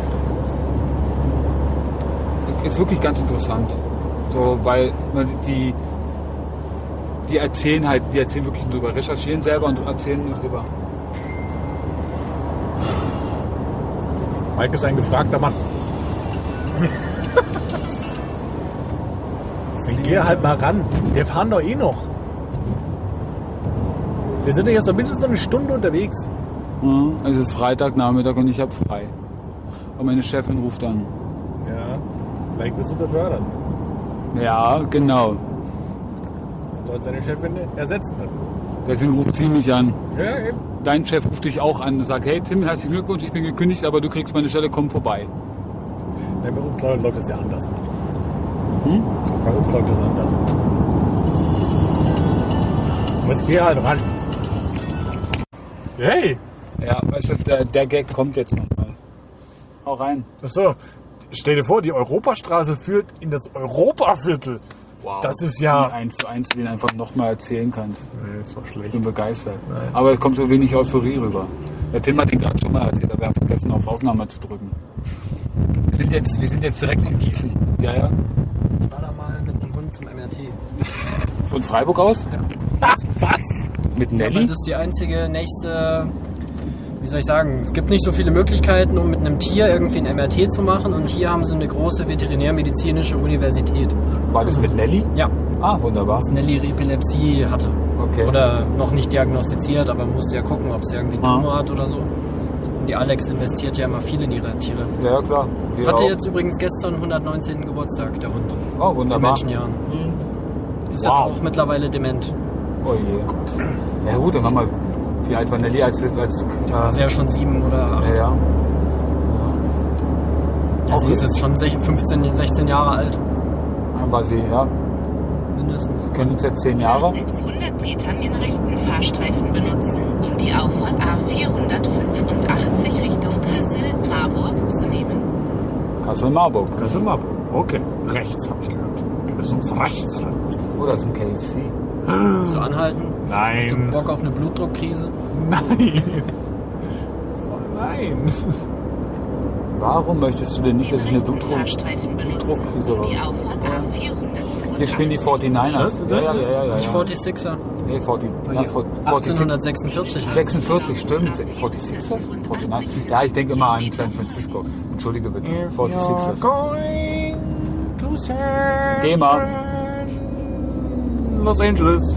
Ist wirklich ganz interessant. So, weil man die, die erzählen halt, die erzählen wirklich nur drüber, recherchieren selber und erzählen nur drüber. Mike ist ein gefragter Mann. Dann geh halt mal ran. Wir fahren doch eh noch. Wir sind ja jetzt noch mindestens noch eine Stunde unterwegs. Ja, es ist Freitagnachmittag und ich habe frei. Und meine Chefin ruft an. Ja, vielleicht willst du befördern. Ja, genau. Dann soll deine Chefin ersetzen dann. Deswegen ruft sie mich an. Ja, eben. Dein Chef ruft dich auch an und sagt, hey Tim, herzlichen Glückwunsch, ich bin gekündigt, aber du kriegst meine Stelle, komm vorbei. Ja, bei uns läuft es ja anders. Hm? Bei uns läuft es anders. Jetzt geh halt ran. Hey! Ja, weißt du, der, der Gag kommt jetzt nochmal. Hau rein. Achso, stell dir vor, die Europastraße führt in das Europaviertel. Wow. Das ist ja... eins zu eins, den einfach nochmal erzählen kannst. Nee, das war Ich schlecht. bin begeistert. Aber es kommt so wenig Euphorie rüber. Der Tim hat den gerade schon mal erzählt, aber wir haben vergessen, auf Aufnahme zu drücken. Wir sind jetzt, wir sind jetzt direkt in Gießen. Ja, ja. Ich war da mal mit dem Hund zum M R T. Von Freiburg aus? Ja. Was? Was? Mit Aber Nelly? das ist die einzige nächste, wie soll ich sagen, es gibt nicht so viele Möglichkeiten, um mit einem Tier irgendwie ein M R T zu machen, und hier haben sie eine große veterinärmedizinische Universität. War das mit Nelly? Ja, Ah, wunderbar. Nelly Epilepsie hatte. Okay. Oder noch nicht diagnostiziert, aber man musste ja gucken, ob sie irgendwie einen Ah. Tumor hat oder so. Und die Alex investiert ja immer viel in ihre Tiere. Ja, ja, klar. Wir Hatte auch. jetzt übrigens gestern hundertneunzehnten Geburtstag, der Hund. Oh, In wunderbar. Menschenjahren. Ist Wow. jetzt auch mittlerweile dement. Oh je. Ja gut, dann haben wir... Wie alt war Nelly als... als Die war ja schon sieben oder acht. ja, ja. Ja, sie ist jetzt schon sech- fünfzehn, sechzehn Jahre alt. Dann war sie, ja. Mindestens. Wir kennen uns jetzt zehn Jahre. sechshundert Metern den rechten Fahrstreifen benutzen, um die Auffahrt A vierhundertfünfundachtzig Richtung Kassel-Marburg zu nehmen. Kassel-Marburg. Das ist mal. Okay, rechts habe ich gehört. Das ist rechts. Oder ist ein K F C. Willst du anhalten? Hast du Nein. Bock auf eine Blutdruckkrise? Nein. Oh nein. Warum möchtest du denn nicht, dass ich eine Blutdruck... Fahrstreifen benutzen, Blutdruckkrise um die habe? Auffahrt A vierhundertfünfundachtzig. Hier spielen die forty-niners. Ja, ja, ja, ja, ja. Nicht ja. vierundsechziger? Nee, vierzig. Ja, vierzig. achtzehnhundertsechsundvierzig. sechsundvierzig, stimmt. forty-sixers? forty-nine. Ja, ich denke immer an San Francisco. Entschuldige bitte. forty-sixers. Geh mal. Los Angeles.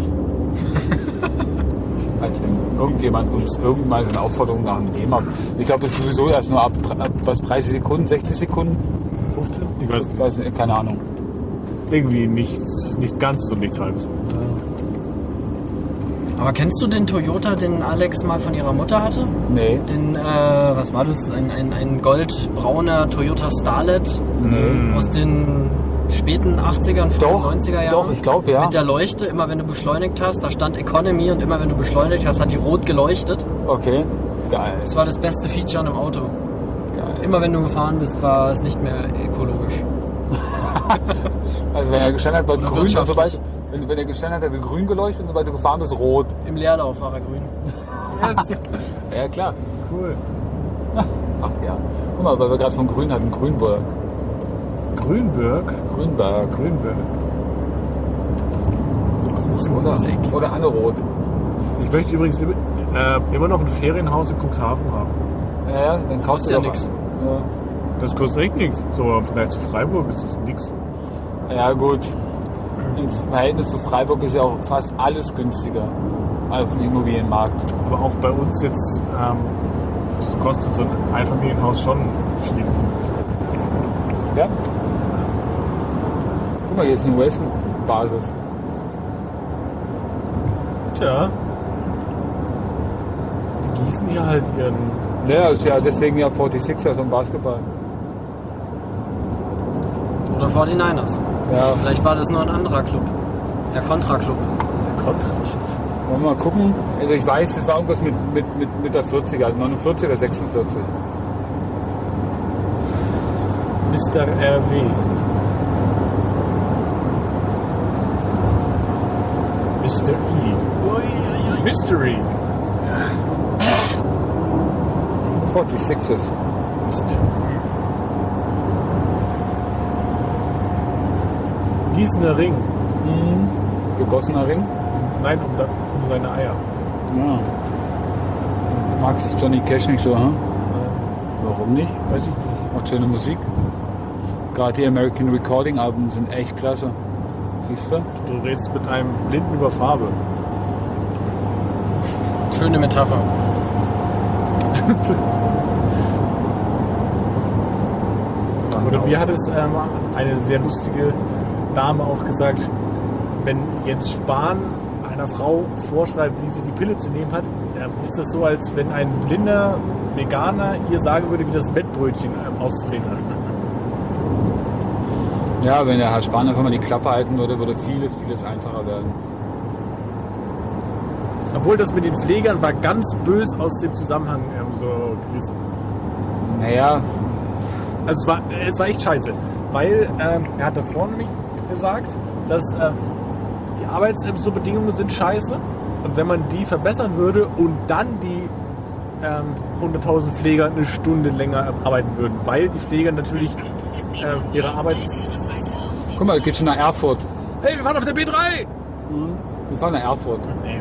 Als wenn irgendjemand uns irgendwann eine Aufforderung nach dem GEMA... Ich glaube, das ist sowieso erst nur ab, ab was, dreißig Sekunden, sechzig Sekunden? fünfzehn? Ich weiß Ich weiß nicht, keine Ahnung. irgendwie nichts, nicht ganz so nichts halbes. Aber kennst du den Toyota, den Alex mal von ihrer Mutter hatte? Nee. Den, äh, was war das? Ein, ein, ein goldbrauner Toyota Starlet Nee. aus den späten achtzigern, Doch, neunziger Jahren. doch, ich glaube, ja. Mit der Leuchte, immer wenn du beschleunigt hast, da stand Economy und immer wenn du beschleunigt hast, hat die rot geleuchtet. Okay. Geil. Das war das beste Feature an einem Auto. Geil. Immer wenn du gefahren bist, war es nicht mehr ökologisch. Also wenn er gestanden hat, war Oder grün und wirtschaftlich. sobald, wenn, wenn er gestanden hat, hat er grün geleuchtet und sobald du gefahren bist, rot. Im Leerlauf war er grün. Yes. Ja, klar. Cool. Ach ja. Guck mal, weil wir gerade von grün hatten, Grünberg. Grünberg. Grünberg. Grünberg. Oder, oder Anne-Rot. Ich möchte übrigens äh, immer noch ein Ferienhaus in Cuxhaven haben. Ja, ja, dann kaufst Kostet du ja doch nix. Ja. Das kostet echt nichts. So, im Vergleich zu Freiburg ist das nichts. Ja gut, im Verhältnis zu Freiburg ist ja auch fast alles günstiger auf dem Immobilienmarkt. Aber auch bei uns jetzt ähm, kostet so ein Einfamilienhaus schon viel. Ja? Guck mal, hier ist eine U S-Basis. Tja. Die gießen hier halt ihren... Ja, ist ja deswegen ja forty-sixers und Basketball. Oder forty-niners. Ja, Vielleicht war das nur ein anderer Club. Der Contra-Club. Kontra. wollen wir mal gucken. Also ich weiß, das war irgendwas mit, mit, mit, mit der vierziger, neunundvierzig oder sechsundvierzig. Mister R W. Mister E. Mystery. forty-sixers. Gießener Ring. Mhm. Gegossener Ring. Nein, um, da, um seine Eier. Ja. Magst Johnny Cash nicht so, hm? Äh, Warum nicht? weiß ich nicht. Macht schöne Musik. Gerade die American Recording Alben sind echt klasse. Siehst du? Du redest mit einem Blinden über Farbe. Schöne Metapher. Oder wie hat es ähm, eine sehr lustige Dame auch gesagt, wenn Jens Spahn einer Frau vorschreibt, wie sie die Pille zu nehmen hat, ähm, ist das so, als wenn ein blinder Veganer ihr sagen würde, wie das Wettbrötchen ähm, auszusehen hat. Ja, wenn der Herr Spahn einfach mal die Klappe halten würde, würde vieles, vieles einfacher werden. Obwohl das mit den Pflegern war ganz bös aus dem Zusammenhang ähm, so gerissen. Naja, Also es war, es war echt scheiße, weil ähm, er hat davor nämlich gesagt, dass ähm, die Arbeitsbedingungen sind scheiße und wenn man die verbessern würde und dann die ähm, hunderttausend Pfleger eine Stunde länger arbeiten würden, weil die Pfleger natürlich ähm, ihre Arbeits... guck mal, es geht schon nach Erfurt. Hey, wir fahren auf der B drei! Wir fahren nach Erfurt. Nee.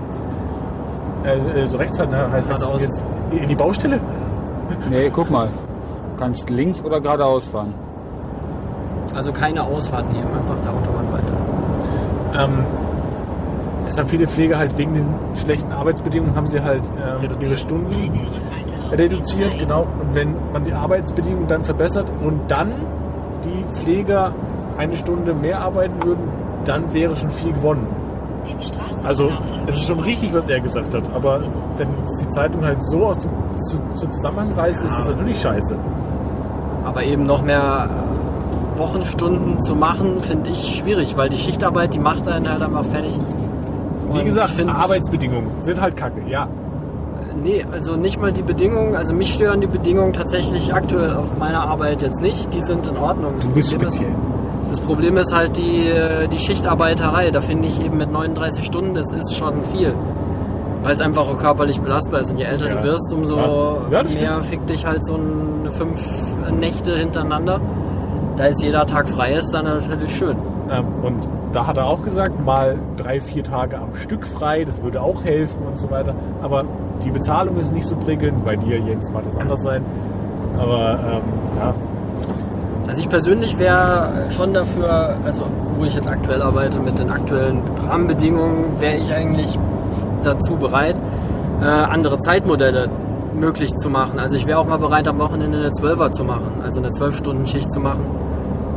Äh, so rechts halt, halt Geradeaus. jetzt in die Baustelle. Nee, guck mal. Du kannst links oder geradeaus fahren. Also keine Ausfahrt nehmen, einfach der Autobahn weiter. Ähm, es haben viele Pfleger halt wegen den schlechten Arbeitsbedingungen haben sie halt ähm, ihre Stunden reduziert, genau. Und wenn man die Arbeitsbedingungen dann verbessert und dann die Pfleger eine Stunde mehr arbeiten würden, dann wäre schon viel gewonnen. Also es ist schon richtig, was er gesagt hat, aber wenn die Zeitung halt so aus dem zu, zu Zusammenhang reißt, ist das natürlich scheiße. Aber eben noch mehr Wochenstunden zu machen, finde ich schwierig, weil die Schichtarbeit, die macht einen halt einfach fertig. Wie Und gesagt, ich find- Arbeitsbedingungen sind halt kacke, ja. Nee, also nicht mal die Bedingungen, also mich stören die Bedingungen tatsächlich aktuell auf meiner Arbeit jetzt nicht, die sind in Ordnung. Das Du bist Problem ist- speziell. Das Problem ist halt die, die Schichtarbeiterei. Da finde ich eben mit neununddreißig Stunden, das ist schon viel. Weil es einfach auch körperlich belastbar ist. Und je älter Ja. du wirst, umso Ja. Ja, das mehr fickt dich halt so eine fünf Nächte hintereinander. Da ist jeder Tag frei, ist dann natürlich schön. Ähm, und da hat er auch gesagt, mal drei, vier Tage am Stück frei, das würde auch helfen und so weiter. Aber die Bezahlung ist nicht so prickelnd. Bei dir, Jens, mag das anders sein. Aber ähm, ja, Also ich persönlich wäre schon dafür, also wo ich jetzt aktuell arbeite mit den aktuellen Rahmenbedingungen, wäre ich eigentlich dazu bereit, äh, andere Zeitmodelle möglich zu machen. Also ich wäre auch mal bereit, am Wochenende eine Zwölfer zu machen, also eine zwölf Stunden Schicht zu machen.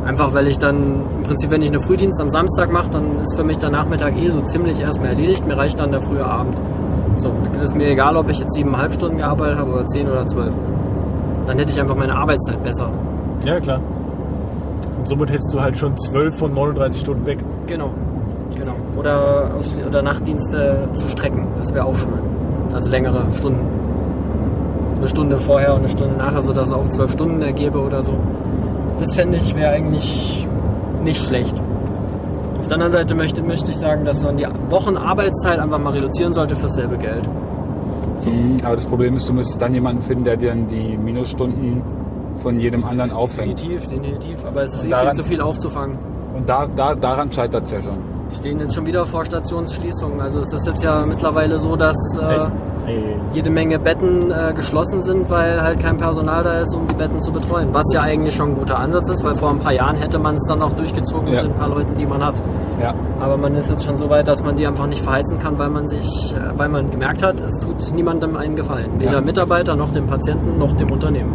Einfach weil ich dann, im Prinzip, wenn ich eine Frühdienst am Samstag mache, dann ist für mich der Nachmittag eh so ziemlich erstmal erledigt. Mir reicht dann der frühe Abend. So, ist mir egal, ob ich jetzt siebeneinhalb Stunden gearbeitet habe oder zehn oder zwölf. Dann hätte ich einfach meine Arbeitszeit besser. Ja, klar. Und somit hättest du halt schon zwölf von neununddreißig Stunden weg. Genau, genau. Oder, oder Nachtdienste zu strecken, das wäre auch schön. Also längere Stunden. Eine Stunde vorher und eine Stunde nachher, sodass es auch zwölf Stunden ergebe oder so. Das fände ich, wäre eigentlich nicht schlecht. Auf der anderen Seite möchte, möchte ich sagen, dass man die Wochenarbeitszeit einfach mal reduzieren sollte fürs selbe Geld. So. Aber das Problem ist, du müsstest dann jemanden finden, der dir dann die Minusstunden von jedem anderen auffängt. Definitiv, definitiv. Aber es ist Und eh daran- viel zu viel aufzufangen. Und da, da, daran scheitert es ja schon. Wir stehen jetzt schon wieder vor Stationsschließungen. Also es ist jetzt ja mittlerweile so, dass äh, Echt? Hey. jede Menge Betten äh, geschlossen sind, weil halt kein Personal da ist, um die Betten zu betreuen. Was ja eigentlich schon ein guter Ansatz ist, weil vor ein paar Jahren hätte man es dann auch durchgezogen Ja. mit den paar Leuten, die man hat. Ja. Aber man ist jetzt schon so weit, dass man die einfach nicht verheizen kann, weil man sich, äh, weil man gemerkt hat, es tut niemandem einen Gefallen. Weder Ja. Mitarbeiter, noch dem Patienten, noch dem Unternehmen.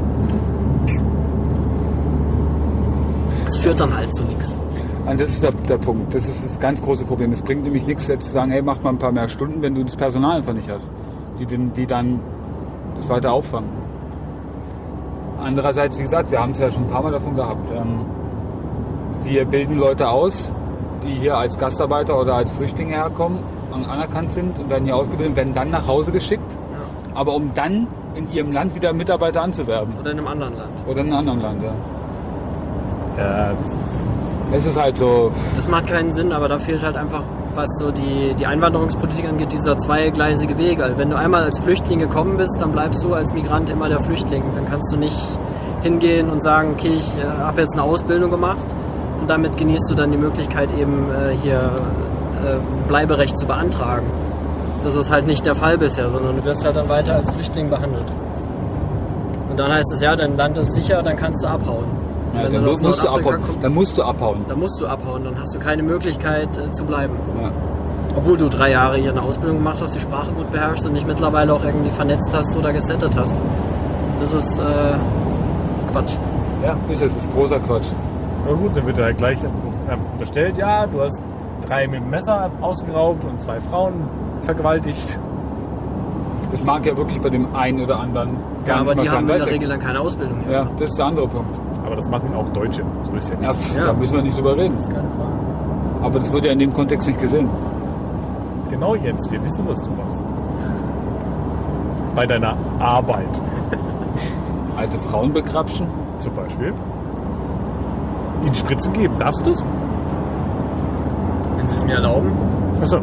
Es führt dann halt zu nichts. Und das ist der, der Punkt. Das ist das ganz große Problem. Es bringt nämlich nichts, jetzt zu sagen, hey, mach mal ein paar mehr Stunden, wenn du das Personal einfach nicht hast, die, den- die dann das weiter auffangen. Andererseits, wie gesagt, wir haben es ja schon ein paar Mal davon gehabt. Ähm, wir bilden Leute aus, die hier als Gastarbeiter oder als Flüchtlinge herkommen, an- anerkannt sind und werden hier ausgebildet und werden dann nach Hause geschickt, aber um dann in ihrem Land wieder Mitarbeiter anzuwerben. Oder in einem anderen Land. Oder in einem anderen Land, ja. Ja, das ist, Es ist halt so, Das macht keinen Sinn, aber da fehlt halt einfach, was so die, die Einwanderungspolitik angeht, dieser zweigleisige Weg. Also wenn du einmal als Flüchtling gekommen bist, dann bleibst du als Migrant immer der Flüchtling. Dann kannst du nicht hingehen und sagen, okay, ich äh, habe jetzt eine Ausbildung gemacht und damit genießt du dann die Möglichkeit eben äh, hier äh, Bleiberecht zu beantragen. Das ist halt nicht der Fall bisher, sondern du wirst halt dann weiter als Flüchtling behandelt. Und dann heißt es, ja, dein Land ist sicher, dann kannst du abhauen. ja, Wenn dann, aus musst du Nordafrika abhauen. kommst, dann musst du abhauen. dann musst du abhauen, dann hast du keine Möglichkeit äh, zu bleiben. Ja. Obwohl du drei Jahre hier eine Ausbildung gemacht hast, die Sprache gut beherrschst und dich mittlerweile auch irgendwie vernetzt hast oder gesettet hast. Das ist äh, Quatsch. Ja, ist es, ist großer Quatsch. aber gut, dann wird er halt gleich ähm, unterstellt, ja, du hast drei mit dem Messer ausgeraubt und zwei Frauen vergewaltigt. Das mag ja wirklich bei dem einen oder anderen Ja, gar aber nicht die mal haben in der sein. Regel dann keine Ausbildung hier. Ja, das ist der andere Punkt. Aber das machen auch Deutsche, so ist ja nicht. Ja, pf, Ja. Da müssen wir nicht drüber reden. Das ist keine Frage. Aber das wird ja in dem Kontext nicht gesehen. Genau, Jens, wir wissen, was du machst. Bei deiner Arbeit Alte Frauen begrapschen. zum Beispiel. Ihnen Spritzen geben, darfst du das? Wenn sie es mir erlauben. Achso.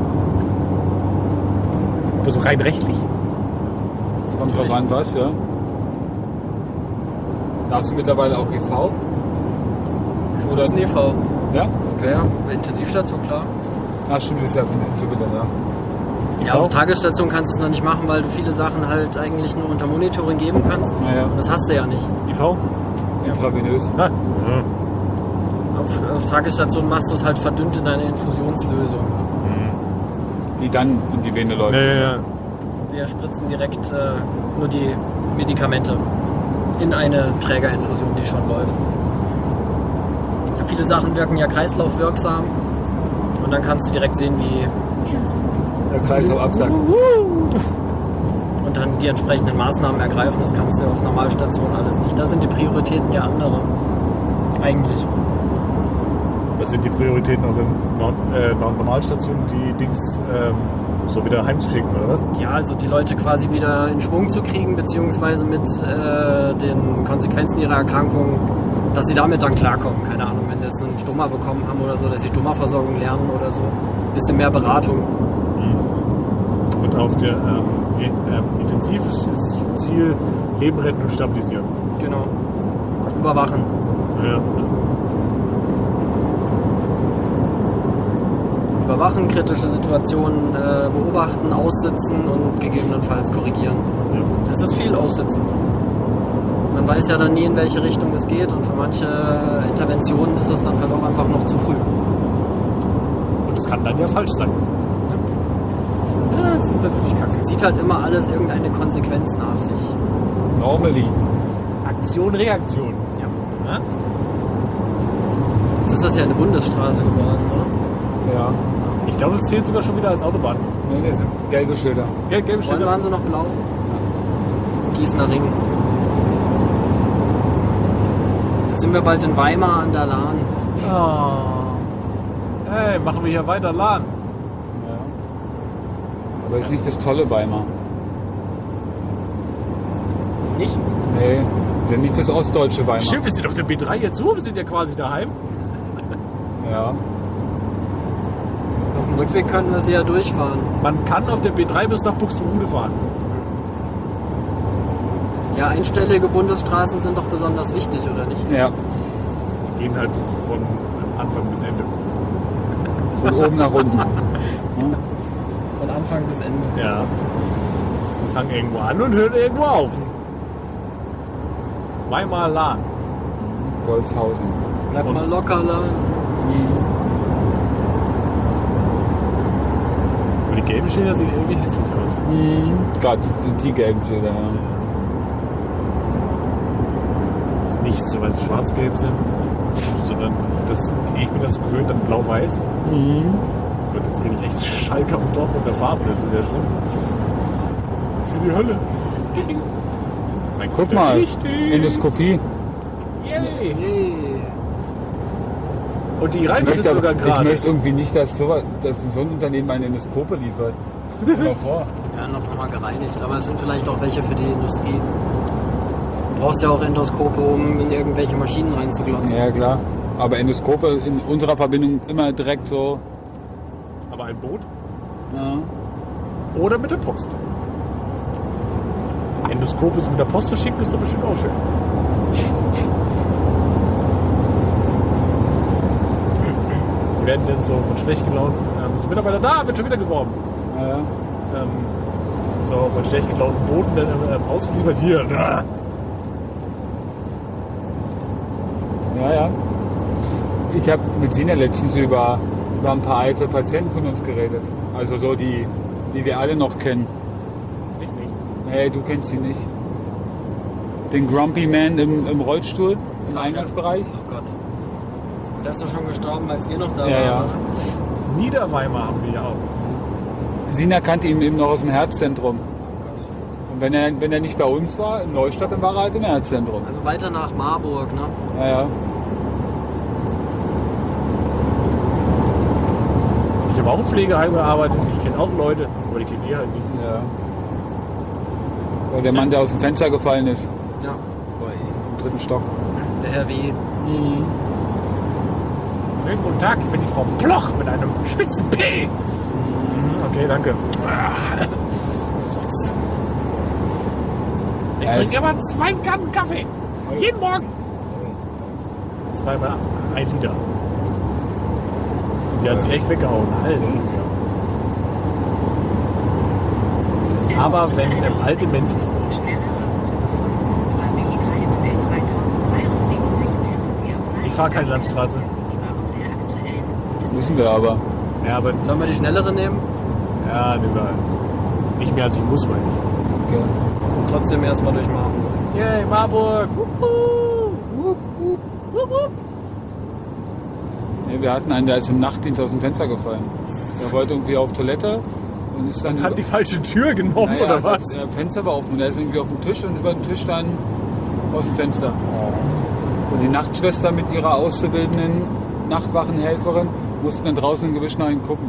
Aber so rein rechtlich. Das kommt drauf an, was, ja. Darfst du mittlerweile auch E V? Oder Ein E V. Ja? Ja, ja. Intensivstation, klar. Ach stimmt, das ist ja so bitte, ja. Ja, auf Tagesstation kannst du es noch nicht machen, weil du viele Sachen halt eigentlich nur unter Monitoring geben kannst. Naja, Das hast du ja nicht. I V? intravenös. Na, ja. Auf, auf Tagesstation machst du es halt verdünnt in eine Infusionslösung. Die dann in die Vene läuft. Ja, ja, ja. Wir spritzen direkt äh, nur die Medikamente in eine Trägerinfusion, die schon läuft. Ja, viele Sachen wirken ja kreislaufwirksam und dann kannst du direkt sehen, wie Der Kreislauf absackt. und dann die entsprechenden Maßnahmen ergreifen. Das kannst du auf Normalstation alles nicht. Da sind die Prioritäten ja andere. Eigentlich. Was sind die Prioritäten auf den Nord äh, Normalstationen, die Dings ähm, so wieder heimzuschicken, oder was? Ja, also die Leute quasi wieder in Schwung zu kriegen, beziehungsweise mit äh, den Konsequenzen ihrer Erkrankung, dass sie damit dann klarkommen. Keine Ahnung, wenn sie jetzt einen Stoma bekommen haben oder so, dass sie Stoma-Versorgung lernen oder so. Ein bisschen mehr Beratung. Und auf der ähm, ähm, Intensivziel Leben retten und stabilisieren. Genau. Überwachen. Ja. Überwachen, kritische Situationen äh, beobachten, aussitzen und gegebenenfalls korrigieren. Ja. Das ist viel aussitzen. Man weiß ja dann nie, in welche Richtung es geht und für manche Interventionen ist es dann halt auch einfach noch zu früh. Und es kann dann ja falsch sein. Ja, das ist natürlich kacke. Zieht halt immer alles irgendeine Konsequenz nach sich. Normally. Aktion, Reaktion. Ja. Ja? Jetzt ist das ja eine Bundesstraße geworden, oder? Ja. Ich glaube, es zählt sogar schon wieder als Autobahn. Nee, nee, sind gelbe Schilder. Gel gelbe Vorhin Schilder. waren sie noch blau. Gießener Ring. Jetzt sind wir bald in Weimar an der Lahn. Oh. Hey, machen wir hier weiter Lahn. Ja. Aber ist nicht das tolle Weimar. Nicht? Nee, ist ja nicht das ostdeutsche Weimar. Schiff, wir sind auf der B drei jetzt so, wir sind ja quasi daheim. Ja. Auf dem Rückweg können wir sie ja durchfahren. Man kann auf der B drei bis nach Buxtehude fahren. Ja, einstellige Bundesstraßen sind doch besonders wichtig, oder nicht? Ja. Die gehen halt von Anfang bis Ende. Von oben nach unten. Ja. Von Anfang bis Ende. Ja. Wir fangen irgendwo an und hören irgendwo auf. Weimar Lahn. Wolfshausen. Bleib mal locker, Lahn. Aber die gelben Schilder sehen irgendwie hässlich aus. Gott, die, die gelben Schilder, ja. Ist nicht so, weil sie schwarz-gelb sind, sondern das, ich bin das so gewöhnt an blau-weiß. Gott, jetzt bin ich echt Schalke am Top und der Farbe, das ist ja schlimm. Das ist wie die Hölle. Mein Guck Gott, mal, richtig. Endoskopie. Yay. Hey. Und die Ich Reifen sind möchte, sogar aber, ich gerade. möchte irgendwie nicht, dass so, dass so ein Unternehmen eine Endoskope liefert. Stell dir mal vor. Ja, noch mal gereinigt. Aber es sind vielleicht auch welche für die Industrie. Du brauchst ja auch Endoskope, um in irgendwelche Maschinen reinzuglotzen. Ja, klar. Aber Endoskope in unserer Verbindung immer direkt so. Aber ein Boot Ja. oder mit der Post. Endoskop ist mit der Post verschickt, ist doch bestimmt auch schön. Die werden dann so von schlecht gelaunten ähm, so Mitarbeiter, da wird schon wieder geworben. Ja, ja. Ähm, so von schlecht gelaunten Booten dann ähm, ausgeliefert hier. Da. Ja, ja. Ich habe mit Sina letztens über, über ein paar alte Patienten von uns geredet. Also so die, die wir alle noch kennen. Ich nicht. Nee, du kennst sie nicht. Den Grumpy Man im, im Rollstuhl im Eingangsbereich. Oh Gott. Der ist doch schon gestorben, als wir noch da Ja, waren. ja. oder? Niederweimar haben wir ja auch. Sina kannte ihn eben noch aus dem Herzzentrum. Und wenn er, wenn er nicht bei uns war, in Neustadt, dann war er halt im Herzzentrum. Also weiter nach Marburg, ne? Ja, ja. Ich habe auch im Pflegeheim gearbeitet, ich kenne auch Leute, aber die kennen ihr halt nicht. Ja. Oder der Mann, der aus dem Fenster gefallen ist. Ja. Im dritten Stock. Der Herr W. Schönen guten Tag, ich bin die Frau Bloch mit einem spitzen P. Mhm, okay, danke. Rotz. Ich Ja, trinke es- immer zwei Kannen Kaffee. Jeden Morgen. Zweimal ein Liter. Die hat sich echt weggehauen. Halleluja. Aber wenn ähm, alte Menschen. Ich fahre keine Landstraße. Müssen wir aber. Ja, aber Sollen wir die schnellere nehmen? ja, nehmen wir halt. Nicht mehr als ich muss, meine ich. Okay. Und trotzdem erstmal durch Marburg. Yay, Marburg! Wuhu. Nee, wir hatten einen, der ist im Nachtdienst aus dem Fenster gefallen. Der wollte irgendwie auf Toilette und ist dann. Hat die falsche Tür genommen, Naja, oder was? Das Fenster war offen und er ist irgendwie auf dem Tisch und über den Tisch dann aus dem Fenster. Und die Nachtschwester mit ihrer auszubildenden Nachtwachenhelferin musste dann draußen im Gebüsch nach ihm gucken.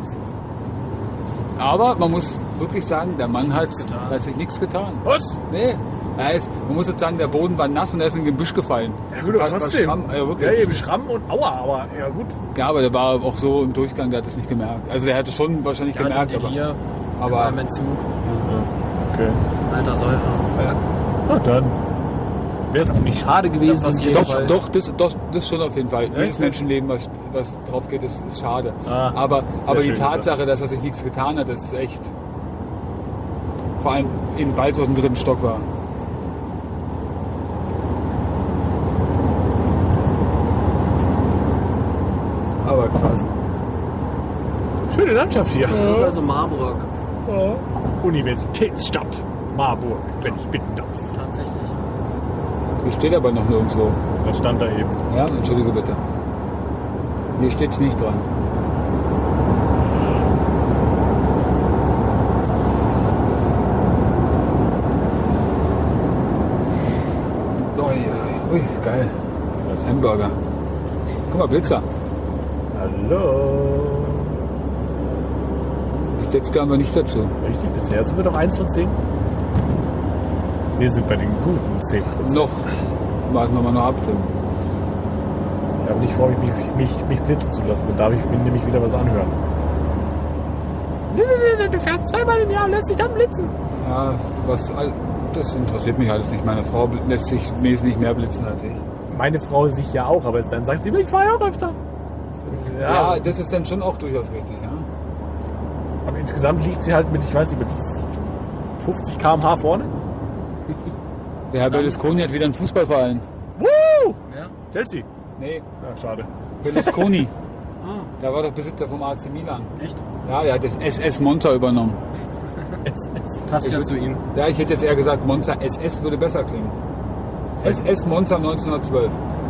Aber man muss wirklich sagen, der Mann hat, getan. hat sich nichts getan. Was? Nee, er ist, man muss jetzt sagen, der Boden war nass und er ist in den Gebüsch gefallen. Ja gut, aber War- war trotzdem. Schramm, ja, wirklich. Ja, eben Schramm und Aua, aber ja gut. Ja, aber der war auch so im Durchgang, der hat es nicht gemerkt. Also der hätte schon wahrscheinlich Der gemerkt, hatte aber, hier aber beim Entzug. Okay. Alter Säufer. Na dann. Wäre es nicht schade gewesen. Das passiert in doch, jedem Fall. doch, das, doch, das schon auf jeden Fall. Jedes Echt? Menschenleben, was, was drauf geht, ist, ist schade. Ah, aber aber die schön Tatsache, dass er sich nichts getan hat, ist echt. Vor allem in weil es aus dem dritten Stock war. Aber krass. Schöne Landschaft hier. Das ist also Marburg. Ja. Universitätsstadt Marburg, wenn ich bitten darf. Tatsächlich. Hier steht aber noch nirgendwo. Das stand da eben. Ja, entschuldige bitte. Hier steht's nicht dran. Ui, ui, geil. Das Hamburger. Guck mal, Blitzer. Hallo. Bis jetzt gehören wir nicht dazu. Richtig, bisher sind wir doch eins von zehn. Wir sind bei den guten zehn Prozent. Noch. Warten wir mal noch ab, Tim. Ich habe nicht vor, mich, mich, mich blitzen zu lassen. Dann darf ich mir nämlich wieder was anhören. Du fährst zweimal im Jahr und lässt dich dann blitzen. Ja, was, all- das interessiert mich alles nicht. Meine Frau bl- lässt sich wesentlich mehr blitzen als ich. Meine Frau sich ja auch, aber dann sagt sie, ich fahre ja auch öfter. Ja, das ist dann schon auch durchaus richtig, ja. Aber insgesamt liegt sie halt mit, ich weiß nicht, mit fünfzig Kilometer pro Stunde vorne. Der Herr Berlusconi hat wieder einen Fußballverein. Woo! Ja. Chelsea. Nee, Ja, schade. Berlusconi. Ah, Der war doch Besitzer vom A C Milan. echt? Ja, der hat das S S Monza übernommen. Es, es, Passt ja zu ihm. Ja, ich hätte jetzt eher gesagt, Monza S S würde besser klingen. S S Monza neunzehnhundertzwölf.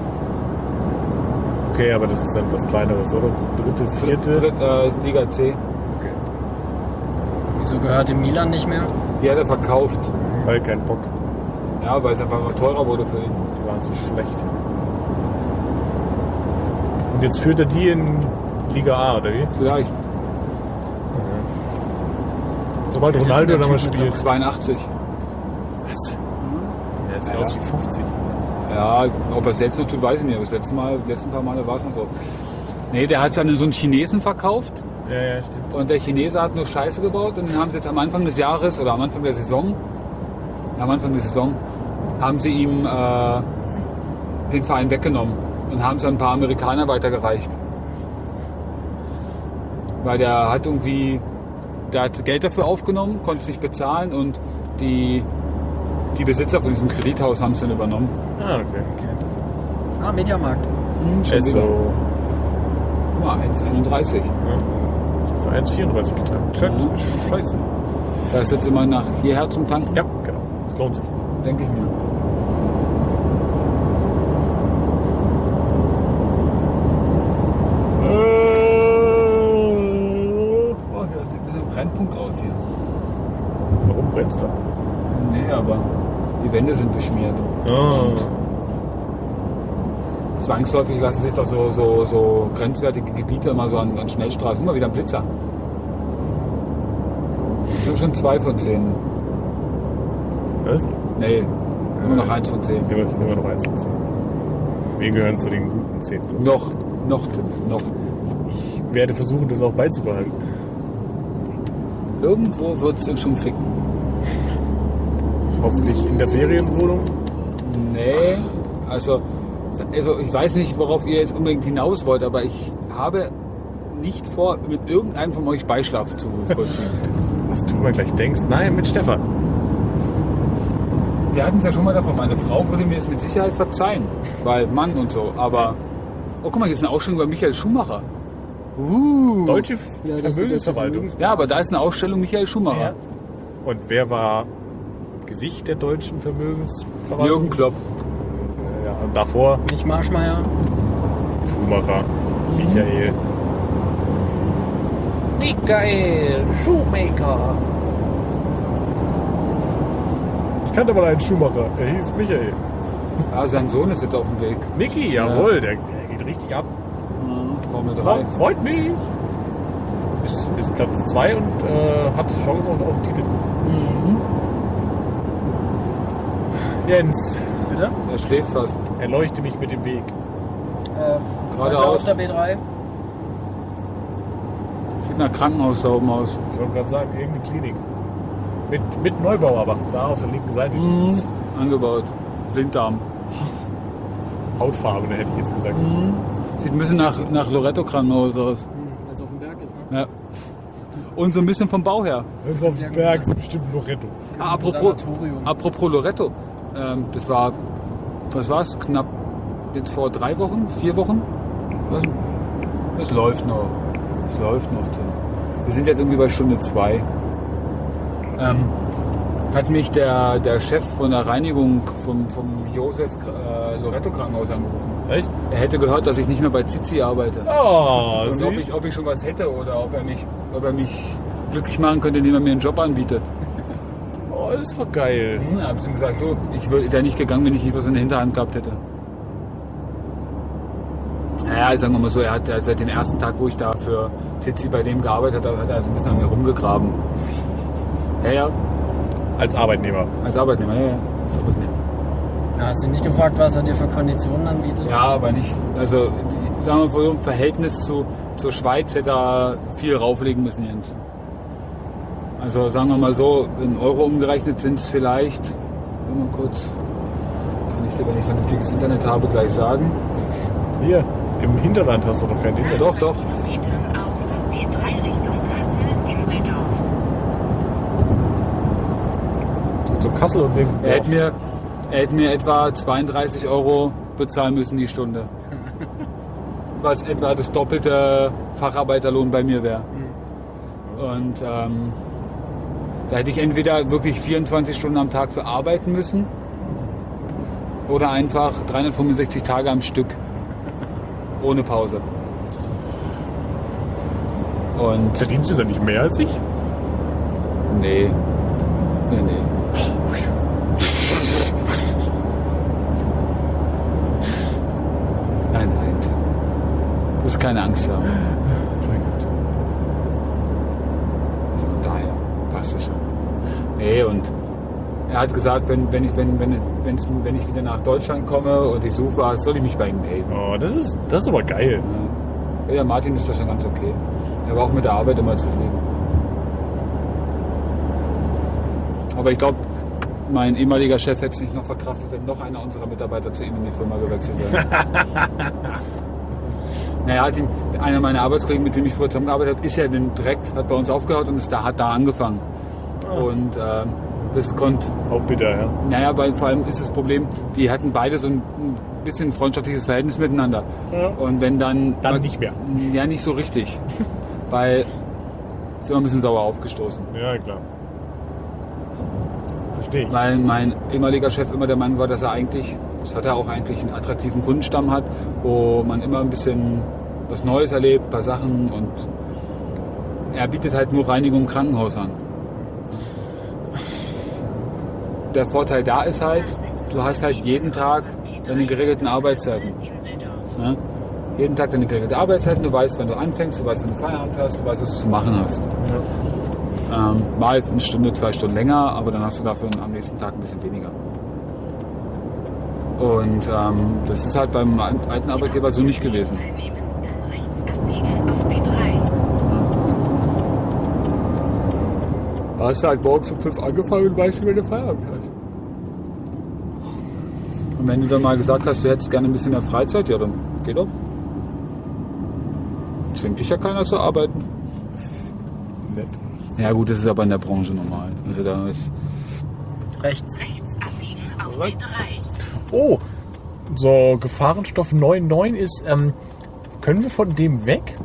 okay, aber das ist dann was Kleineres, oder? Dritte, vierte. Dritt, äh, Liga C. Okay. Wieso gehört dem Milan nicht mehr? Die hat er verkauft. Weil kein Bock. Ja, weil es einfach mal teurer wurde für ihn. Die waren zu schlecht. Und jetzt führt er die in Liga A, oder wie? Vielleicht. Sobald Ja, die Ronaldo sind dann mal der Typ mit spielt. zweiundachtzig. Was? Der sieht Ja. aus wie fünfzig. Ja, ob er es jetzt noch tut, weiß ich nicht. Aber das letzte Mal, die letzten paar Male war es noch so. Nee, der hat es an so einen Chinesen verkauft. Ja, ja, stimmt. Und der Chinese hat nur Scheiße gebaut. Und dann haben sie jetzt am Anfang des Jahres oder am Anfang der Saison, am Anfang der Saison, haben sie ihm äh, den Verein weggenommen und haben es an ein paar Amerikaner weitergereicht. Weil der hat irgendwie, der hat Geld dafür aufgenommen, konnte es nicht bezahlen und die, die Besitzer von diesem Kredithaus haben es dann übernommen. Ah, okay. Ah, Mediamarkt. Schon Ist so. wieder. Guck mal, eins Komma einunddreißig. Ja. Für eins Komma vierunddreißig getan. Shit, Mhm. scheiße. Da ist jetzt immer nach hierher zum Tanken, Ja, genau. Das lohnt sich. denke ich mir. Oh, das sieht ein bisschen Brennpunkt aus hier. Warum brennst du? Nee, aber die Wände sind beschmiert. Oh. Zwangsläufig lassen sich doch so, so, so grenzwertige Gebiete immer so an, an Schnellstraßen. Immer wieder ein Blitzer. Nur schon zwei von zehn. Was? Nee, immer noch eins von zehn. Immer, immer noch eins von zehn. Wir gehören zu den guten zehn. Noch, noch, noch. Ich werde versuchen, das auch beizubehalten. Irgendwo wird es schon ficken. Hoffentlich in der Ferienwohnung. Nee, also, also ich weiß nicht, worauf ihr jetzt unbedingt hinaus wollt, aber ich habe nicht vor, mit irgendeinem von euch Beischlaf zu vollziehen. Was du mal gleich denkst? Nein, mit Stefan. Wir hatten es ja schon mal davon, meine Frau würde mir es mit Sicherheit verzeihen, weil Mann und so, aber... Oh, guck mal, hier ist eine Ausstellung über Michael Schumacher. Uh. Deutsche Ja, das Vermögensverwaltung. Ja, aber da ist eine Ausstellung Michael Schumacher. Ja. Und wer war Gesicht der deutschen Vermögensverwaltung? Jürgen Klopp. Ja, und davor Nicht Marschmeier. Schumacher, Michael. Michael Schumacher. Ich kannte mal einen Schumacher, er hieß Michael. Ja, sein Sohn ist jetzt auf dem Weg. Micky, jawohl, der, der geht richtig ab. Formel drei. Freut mich. Ist, ist Platz zwei und äh, hat Chance auf, auf den Titel. Mhm. Jens, Bitte? Er schläft fast. erleuchte mich mit dem Weg. Äh, Geradeaus. auf der B drei. Sieht nach Krankenhaus da oben aus. Ich wollte gerade sagen, irgendeine Klinik. Mit, mit Neubau aber, da auf der linken Seite. Dieses Angebaut. Blinddarm. Hautfarbe, hätte ich jetzt gesagt. Sieht ein bisschen nach, nach Loretto Krankenhaus aus. Weil es auf dem Berg ist, ne? Ja. Und so ein bisschen vom Bau her. Irgendwo auf dem Berg ist bestimmt Loretto. Ah, apropos, Sanatorium. apropos Loretto. Ähm, das war, was war es, knapp jetzt vor drei Wochen, vier Wochen? Was? Es läuft noch. Es läuft noch. Tim. Wir sind jetzt irgendwie bei Stunde zwei. Ähm, hat mich der, der Chef von der Reinigung vom, vom Joses äh, Loretto Krankenhaus angerufen. Echt? Er hätte gehört, dass ich nicht mehr bei Zizi arbeite. Oh, Und ob ich, ob ich schon was hätte oder ob er mich, ob er mich glücklich machen könnte, indem er mir einen Job anbietet. Oh, das war geil. Hm, hab ich ihm gesagt, so, ich wäre nicht gegangen, wenn ich nicht was in der Hinterhand gehabt hätte. Naja, sagen wir mal so, er hat seit dem ersten Tag, wo ich da für Zizi bei dem gearbeitet habe, hat er so ein bisschen an mir rumgegraben. Ja, ja. Als Arbeitnehmer. Als Arbeitnehmer, ja, ja. Als Arbeitnehmer. Na, hast du nicht gefragt, was er dir für Konditionen anbietet? Ja, aber nicht, also, die, sagen wir mal, so im Verhältnis zu, zur Schweiz hätte er viel rauflegen müssen, Jens. Also, sagen wir mal so, in Euro umgerechnet sind es vielleicht, mal kurz, kann ich dir, wenn ich vernünftiges Internet habe, gleich sagen. Hier, im Hinterland hast du doch kein Internet. Doch, doch. Kilometern Ausfahrt B drei Richtung Kassel, Inseldorf. So Kassel und dem Er hätte mir, er hätte mir etwa zweiunddreißig Euro bezahlen müssen die Stunde. Was etwa das doppelte Facharbeiterlohn bei mir wäre. Und ähm, da hätte ich entweder wirklich vierundzwanzig Stunden am Tag für arbeiten müssen oder einfach dreihundertfünfundsechzig Tage am Stück. Ohne Pause. Und Verdienst du denn nicht mehr als ich? nee. Nee, nee. Nein, nein. Du musst keine Angst haben. Also von daher passt es schon. Nee, und er hat gesagt, wenn, wenn, ich, wenn, wenn, wenn's, wenn ich wieder nach Deutschland komme und ich suche was, soll ich mich bei ihm melden. Oh, das ist, das ist aber geil. Ja, der Martin ist da schon ganz okay. Er war auch mit der Arbeit immer zufrieden. Aber ich glaube, mein ehemaliger Chef hätte es nicht noch verkraftet, wenn noch einer unserer Mitarbeiter zu ihm in die Firma gewechselt wäre. Naja, hat ihm, einer meiner Arbeitskollegen, mit dem ich früher zusammengearbeitet habe, ist ja dann direkt, hat bei uns aufgehört und ist da, hat da angefangen. Und äh, das konnte... Auch bitter, ja. Naja, weil vor allem ist das Problem, die hatten beide so ein, ein bisschen freundschaftliches Verhältnis miteinander. Ja. Und wenn dann... Dann nicht mehr. Ja, nicht so richtig. Weil ist immer ein bisschen sauer aufgestoßen. Ja, klar. Verstehe ich. Weil mein ehemaliger Chef immer der Meinung war, dass er eigentlich, das hat er auch eigentlich, einen attraktiven Kundenstamm hat, wo man immer ein bisschen was Neues erlebt, ein paar Sachen, und er bietet halt nur Reinigung im Krankenhaus an. Der Vorteil da ist halt, du hast halt jeden Tag deine geregelten Arbeitszeiten. Ja? Jeden Tag deine geregelte Arbeitszeiten, du weißt, wann du anfängst, du weißt, wann du Feierabend hast, du weißt, was du zu machen hast. Ja. Ähm, mal eine Stunde, zwei Stunden länger, aber dann hast du dafür am nächsten Tag ein bisschen weniger. Und ähm, das ist halt beim alten Arbeitgeber so nicht gewesen. Da hast du halt morgens um fünf angefangen und weißt, wie du Feierabend hast. Und wenn du dann mal gesagt hast, du hättest gerne ein bisschen mehr Freizeit, ja, dann geh doch. Zwingt dich ja keiner zu arbeiten. Nett. Ja gut, das ist aber in der Branche normal. Also da ist... Rechts. Rechts abbiegen auf B drei. Oh, so Gefahrenstoff neun neun ist, ähm, können wir von dem weg?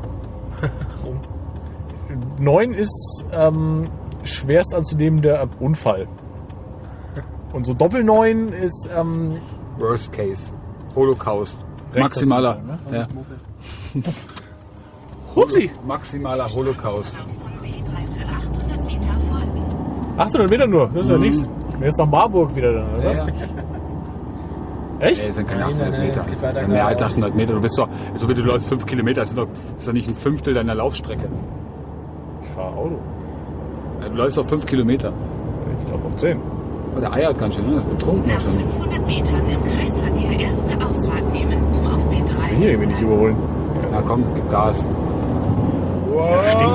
neun ist ähm, schwerst anzunehmender Unfall. Und so Doppel neun ist ähm, Worst Case. Holocaust. Recht, Maximaler. hast du gesagt, Ja. Hupsi! Maximaler Holocaust. Von B drei für achthundert Meter folgen. achthundert Meter nur, das ist ja Mhm. nichts. Mir ist nach Marburg wieder da, oder? Ja, ja. Echt? Nee, das sind keine Nein, achthundert nein, nein, Meter. geht weiter Ja, mehr als geradeaus. achthundert Meter. Du bist doch, also wenn du läufst fünf Kilometer, das ist doch, das ist doch nicht ein Fünftel deiner Laufstrecke. Ich fahre Auto. Ja, du läufst doch fünf Kilometer. Ich glaube auf zehn. Oh, der eiert ganz schön, ne? Das ist betrunken Nach schon. fünfhundert Metern im Kreisverkehr erste Ausfahrt nehmen, um auf B drei Hier, zu will ich bleiben. überholen. Na komm, gib Gas. Ja, stinkt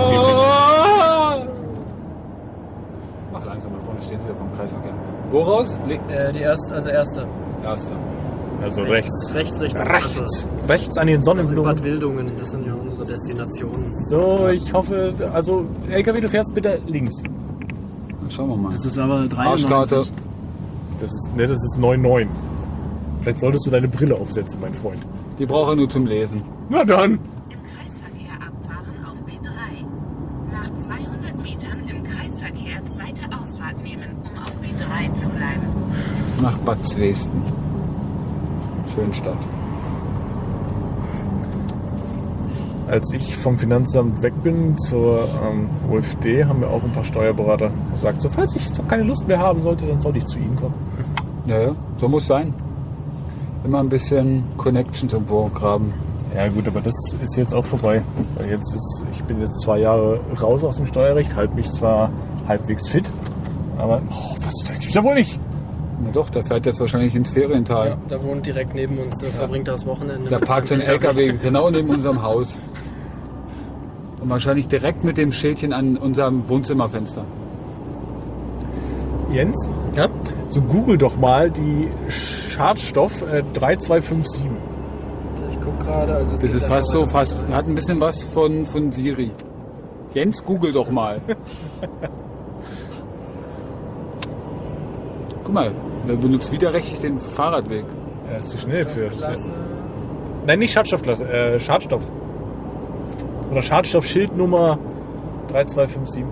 Mach langsam, da vorne stehen sie ja vom Kreisverkehr. Woraus? Le Äh, die erste, also erste. Erste. Also rechts. Rechts Richtung Rechts. Kassel. Rechts an den Also Sonnenblumen. Bad Wildungen, das sind ja unsere Destinationen. So, ich hoffe, also L K W, du fährst bitte links. Dann schauen wir mal. Das ist aber Arschkarte. Das ist, ne, das ist neun neun. Vielleicht solltest du deine Brille aufsetzen, mein Freund. Die brauche ich nur zum Lesen. Na dann. Im Kreisverkehr abfahren auf B drei. Nach nach zweihundert Metern im Kreisverkehr zweite Ausfahrt nehmen, um auf B drei zu bleiben. Nach Bad Zwesten. Schönstadt. Als ich vom Finanzamt weg bin zur ähm, O F D, haben wir auch ein paar Steuerberater gesagt, so falls ich so keine Lust mehr haben sollte, dann sollte ich zu Ihnen kommen. Ja, ja, so muss sein. Immer ein bisschen Connections irgendwo graben. Ja gut, aber das ist jetzt auch vorbei. Weil jetzt ist, ich bin jetzt zwei Jahre raus aus dem Steuerrecht, halte mich zwar halbwegs fit, aber oh, was, das gibt's ja wohl nicht. Na doch, der fährt jetzt wahrscheinlich ins Feriental. Ja, der wohnt direkt neben uns, der verbringt das Wochenende. Da parkt sein L K W genau neben unserem Haus. Und wahrscheinlich direkt mit dem Schildchen an unserem Wohnzimmerfenster. Jens, Ja? so google doch mal die Schadstoff äh, drei zwei fünf sieben. Ich guck gerade. Also es Das gibt ist da fast noch- so, fast, hat ein bisschen was von, von Siri. Jens, google doch mal. Guck mal, der benutzt widerrechtlich den Fahrradweg. Er ist zu schnell für. Klasse. Nein, nicht Schadstoffklasse, äh, Schadstoff. Oder Schadstoffschildnummer drei zwei fünf sieben.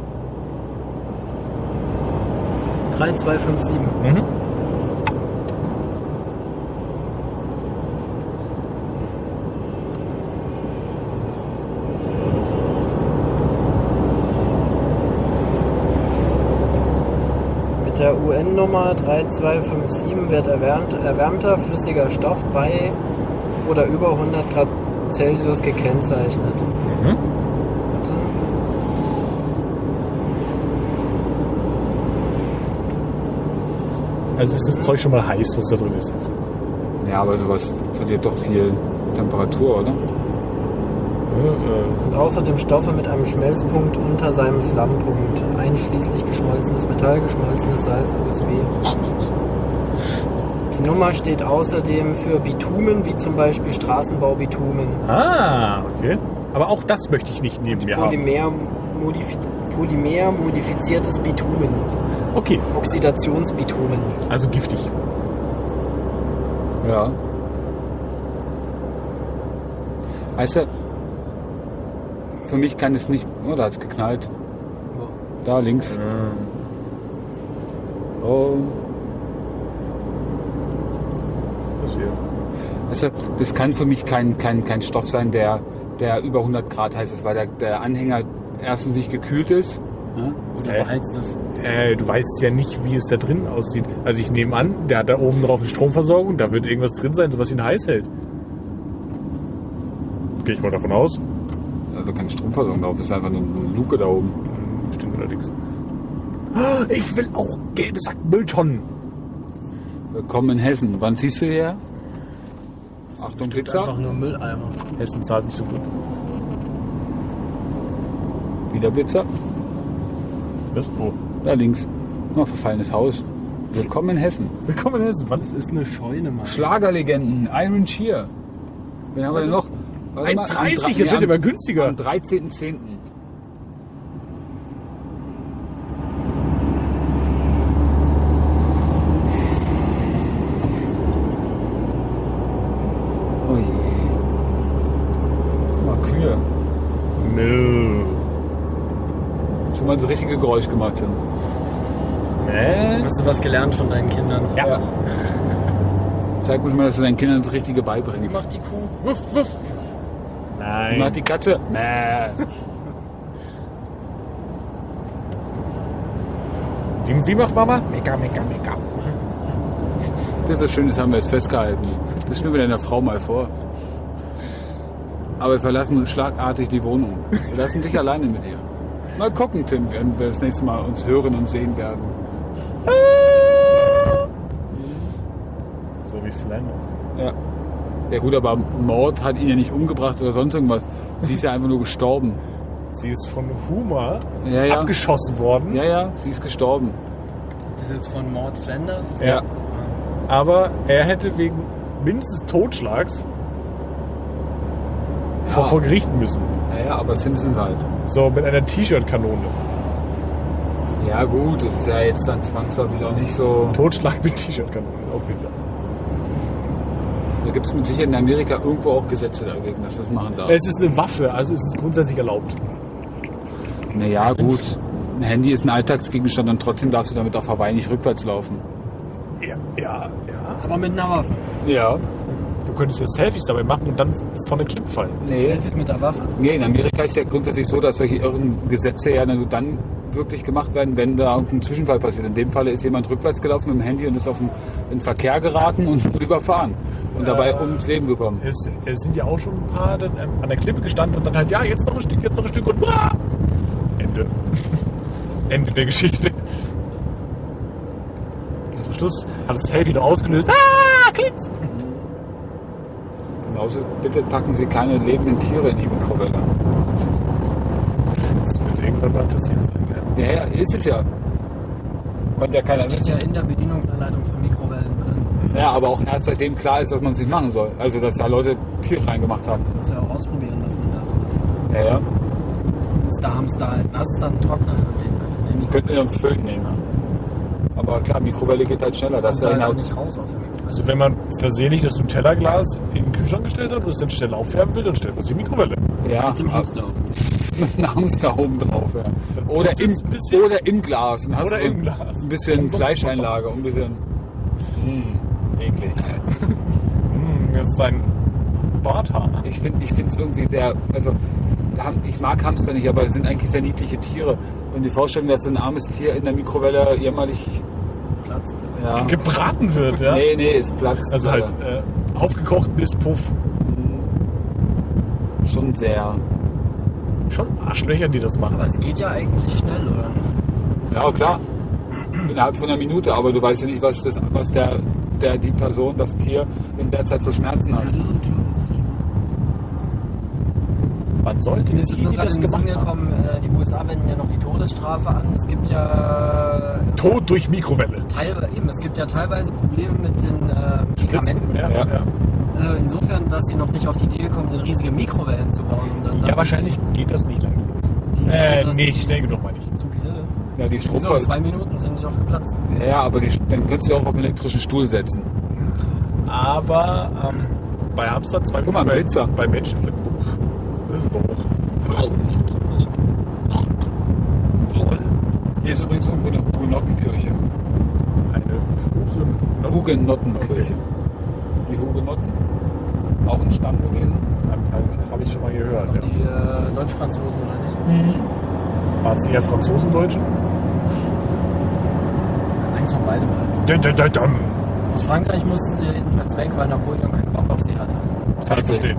drei zwei fünf sieben. Mhm. Mit der U N-Nummer drei zwei fünf sieben wird erwärmt, erwärmter flüssiger Stoff bei oder über hundert Grad Celsius gekennzeichnet. Mhm. Warte. Also ist das Zeug schon mal heiß, was da drin ist. Ja, aber sowas verliert doch viel Temperatur, oder? Ja, äh, Und außerdem Stoffe mit einem Schmelzpunkt unter seinem Flammpunkt, einschließlich geschmolzenes Metall, geschmolzenes Salz, U S B. Die Nummer steht außerdem für Bitumen, wie zum Beispiel Straßenbaubitumen, Ah, okay. Aber auch das möchte ich nicht neben mir haben. Polymer, modif Polymer modifiziertes Bitumen, Okay, Oxidationsbitumen. also giftig. Ja. Weißt du, für mich kann es nicht... Oh, da hat es geknallt. Da links. Oh. Passiert. Weißt du, das kann für mich kein, kein, kein Stoff sein, der, der über hundert Grad heiß ist, weil der, der Anhänger erstens nicht gekühlt ist. Ja? Oder Äh. beheizt das? Äh, du weißt ja nicht, wie es da drin aussieht. Also ich nehme an, der hat da oben drauf eine Stromversorgung, da wird irgendwas drin sein, was ihn heiß hält. Gehe ich mal davon aus. Also keine Stromversorgung drauf, ist einfach nur eine Luke da oben. Stimmt allerdings. Ich will auch gelbe Sack Mülltonnen. Willkommen in Hessen. Wann ziehst du her? Achtung, Pizza. Einfach nur Mülleimer. Hessen zahlt nicht so gut. Wieder Pizza. Was? Wo? Da links. Noch verfallenes Haus. Willkommen in Hessen. Willkommen in Hessen. Wann? Das ist eine Scheune, Mann. Schlagerlegenden, Iron Shear. Wen haben wir denn noch? Warte mal, eins am dreißig, dre- es wird nee, immer am- günstiger. Am dreizehnten zehnten Ui. Guck mal, Kühe. Nö. Schon mal das richtige Geräusch gemacht haben. Nee. Hast du was gelernt von deinen Kindern? Ja. Zeig mir mal, dass du deinen Kindern das Richtige beibringst. Macht die Kuh. Wuff, wuff. Nein. Macht die Katze? Nee. Wie, wie macht Mama? Mega, mega, mega. Das ist das Schöne, das haben wir jetzt festgehalten. Das spielen wir deiner Frau mal vor. Aber wir verlassen schlagartig die Wohnung. Wir lassen dich alleine mit ihr. Mal gucken, Tim, wenn wir das nächste Mal uns hören und sehen werden. So wie Flanders. Ja. Ja gut, aber Mord hat ihn ja nicht umgebracht oder sonst irgendwas. Sie ist ja einfach nur gestorben. Sie ist von Huma Ja, ja. abgeschossen worden. Ja, ja, sie ist gestorben. Das ist jetzt von Mord Flanders. Ja. Aber er hätte wegen mindestens Totschlags Ja. vor, vor Gericht müssen. Ja, ja, aber Simpsons halt. So mit einer T-Shirt-Kanone. Ja gut, das ist ja jetzt dann zwangsläufig auch nicht so... Totschlag mit T-Shirt-Kanone, auch wieder. Da gibt es mit Sicherheit in Amerika irgendwo auch Gesetze dagegen, dass das machen darf. Es ist eine Waffe, also es ist grundsätzlich erlaubt. Naja, gut. Ein Handy ist ein Alltagsgegenstand und trotzdem darfst du damit auf Hawaii nicht rückwärts laufen. Ja, ja, ja. Aber mit einer Waffe. Ja. Du könntest jetzt Selfies dabei machen und dann von der Klippe fallen. Nee. Selfies mit der Waffe. Nee, in Amerika ist ja grundsätzlich so, dass solche irren Gesetze ja nur dann wirklich gemacht werden, wenn da ein Zwischenfall passiert. In dem Falle ist jemand rückwärts gelaufen mit dem Handy und ist auf den, in den Verkehr geraten und wurde überfahren und dabei Äh, ums Leben gekommen. Es, es sind ja auch schon ein paar dann, ähm, an der Klippe gestanden und dann halt, ja, jetzt noch ein Stück, jetzt noch ein Stück und ah! Ende. Ende der Geschichte. Und zum Schluss hat das Selfie noch ausgelöst. Ah, klickt! Genauso, bitte packen Sie keine lebenden Tiere in die Mikrowelle. Das wird irgendwann mal passiert sein. Ja. Ja, ja, ist es ja. Konnte ja Das keiner steht wissen. ja in der Bedienungsanleitung für Mikrowellen drin. Ja, aber auch erst seitdem klar ist, dass man es nicht machen soll. Also, dass da Leute Tiere reingemacht haben. Man muss ja auch ausprobieren, was man da so hat. Ja, ja. Das Darmstar halt nass, dann trockner. Den, Die könnten ja einen Föhn nehmen. Ja. Aber klar, Mikrowelle geht halt schneller. Das das ist ja halt auch genau. nicht raus aus der Mikrowelle. Also wenn man versehentlich das Nutella-Glas in den Kühlschrank gestellt hat und es dann schnell aufwärmen will, dann stellt man es in die Mikrowelle. Ja, Mit dem Hamster auf. mit einem Hamster oben drauf. Ja. Dann Oder, im, pust's ein bisschen. oder im Glas. Und hast Oder so im Glas. Ein bisschen Fleischeinlage. Ein bisschen. Mh, eklig. Hm, das ist ein Barthaar. Ich finde ich es irgendwie sehr. Also, Ham- ich mag Hamster nicht, aber es sind eigentlich sehr niedliche Tiere. Und die Vorstellung, dass so ein armes Tier in der Mikrowelle jämmerlich. Platz. Ja. Gebraten wird, ja? Nee, nee, ist Platz. Also halt äh, aufgekocht bis Puff. Schon sehr. Schon Arschlöcher, die das machen. Aber es geht ja eigentlich schnell, oder? Ja, klar. Innerhalb von einer Minute, aber du weißt ja nicht, was, das, was der, der, die Person, das Tier in der Zeit für Schmerzen hat. das ist klar. Man sollte Mir ist jetzt die, nur die gerade das in den Sinn gemacht haben. gekommen, äh, die U S A wenden ja noch die Todesstrafe an. Es gibt ja Tod durch Mikrowelle. teilweise, eben, es gibt ja teilweise Probleme mit den äh, Medikamenten. Ja, Ja. ja. Äh, insofern, dass sie noch nicht auf die Idee gekommen sind, riesige Mikrowellen zu bauen. Und dann ja, dann wahrscheinlich geht das nicht lang. die- Äh, das nee, schnell genug meine ich. zum Grill. Ja, die Strom. So, in zwei Minuten sind die doch geplatzt. Ja, aber die, dann könntest du auch auf einen elektrischen Stuhl setzen. Aber ähm, bei Hamster zwei Guck mal, bei, Blitzer. bei Menschen. Das ist hoch. Hier ist übrigens irgendwo eine Hugenottenkirche. Eine Huren. Hugenottenkirche. Die Hugenotten. Auch ein Stamm gewesen. Habe ich schon mal gehört. Auch Ja. die äh, Deutsch-Franzosen, oder nicht? War es eher Franzosen-Deutschen? Eins von beidem halt. Dun, dun, dun, dun. Aus Frankreich mussten sie jedenfalls weg, weil Napoleon keinen Bock auf sie hatte. Kann ich verstehen.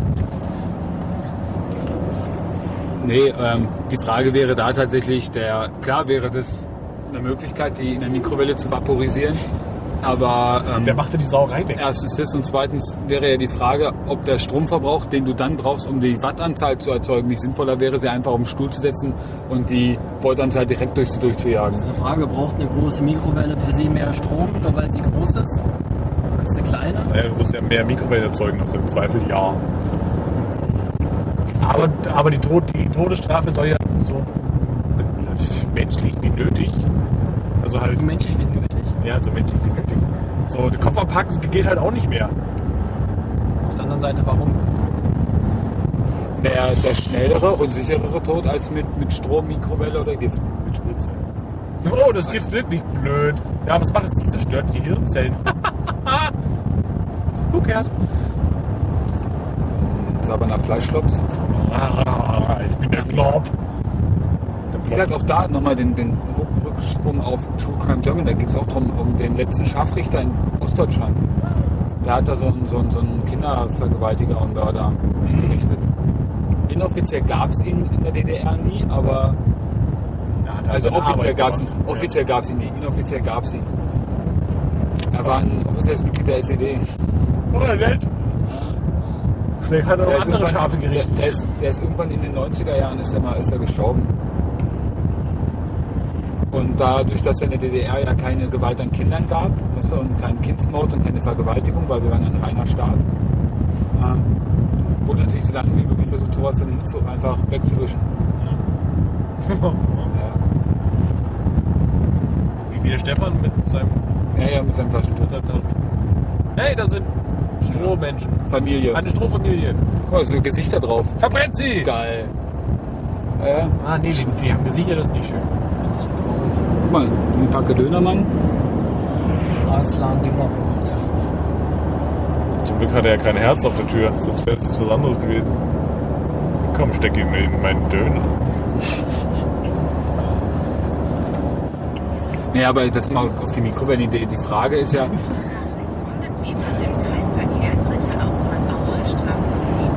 Nee, ähm, die Frage wäre da tatsächlich, der klar wäre das eine Möglichkeit, die in der Mikrowelle zu vaporisieren. Aber ähm, Der machte die Sauerei weg. erstens das und zweitens wäre ja die Frage, ob der Stromverbrauch, den du dann brauchst, um die Wattanzahl zu erzeugen, nicht sinnvoller wäre, sie einfach auf den Stuhl zu setzen und die Voltanzahl direkt durch sie durchzujagen. Die Frage, braucht eine große Mikrowelle per se mehr Strom, nur weil sie groß ist, als eine kleine? Naja, du musst ja mehr Mikrowellen erzeugen, also im Zweifel ja. Aber, aber die, Tod, die Todesstrafe soll ja so menschlich wie nötig. Also halt, So menschlich wie nötig. ja, so menschlich wie nötig. So, der Kopf abpacken geht halt auch nicht mehr. Auf der anderen Seite, warum? Der, der schnellere und sicherere Tod als mit, mit Strom, Mikrowelle oder Gift. Mit Spritze. Oh, das Gift wirklich blöd. Ja, was macht es? Das zerstört die Hirnzellen. Who cares? Saberner Fleischschlops. Ah, ich bin der Glob. Wie gesagt, auch da nochmal den, den Rücksprung auf True Crime German. Da geht es auch darum, um den letzten Scharfrichter in Ostdeutschland. Der hat da so einen, so einen, so einen Kindervergewaltiger und Mörder gerichtet. Inoffiziell gab es ihn in der D D R nie, aber also offiziell gab es ihn, offiziell gab es ihn nie, inoffiziell gab es ihn. Er war ein offizielles Mitglied der S E D. Oder nett. Vielleicht hat er Der auch ist, andere irgendwann- Schafe der, gerichtet. der, ist, der ist irgendwann in den neunziger Jahren ist er mal ist er gestorben. Und dadurch, dass es in der D D R ja keine Gewalt an Kindern gab, weißt du, und keinen Kindsmord und keine Vergewaltigung, weil wir waren ein reiner Staat, ähm, wurde natürlich so lange wie möglich versucht, sowas dann hinzu einfach wegzuwischen. Ja. Wie der Stefan mit seinem... Ja, ja, mit seinem Taschentuch. Hey, da sind Strohmenschen. Familie. Eine Strohfamilie. Guck mal, so Gesichter drauf. Verbrennt sie! Geil. Äh, Ah, nee, die, die haben gesichert, das ist nicht schön. guck mal, ein Packe Dönermann. Arslan Dönerbrot. Zum Glück hatte er kein Herz auf der Tür, sonst wäre es jetzt was anderes gewesen. Komm, steck ihn in meinen Döner. Nee, aber das mal auf die Mikrowelle. Die, die Frage ist ja, sechshundert Meter im Kreisverkehr dritte Ausfahrt Aurolstraße geblieben.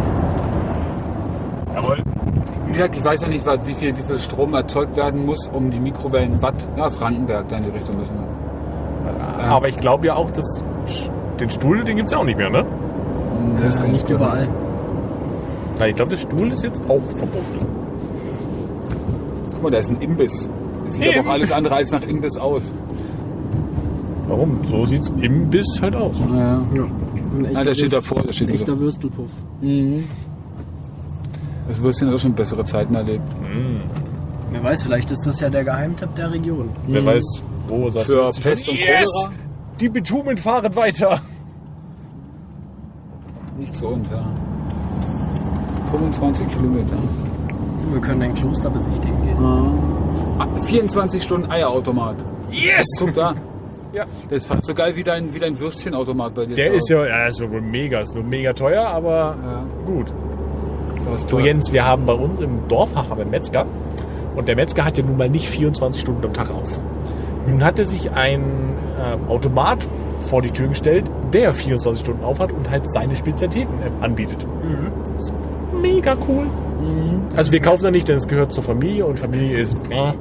Jawohl. wie gesagt, ich weiß ja nicht, wie viel, wie viel Strom erzeugt werden muss, um die Mikrowellen Watt, ja, Frankenberg, da in die Richtung müssen wir. Aber ich glaube ja auch, dass den Stuhl, den gibt es ja auch nicht mehr, ne? Das Ja, nicht überall. Na, ich glaube, der Stuhl ist jetzt auch verboten. Guck mal, da ist ein Imbiss. Das sieht Eben. aber auch alles andere als nach Imbiss aus. Warum? So sieht's Imbiss halt aus. Ja. Ja. Ein Ah, das steht Würst- davor, das steht Echter davor. Würstelpuff. Mhm. Das Würstchen hat auch schon bessere Zeiten erlebt. Hm. Wer weiß, vielleicht ist das ja der Geheimtipp der Region. Wer weiß, wo das Für ist. Pest und Yes! Cholera? Die Bitumen fahren weiter. Nicht zu uns, ja. fünfundzwanzig Kilometer. Wir können ein Kloster besichtigen gehen. Ah, vierundzwanzig Stunden Eierautomat. Yes! Guck da. Ja. Der ist fast so geil wie dein, wie dein Würstchenautomat bei dir. Der zu ist Hause. ja, ja, ist ja wohl mega, ist nur mega teuer, aber Ja. gut. Das war's Du toll. Jens, wir haben bei uns im Dorf haben wir einen Metzger und der Metzger hat ja nun mal nicht vierundzwanzig Stunden am Tag auf. Nun hat er sich ein ähm, Automat vor die Tür gestellt, der vierundzwanzig Stunden auf hat und halt seine Spezialitäten äh, anbietet. Mhm. Das ist mega cool. Also wir kaufen da nicht, denn es gehört zur Familie und Familie ist... Äh.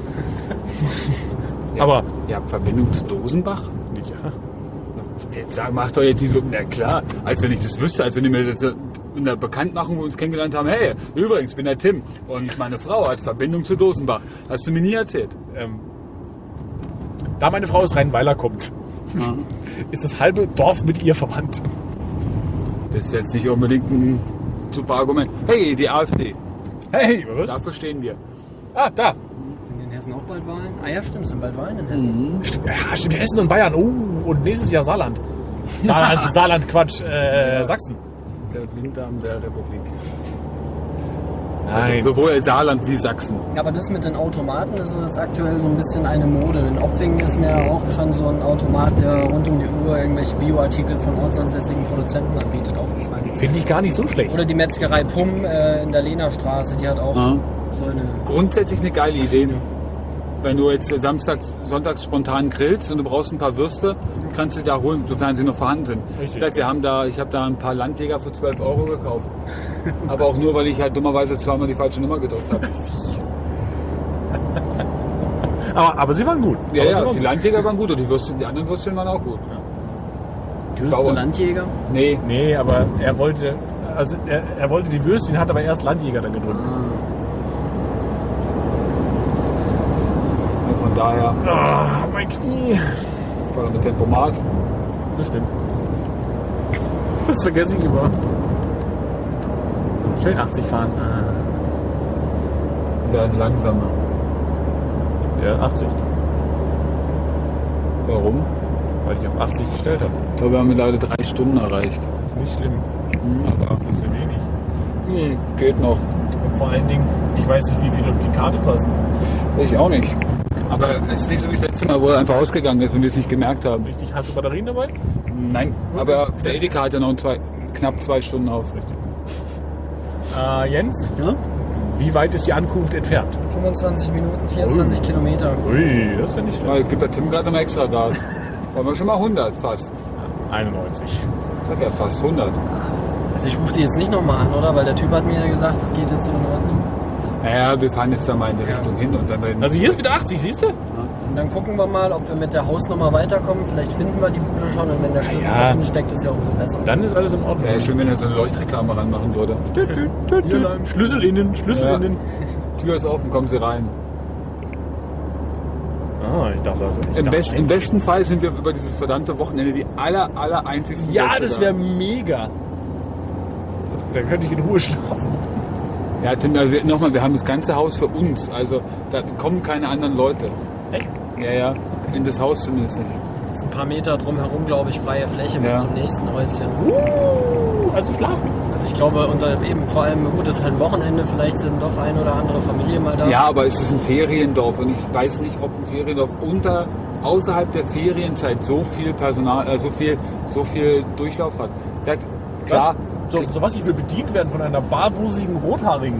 Aber... Ihr habt Verbindung zu Dosenbach? Ja. Jetzt sag, macht doch jetzt die so, na klar, als wenn ich das wüsste, als wenn ihr mir das so in der Bekanntmachung, wo wir uns kennengelernt haben, hey, übrigens, ich bin der Tim und meine Frau hat Verbindung zu Dosenbach. Hast du mir nie erzählt? Ähm, da meine Frau aus Rheinweiler kommt, ist das halbe Dorf mit ihr verwandt. Das ist jetzt nicht unbedingt ein super Argument. Hey, die AfD, Hey, was? dafür stehen wir. Ah, da. Sind in Hessen auch bald Wahlen? Ah ja, stimmt, es sind bald Wahlen in Hessen. Stimmt, ja, stimmt, Hessen und Bayern. Oh, und nächstes Jahr Saarland. Saarland, also Saarland, Quatsch, äh, Sachsen. Der Blinddarm der Republik. Nein. Also sowohl Saarland wie Sachsen. Ja, aber das mit den Automaten ist jetzt aktuell so ein bisschen eine Mode. In Opfingen ist mir auch schon so ein Automat, der rund um die Uhr irgendwelche Bioartikel von ortsansässigen Produzenten anbietet, aufgefallen. Finde ich gar nicht so schlecht. Oder die Metzgerei Pum äh, in der Lehnerstraße, die hat auch Ah. so eine... Grundsätzlich eine geile Idee. Wenn du jetzt samstags, sonntags spontan grillst und du brauchst ein paar Würste, kannst du die da holen, sofern sie noch vorhanden sind. Richtig. Ich sag, wir haben da, ich habe da ein paar Landjäger für zwölf Euro gekauft. Aber auch nur, weil ich halt dummerweise zweimal die falsche Nummer gedrückt habe. Aber, aber sie waren gut. Ja, aber sie ja, waren die gut. Landjäger waren gut und die, Würstchen, die anderen Würstchen waren auch gut. Größte Bauern. Landjäger. Nee, Nee, aber er wollte, also er, er wollte die Würstchen, hat aber erst Landjäger dann gedrückt. von daher Ah, mein Knie. war mit Tempomat. Das stimmt. Das vergesse ich immer. Schön achtzig fahren. Ah. Werden langsamer. Ja, achtzig. Warum? Weil ich auf achtzig gestellt habe. Ich glaube, wir haben mittlerweile drei Stunden erreicht. Das ist nicht schlimm. Aber Das ist ja wenig. hm, geht noch. Und vor allen Dingen, ich weiß nicht, wie viel auf die Karte passen. Ich auch nicht. Aber es ist nicht so wie das letzte Mal, wo er einfach ausgegangen ist und wir es nicht gemerkt haben. Richtig, hast du Batterien dabei? Nein, aber der Edeka hat ja noch zwei, knapp zwei Stunden auf. Richtig. Äh, Jens, Ja? wie weit ist die Ankunft entfernt? fünfundzwanzig Minuten, vierundzwanzig Kilometer. Ui, das ist ja nicht Weil schlecht. gibt der Tim gerade mal extra Gas. Waren wir schon mal hundert fast. einundneunzig. Ich sag ja fast hundert. Also ich rufe die jetzt nicht nochmal an, oder? Weil der Typ hat mir ja gesagt, es geht jetzt so in Ordnung. Naja, wir fahren jetzt da mal in die Richtung hin und dann werden Also hier ist wieder achtzig, siehst du? Und dann gucken wir mal, ob wir mit der Hausnummer weiterkommen. Vielleicht finden wir die Bude schon und wenn der Schlüssel Ja. drin steckt, ist ja umso besser. Dann ist alles in Ordnung. Wäre schön, wenn er so eine Leuchtreklame ranmachen würde. Tüt, tüt, tüt, Hier tüt. lang. Schlüssel innen, Schlüssel Ja. innen. Tür ist offen, kommen Sie rein. Ah, ich dachte also. Ich Im, dachte, Best, Im besten Fall sind wir über dieses verdammte Wochenende die aller, aller einzigsten ja, Gäste das da. wäre mega. Da könnte ich in Ruhe schlafen. Ja, Tim, äh, wir- nochmal, wir haben das ganze Haus für uns. Also da kommen keine anderen Leute. Echt? Ja, ja, in das Haus zumindest nicht. Ein paar Meter drumherum, glaube ich, freie Fläche bis Ja. zum nächsten Häuschen. Uh, also schlafen. ich glaube, unter eben vor allem, gut, das ist halt ein Wochenende, vielleicht sind doch eine oder andere Familie mal da. Ja, aber es ist ein Feriendorf und ich weiß nicht, ob ein Feriendorf unter außerhalb der Ferienzeit so viel Personal, äh, so viel, so viel Durchlauf hat. Ja, klar. So, so was, ich will bedient werden von einer barbusigen Rothaarigen.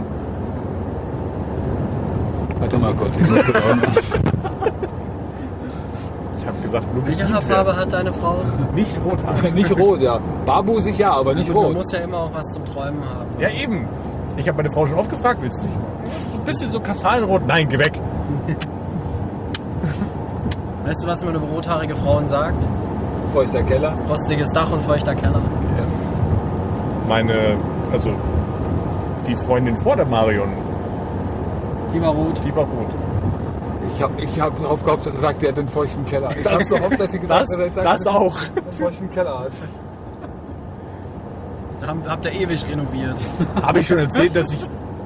Warte mal kurz. Ich muss kurz Ich habe gesagt, nur Welche bedient Haarfarbe werden. hat deine Frau? Nicht rothaarig. nicht rot, ja. Barbusig ja, aber nicht Gut, man rot. muss ja immer auch was zum Träumen haben. Ja, eben. Ich habe meine Frau schon oft gefragt, willst du nicht? So ein bisschen so Kastanenrot. Nein, geh weg. Weißt du, was man über rothaarige Frauen sagt? Feuchter Keller. Rostiges Dach und feuchter Keller. Meine, also die Freundin vor der Marion, Die war rot. die war rot. Ich habe ich hab darauf gehofft, dass er sagt, er hat einen feuchten Keller. Ich habe gehofft, dass sie gesagt Das, hat, er sagt, das dass er auch. einen feuchten Keller hat. Da haben- habt ihr ewig renoviert. Habe ich schon erzählt, dass ich...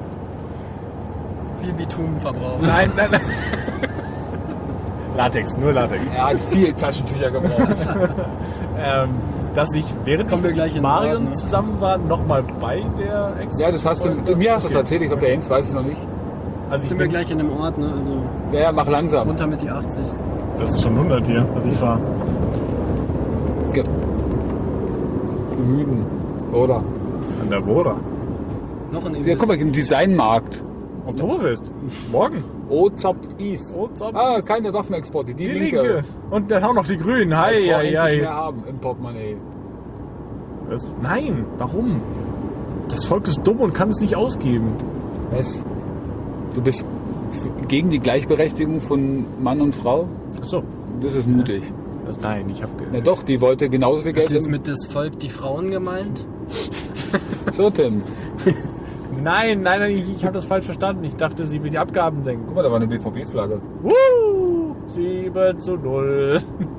Viel Bitumen verbraucht. Nein, nein, nein. Latex, nur Latex. Er hat viel Taschentücher gebraucht. Ähm, dass ich, während kommen wir ich gleich mit in den Marion Ort, ne? zusammen war, nochmal bei der Ex. Ja, das hast du, mir hast du das erzählt, ich glaube, der Jens weiß es noch nicht. Also ich Sind wir bin, gleich in dem Ort, ne? Also Ja, ja, mach langsam. runter mit die achtzig. das ist schon hundert hier, was ich war. Ge Gemüden, oder? An der Bora. Noch ein Ja, Imbiss. guck mal, ein Designmarkt. Oktoberfest. Morgen. Ozapft East. Ozapft Ah, keine Waffenexporte, die, Die linke. Linke. Und dann auch noch die Grünen. Hi, Das Frau hi, endlich hi. mehr haben im Portemonnaie. Was? Nein, warum? Das Volk ist dumm und kann es nicht ausgeben. Was? Du bist f- gegen die Gleichberechtigung von Mann und Frau? Achso. Das ist mutig. Das, nein, ich habe... Na doch, die wollte genauso viel Hast Geld du jetzt im... mit das Volk die Frauen gemeint? So, Tim. Nein, nein, nein, ich, ich habe das falsch verstanden. Ich dachte, sie will die Abgaben senken. Guck mal, da war eine B V B-Flagge. Woo! sieben zu null.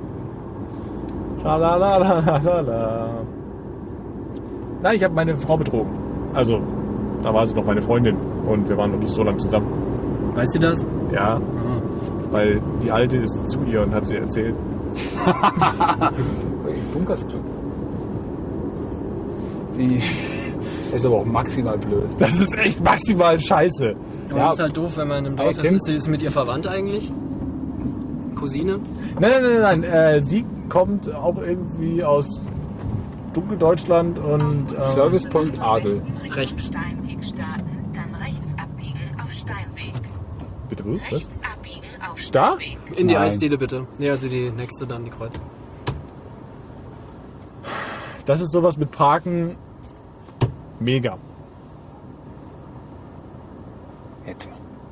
Schalalala. Nein, ich habe meine Frau betrogen. Also, da war sie noch meine Freundin und wir waren noch nicht so lange zusammen. Weißt du das? Ja, Ah. weil die Alte ist zu ihr und hat sie erzählt. Bunkersclub. Die ist aber auch maximal blöd. Das ist echt maximal scheiße. Aber Ja. das ist halt doof, wenn man im Dorf Hey, Tim. ist. Ist sie ist mit ihr verwandt eigentlich? Cousine? Nein, nein, nein, nein. Äh, sie kommt auch irgendwie aus Dunkeldeutschland und... Ähm, Servicepunkt Adel. Recht. Steinweg starten, dann rechts abbiegen auf Steinweg. Bitte, was? Rechts abbiegen auf Da? Steinweg. In die Nein. Eisdiele bitte. Nee, also die nächste dann, die Kreuz. Das ist sowas mit Parken. Mega. Etwa.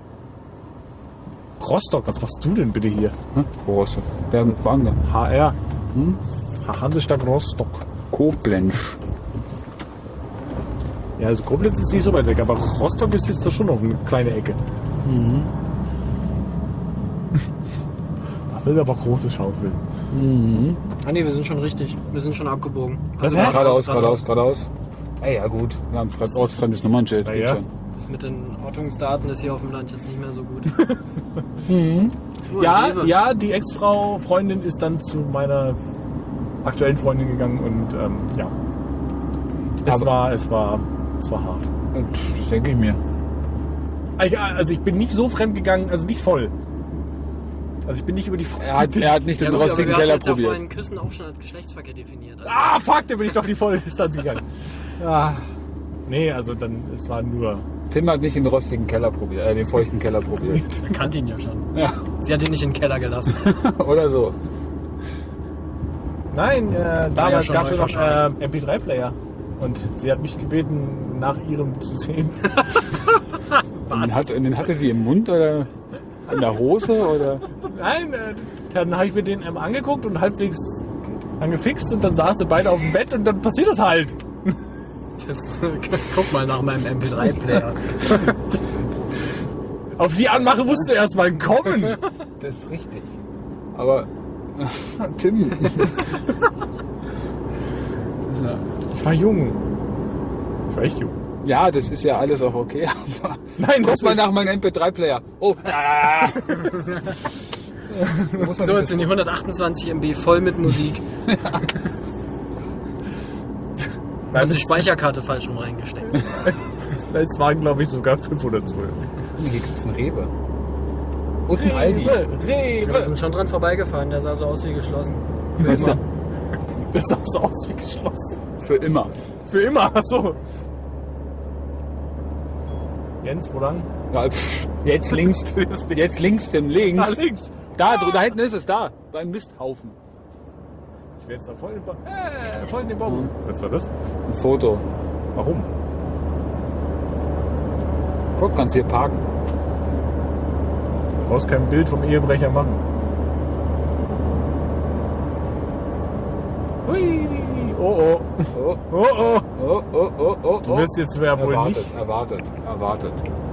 Rostock, was machst du denn bitte hier? Hm? Wo hast du? Wer waren da? H R. Hm? Hansestadt Rostock. Koblenz. Ja, also Koblenz ist nicht so weit weg, aber Rostock ist jetzt doch schon noch eine kleine Ecke. Mhm. Da will aber große Schaufeln. Mhm. Ah nee, wir sind schon richtig. Wir sind schon abgebogen. Was, Also hä? Geradeaus, geradeaus, geradeaus. Ey, ja gut. Wir haben fremd, ortsfremdes Nummernschild. Na Geht ja. schon. Das mit den Ortungsdaten ist hier auf dem Land jetzt nicht mehr so gut. Mhm. Oh, Ja, Rewe. ja, die Ex-Frau, Freundin ist dann zu meiner aktuellen Freundin gegangen und ähm, ja. Es Aber- war, es war, es war hart. Pff, Das denke ich mir. Ich- Also ich bin nicht so fremd gegangen, also nicht voll. Also ich bin nicht über die... Er hat, er hat nicht Ja, den gut, aber rostigen wir hatten Keller jetzt ja probiert. vorhin Küssen auch schon als Geschlechtsverkehr definiert. Also Ah, fuck, da bin ich doch die volle Distanz gegangen. Ah, nee, also dann, es war nur... Tim hat nicht den rostigen Keller probiert, äh, den feuchten Keller probiert. man kannte ihn ja schon. Ja, Sie hat ihn nicht in den Keller gelassen. oder so. Nein, äh, damals schon gab es ja neu noch äh, M P drei Player. Und sie hat mich gebeten, nach ihrem zu sehen. Und den, hat, und den hatte sie im Mund oder an der Hose oder? Nein, äh, dann habe ich mir den ähm, angeguckt und halbwegs angefixt und dann saßen sie beide auf dem Bett und dann passiert das halt. Das, guck mal nach meinem M P drei Player. Auf die Anmache musst du erst mal kommen. Das ist richtig. Aber Tim. Ich war jung. Ich war echt jung. Ja, das ist ja alles auch okay. Aber Nein, guck das mal ist- nach meinem M P drei Player. Oh. Muss man So, das- jetzt sind die hundertachtundzwanzig Megabyte voll mit Musik. Nein, Hast die das- Speicherkarte falsch rum reingesteckt. Es waren, glaube ich, sogar fünfhundertzwölf. Hier gibt es einen Rewe. Und ein Aldi. Wir Rewe! sind schon dran vorbeigefahren, der sah so aus wie geschlossen. Für Weißt du, immer. Das sah so aus wie geschlossen. Für immer. Für immer, achso. Jens, wo lang? Ja, pff, jetzt links. Jetzt links, denn links. Ah, links. Da, da, da hinten ist es, da. Beim Misthaufen. Ich will jetzt da voll in den Baum. Äh, voll in den Baum. Was war das? Ein Foto. Warum? Guck, kannst hier parken. Du brauchst kein Bild vom Ehebrecher machen. Hui. Oh oh. Oh, Oh oh. oh, oh, oh, oh. Du wirst jetzt wer wohl erwartet, nicht. erwartet, erwartet.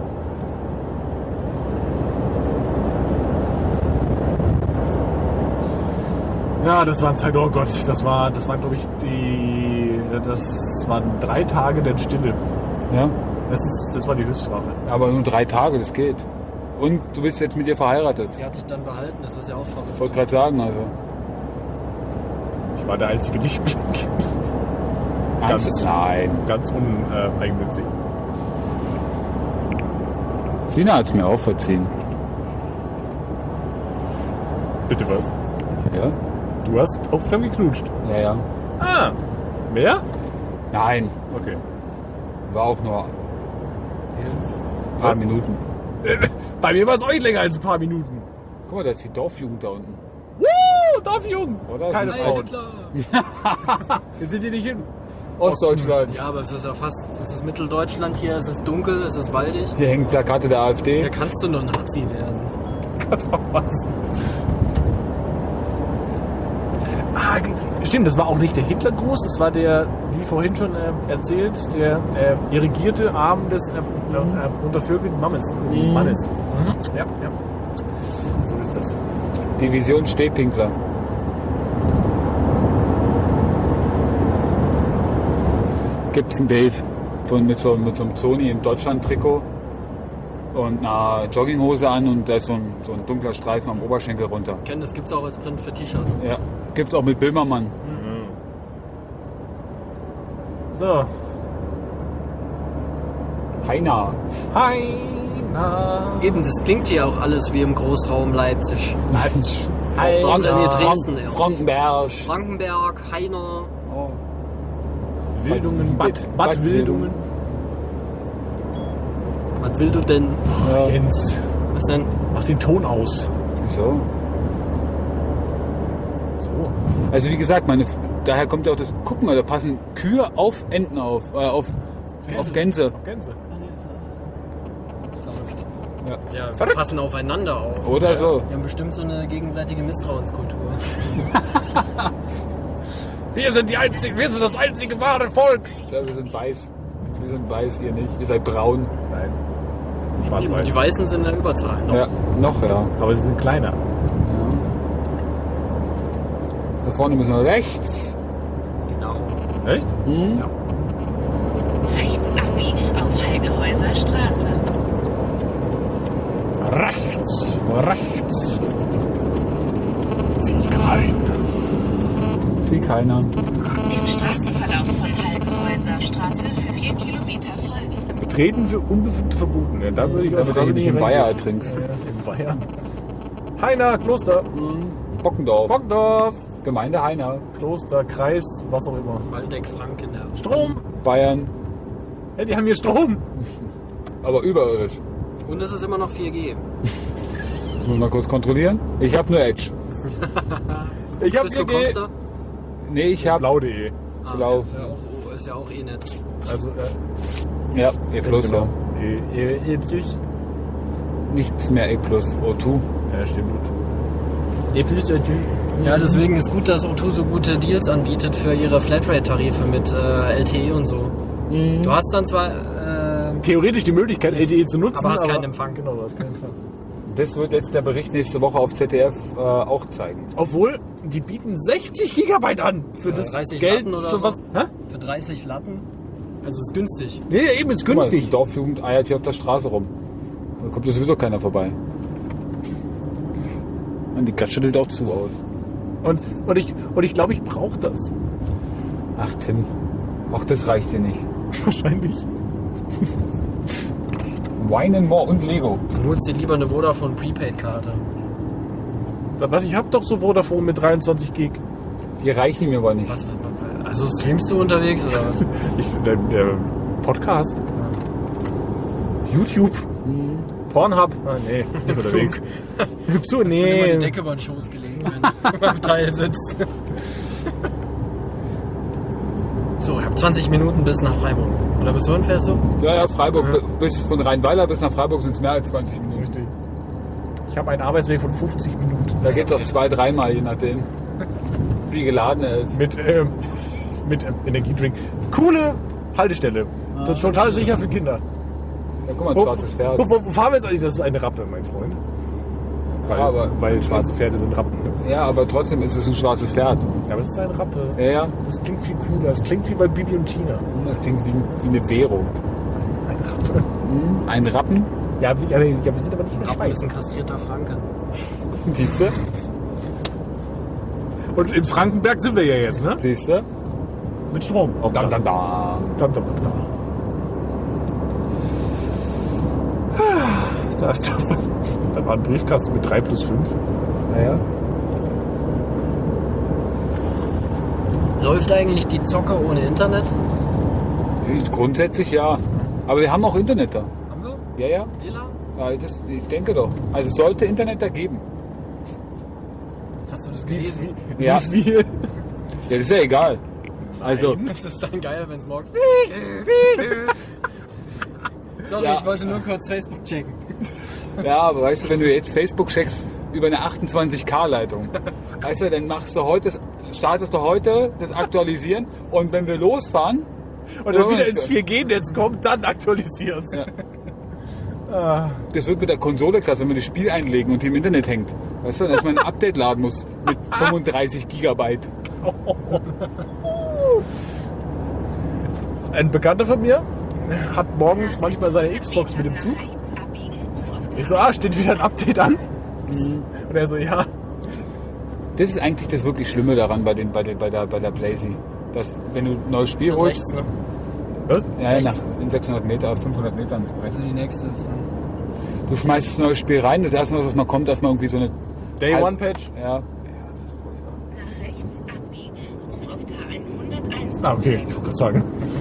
Ja, das waren Zeit, oh Gott, das war, das war, glaube ich, die, das waren drei Tage der Stille. Ja, Das ist, das war die Höchststrafe. aber nur drei Tage, das geht. Und du bist jetzt mit ihr verheiratet. Sie hat dich dann behalten, das ist ja auch Ich verrückt. wollte gerade sagen, also. Ich war der einzige Lichtblick. Ganz, nein. Ganz uneigennützig. Sina hat es mir auch verziehen. Bitte was? Ja? Du hast auch fremd geknutscht. Ja, ja. Ah, mehr? Nein, Okay. war auch nur ein paar Was? Minuten. Bei mir war es euch länger als ein paar Minuten. Guck mal, da ist die Dorfjugend da unten. Woo, Dorfjugend. Oder? Keine Sind Frauen. Wir sind hier nicht hin. Ostdeutschland. Ja, aber es ist ja fast, es ist Mitteldeutschland hier, es ist dunkel, es ist waldig. Hier hängen Plakate der AfD. Hier kannst du nur Nazi werden. Gott, was? Ah, stimmt, das war auch nicht der Hitlergruß, das war der, wie vorhin schon äh, erzählt, der äh, irrigierte Arm des äh, äh, untervögelten Mannes. Mhm. Mannes. Mhm. Ja, ja. So ist das. Division Stehpinkler. Gibt es ein Bild von, mit, so, mit so einem Sony im Deutschland-Trikot und einer Jogginghose an und da ist so ein, so ein dunkler Streifen am Oberschenkel runter. Ich kenne das, gibt's auch als Print für T-Shirt. Ja. Gibt's auch mit Böhmermann. So. Heiner. Heina. Eben, das klingt hier auch alles wie im Großraum Leipzig. Frank- Heiner. Nee, Dresden, Frank- ja. Frankenberg. Frankenberg, Heiner. Oh. Wildungen, Bad, Bad Wildungen. Was willst du denn? Ja. Jens, Was denn? mach den Ton aus. So. So. Also wie gesagt, meine, daher kommt ja auch das, guck mal, da passen Kühe auf Enten auf, äh, auf, auf Gänse. Auf Gänse. Ja. Ja, wir passen aufeinander auf. Oder so. Wir haben bestimmt so eine gegenseitige Misstrauenskultur. Wir sind die einzigen, wir sind das einzige wahre Volk. Ja, wir sind weiß. Wir sind weiß, ihr nicht. Ihr seid braun. Nein. Die, Schwarz-Weiß. die Weißen sind in der Überzahl. Noch. Ja, noch, ja. Aber sie sind kleiner. ja. Da vorne müssen wir rechts. Genau. Echt? Hm? Ja. Rechts abbiegen auf Heidehäuser Straße. Rechts, rechts. Sieg ein. Sieh keiner. Dem Straßenverlauf von Heidehäuser Straße für vier Kilometer folgen. Betreten für Unbefugte verboten. Ja, da würde ich Da wird würde nicht ich im reingehen. Weiher ertrinkst. Ja, im Weiher. Heiner, Kloster. Bockendorf. Bockendorf. Gemeinde Heiner. Kloster, Kreis, was auch immer. Waldeck, Franken, ja. Strom. Bayern. Ja, die haben hier Strom. Aber überirdisch. Und es ist immer noch vier G. Muss ich mal kurz kontrollieren. Ich habe nur Edge. Ich hab Bist du vier G. Comstar? Nee, ich habe Blau.de. Ah, Blau. Ist ja auch, ist ja auch eh nett. Also, äh, ja, E Plus. genau. Ja. E, e, e plus. Nichts mehr E Plus. O zwei. Ja, stimmt. E plus, E Ja, deswegen ist gut, dass O zwei so gute Deals anbietet für ihre Flatrate-Tarife mit äh, L T E und so. Du hast dann zwar... Äh, Theoretisch die Möglichkeit, L T E zu nutzen. Aber hast keinen Empfang. Genau, du hast keinen Empfang. Das wird jetzt der Bericht nächste Woche auf Z D F äh, auch zeigen. Obwohl, die bieten sechzig Gigabyte an für Ja, das dreißig Geld. Latten oder für so. was? Hä? für dreißig Latten. Also ist günstig. Nee, eben, ist Guck mal, günstig. die Dorfjugend eiert hier auf der Straße rum. Da kommt ja sowieso keiner vorbei. Und die Gaststätte sieht auch zu aus. Und, und ich, und ich glaube, ich brauche das. Ach, Tim. Ach, das reicht dir nicht. Wahrscheinlich. Wine and More und Lego. Du holst dir lieber eine Vodafone Prepaid-Karte. Was, ich hab doch so Vodafone mit dreiundzwanzig Gig. Die reichen mir aber nicht. Was? Also streamst du unterwegs oder was? Ich, der, der Podcast. YouTube. Pornhub. Ah, nee, nicht unterwegs. Zu, Immer die nee. Decke über den Schoß gelegen, wenn du beim Teil sitzt. So, ich habe zwanzig Minuten bis nach Freiburg. Oder bis wohin fährst du? Ja, ja, Freiburg. Ja. Bis von Rheinweiler bis nach Freiburg sind es mehr als zwanzig Minuten. Richtig. Ich habe einen Arbeitsweg von fünfzig Minuten. Da geht es auch zwei, dreimal, je nachdem, wie geladen er ist. Mit, ähm, mit ähm, Energiedrink. Coole Haltestelle. Ah, Das ist total schön. sicher für Kinder. Ja, guck mal, ein schwarzes Pferd. Wo, wo, wo fahren wir jetzt eigentlich? Das ist eine Rappe, mein Freund. Weil, Ja, aber- weil schwarze Pferde sind Rappen. Ne? Ja, aber trotzdem ist es ein schwarzes Pferd. Ja, aber es ist eine Rappe. Ja, ja. Das klingt viel cooler. Das klingt wie bei Bibi und Tina. Das klingt wie, wie eine Währung. Eine Rappe. Ein Rappen, Ja, wie, ja, wir sind aber nicht in der Rappen ist Schweiz. ein kastrierter Franke. siehst du? Und in Frankenberg sind wir ja jetzt, ne? Siehst du? Mit Strom. Auch Da, da, da. Da, da, da. Da, da, da war ein Briefkasten mit drei plus fünf. Naja. Läuft eigentlich die Zocke ohne Internet? Grundsätzlich ja. Aber wir haben auch Internet da. Haben wir? Ja, ja. W L A N? Ja, das, ich denke doch. Also es sollte Internet da geben. Hast du das gelesen? Ja. Wie viel? Ja, das ist ja egal. Also, Das ist dann geil, wenn es morgens... Sorry, Ja. ich wollte nur kurz Facebook checken. ja, aber weißt du, wenn du jetzt Facebook checkst über eine achtundzwanzig K Leitung, weißt du, dann machst du heute, startest du heute das Aktualisieren und wenn wir losfahren, Und dann wieder ins vier G-Netz kommt, dann aktualisieren Ja. Ah, das wird mit der Konsole klasse, wenn wir das Spiel einlegen und die im Internet hängt. Weißt du, dass man ein Update laden muss mit fünfunddreißig Gigabyte. ein Bekannter von mir hat morgens manchmal seine Xbox mit dem Zug. Rechts abbiegen. Ich so, ah, steht wieder ein Update an? Und er so, ja. Das ist eigentlich das wirklich Schlimme daran bei, den, bei, den, bei der, bei der Blazy. Dass, wenn du ein neues Spiel holst, Rechts, ne? Was? ja, ja, nach in sechshundert Meter, fünfhundert Metern ist rechts. Also die nächste ist... Du schmeißt das neue Spiel rein, das erste Mal, was mal kommt, erstmal irgendwie so eine... Day Halb- One Patch? Ja. Nach rechts abbiegen, um auf K hunderteins Ah, zu okay, gelangen. ich wollte gerade sagen.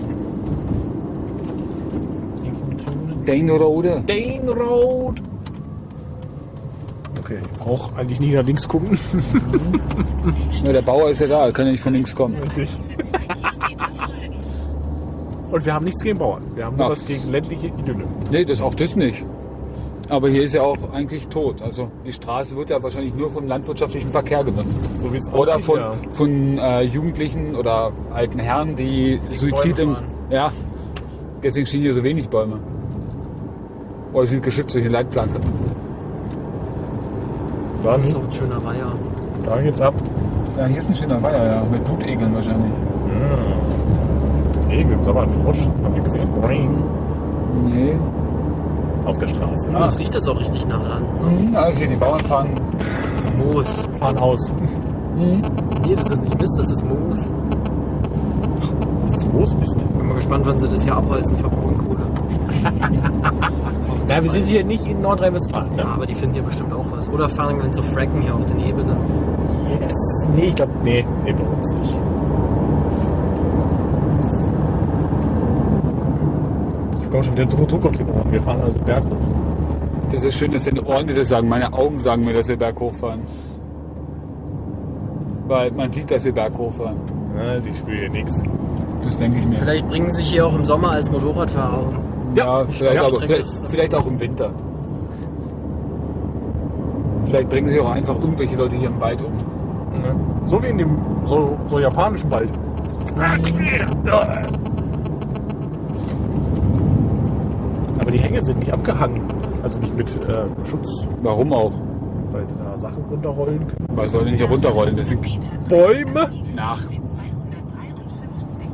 Dane oder oder? Dane Road. Okay, ich brauche eigentlich nie nach links gucken. Ja, der Bauer ist ja da, kann ja nicht von links kommen. Richtig. Und wir haben nichts gegen Bauern. Wir haben nur Ach. was gegen ländliche Idylle. Nee, das auch das nicht. Aber hier ist ja auch eigentlich tot. Also die Straße wird ja wahrscheinlich nur vom landwirtschaftlichen Verkehr genutzt. So wie es Oder aussieht, von, ja. von äh, Jugendlichen oder alten Herren, die Suizid Bäume im... fahren. Ja, deswegen stehen hier so wenig Bäume. Oder sie sind geschützt durch eine Leitplanke. Dann, So ein schöner Weiher. da geht's ab. Ja, hier ist ein schöner Weiher, ja, mit Blutegeln wahrscheinlich. Mmh. Egel, sag mal, ein Frosch. Haben wir gesehen? Brain. Nee. Auf der Straße. Ah, das riecht jetzt auch richtig nach Land. Ah, okay, die Bauern fahren. Moos. Fahren aus. Mhm. Nee, das ist nicht Mist, das ist Moos. Das ist Moosmist. Bin mal gespannt, wann sie das hier abholzen für Braunkohle. Na, wir sind hier nicht in Nordrhein-Westfalen. Ja, Ne? aber die finden hier bestimmt auch was. Oder fahren dann zu fracken hier auf den Ebenen. Yes. Nee, ich glaube, nee, nee, bei uns nicht. Ich komme schon wieder Druck, Druck auf den Ohren. Wir fahren also berghoch. Das ist schön, dass deine Ohren dir das sagen. Meine Augen sagen mir, dass wir berghoch fahren. Weil man sieht, dass wir berghoch fahren. Also ich spüre hier nichts. Das denke ich mir. Vielleicht bringen sie sich hier auch im Sommer als Motorradfahrer um. Ja, Ja, vielleicht, ja, aber, Strecke vielleicht, ist- vielleicht auch im Winter. Vielleicht bringen sie auch einfach irgendwelche Leute hier im Wald um. Ne? So wie in dem so, so japanischen Wald. Aber die Hänge sind nicht abgehangen. Also nicht mit äh, Schutz, Warum auch? weil da Sachen runterrollen können. Was soll denn hier runterrollen? Das sind Bäume? nach. zweihundertdreiundfünfzig.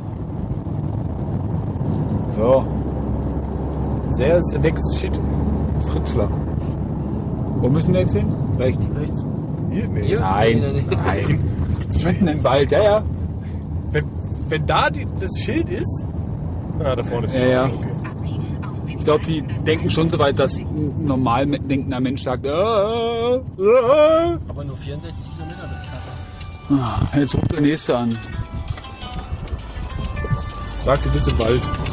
So, Sehr ist the next shit. Fritzler. Wo müssen wir jetzt hin? Rechts. Hier? Nee. Hier? Nein. Nee, nee, nee. Nein. Mitten im Wald, ja, ja. Wenn, wenn da die, das Schild ist, na, da vorne ist die Ja, ja. okay. Ich glaube, die denken schon so weit, dass ein normal denkender Mensch sagt, äh, äh, äh. Aber nur vierundsechzig Kilometer bis Kassel. Ah, jetzt ruft der Nächste an. Sag, du bist im Wald.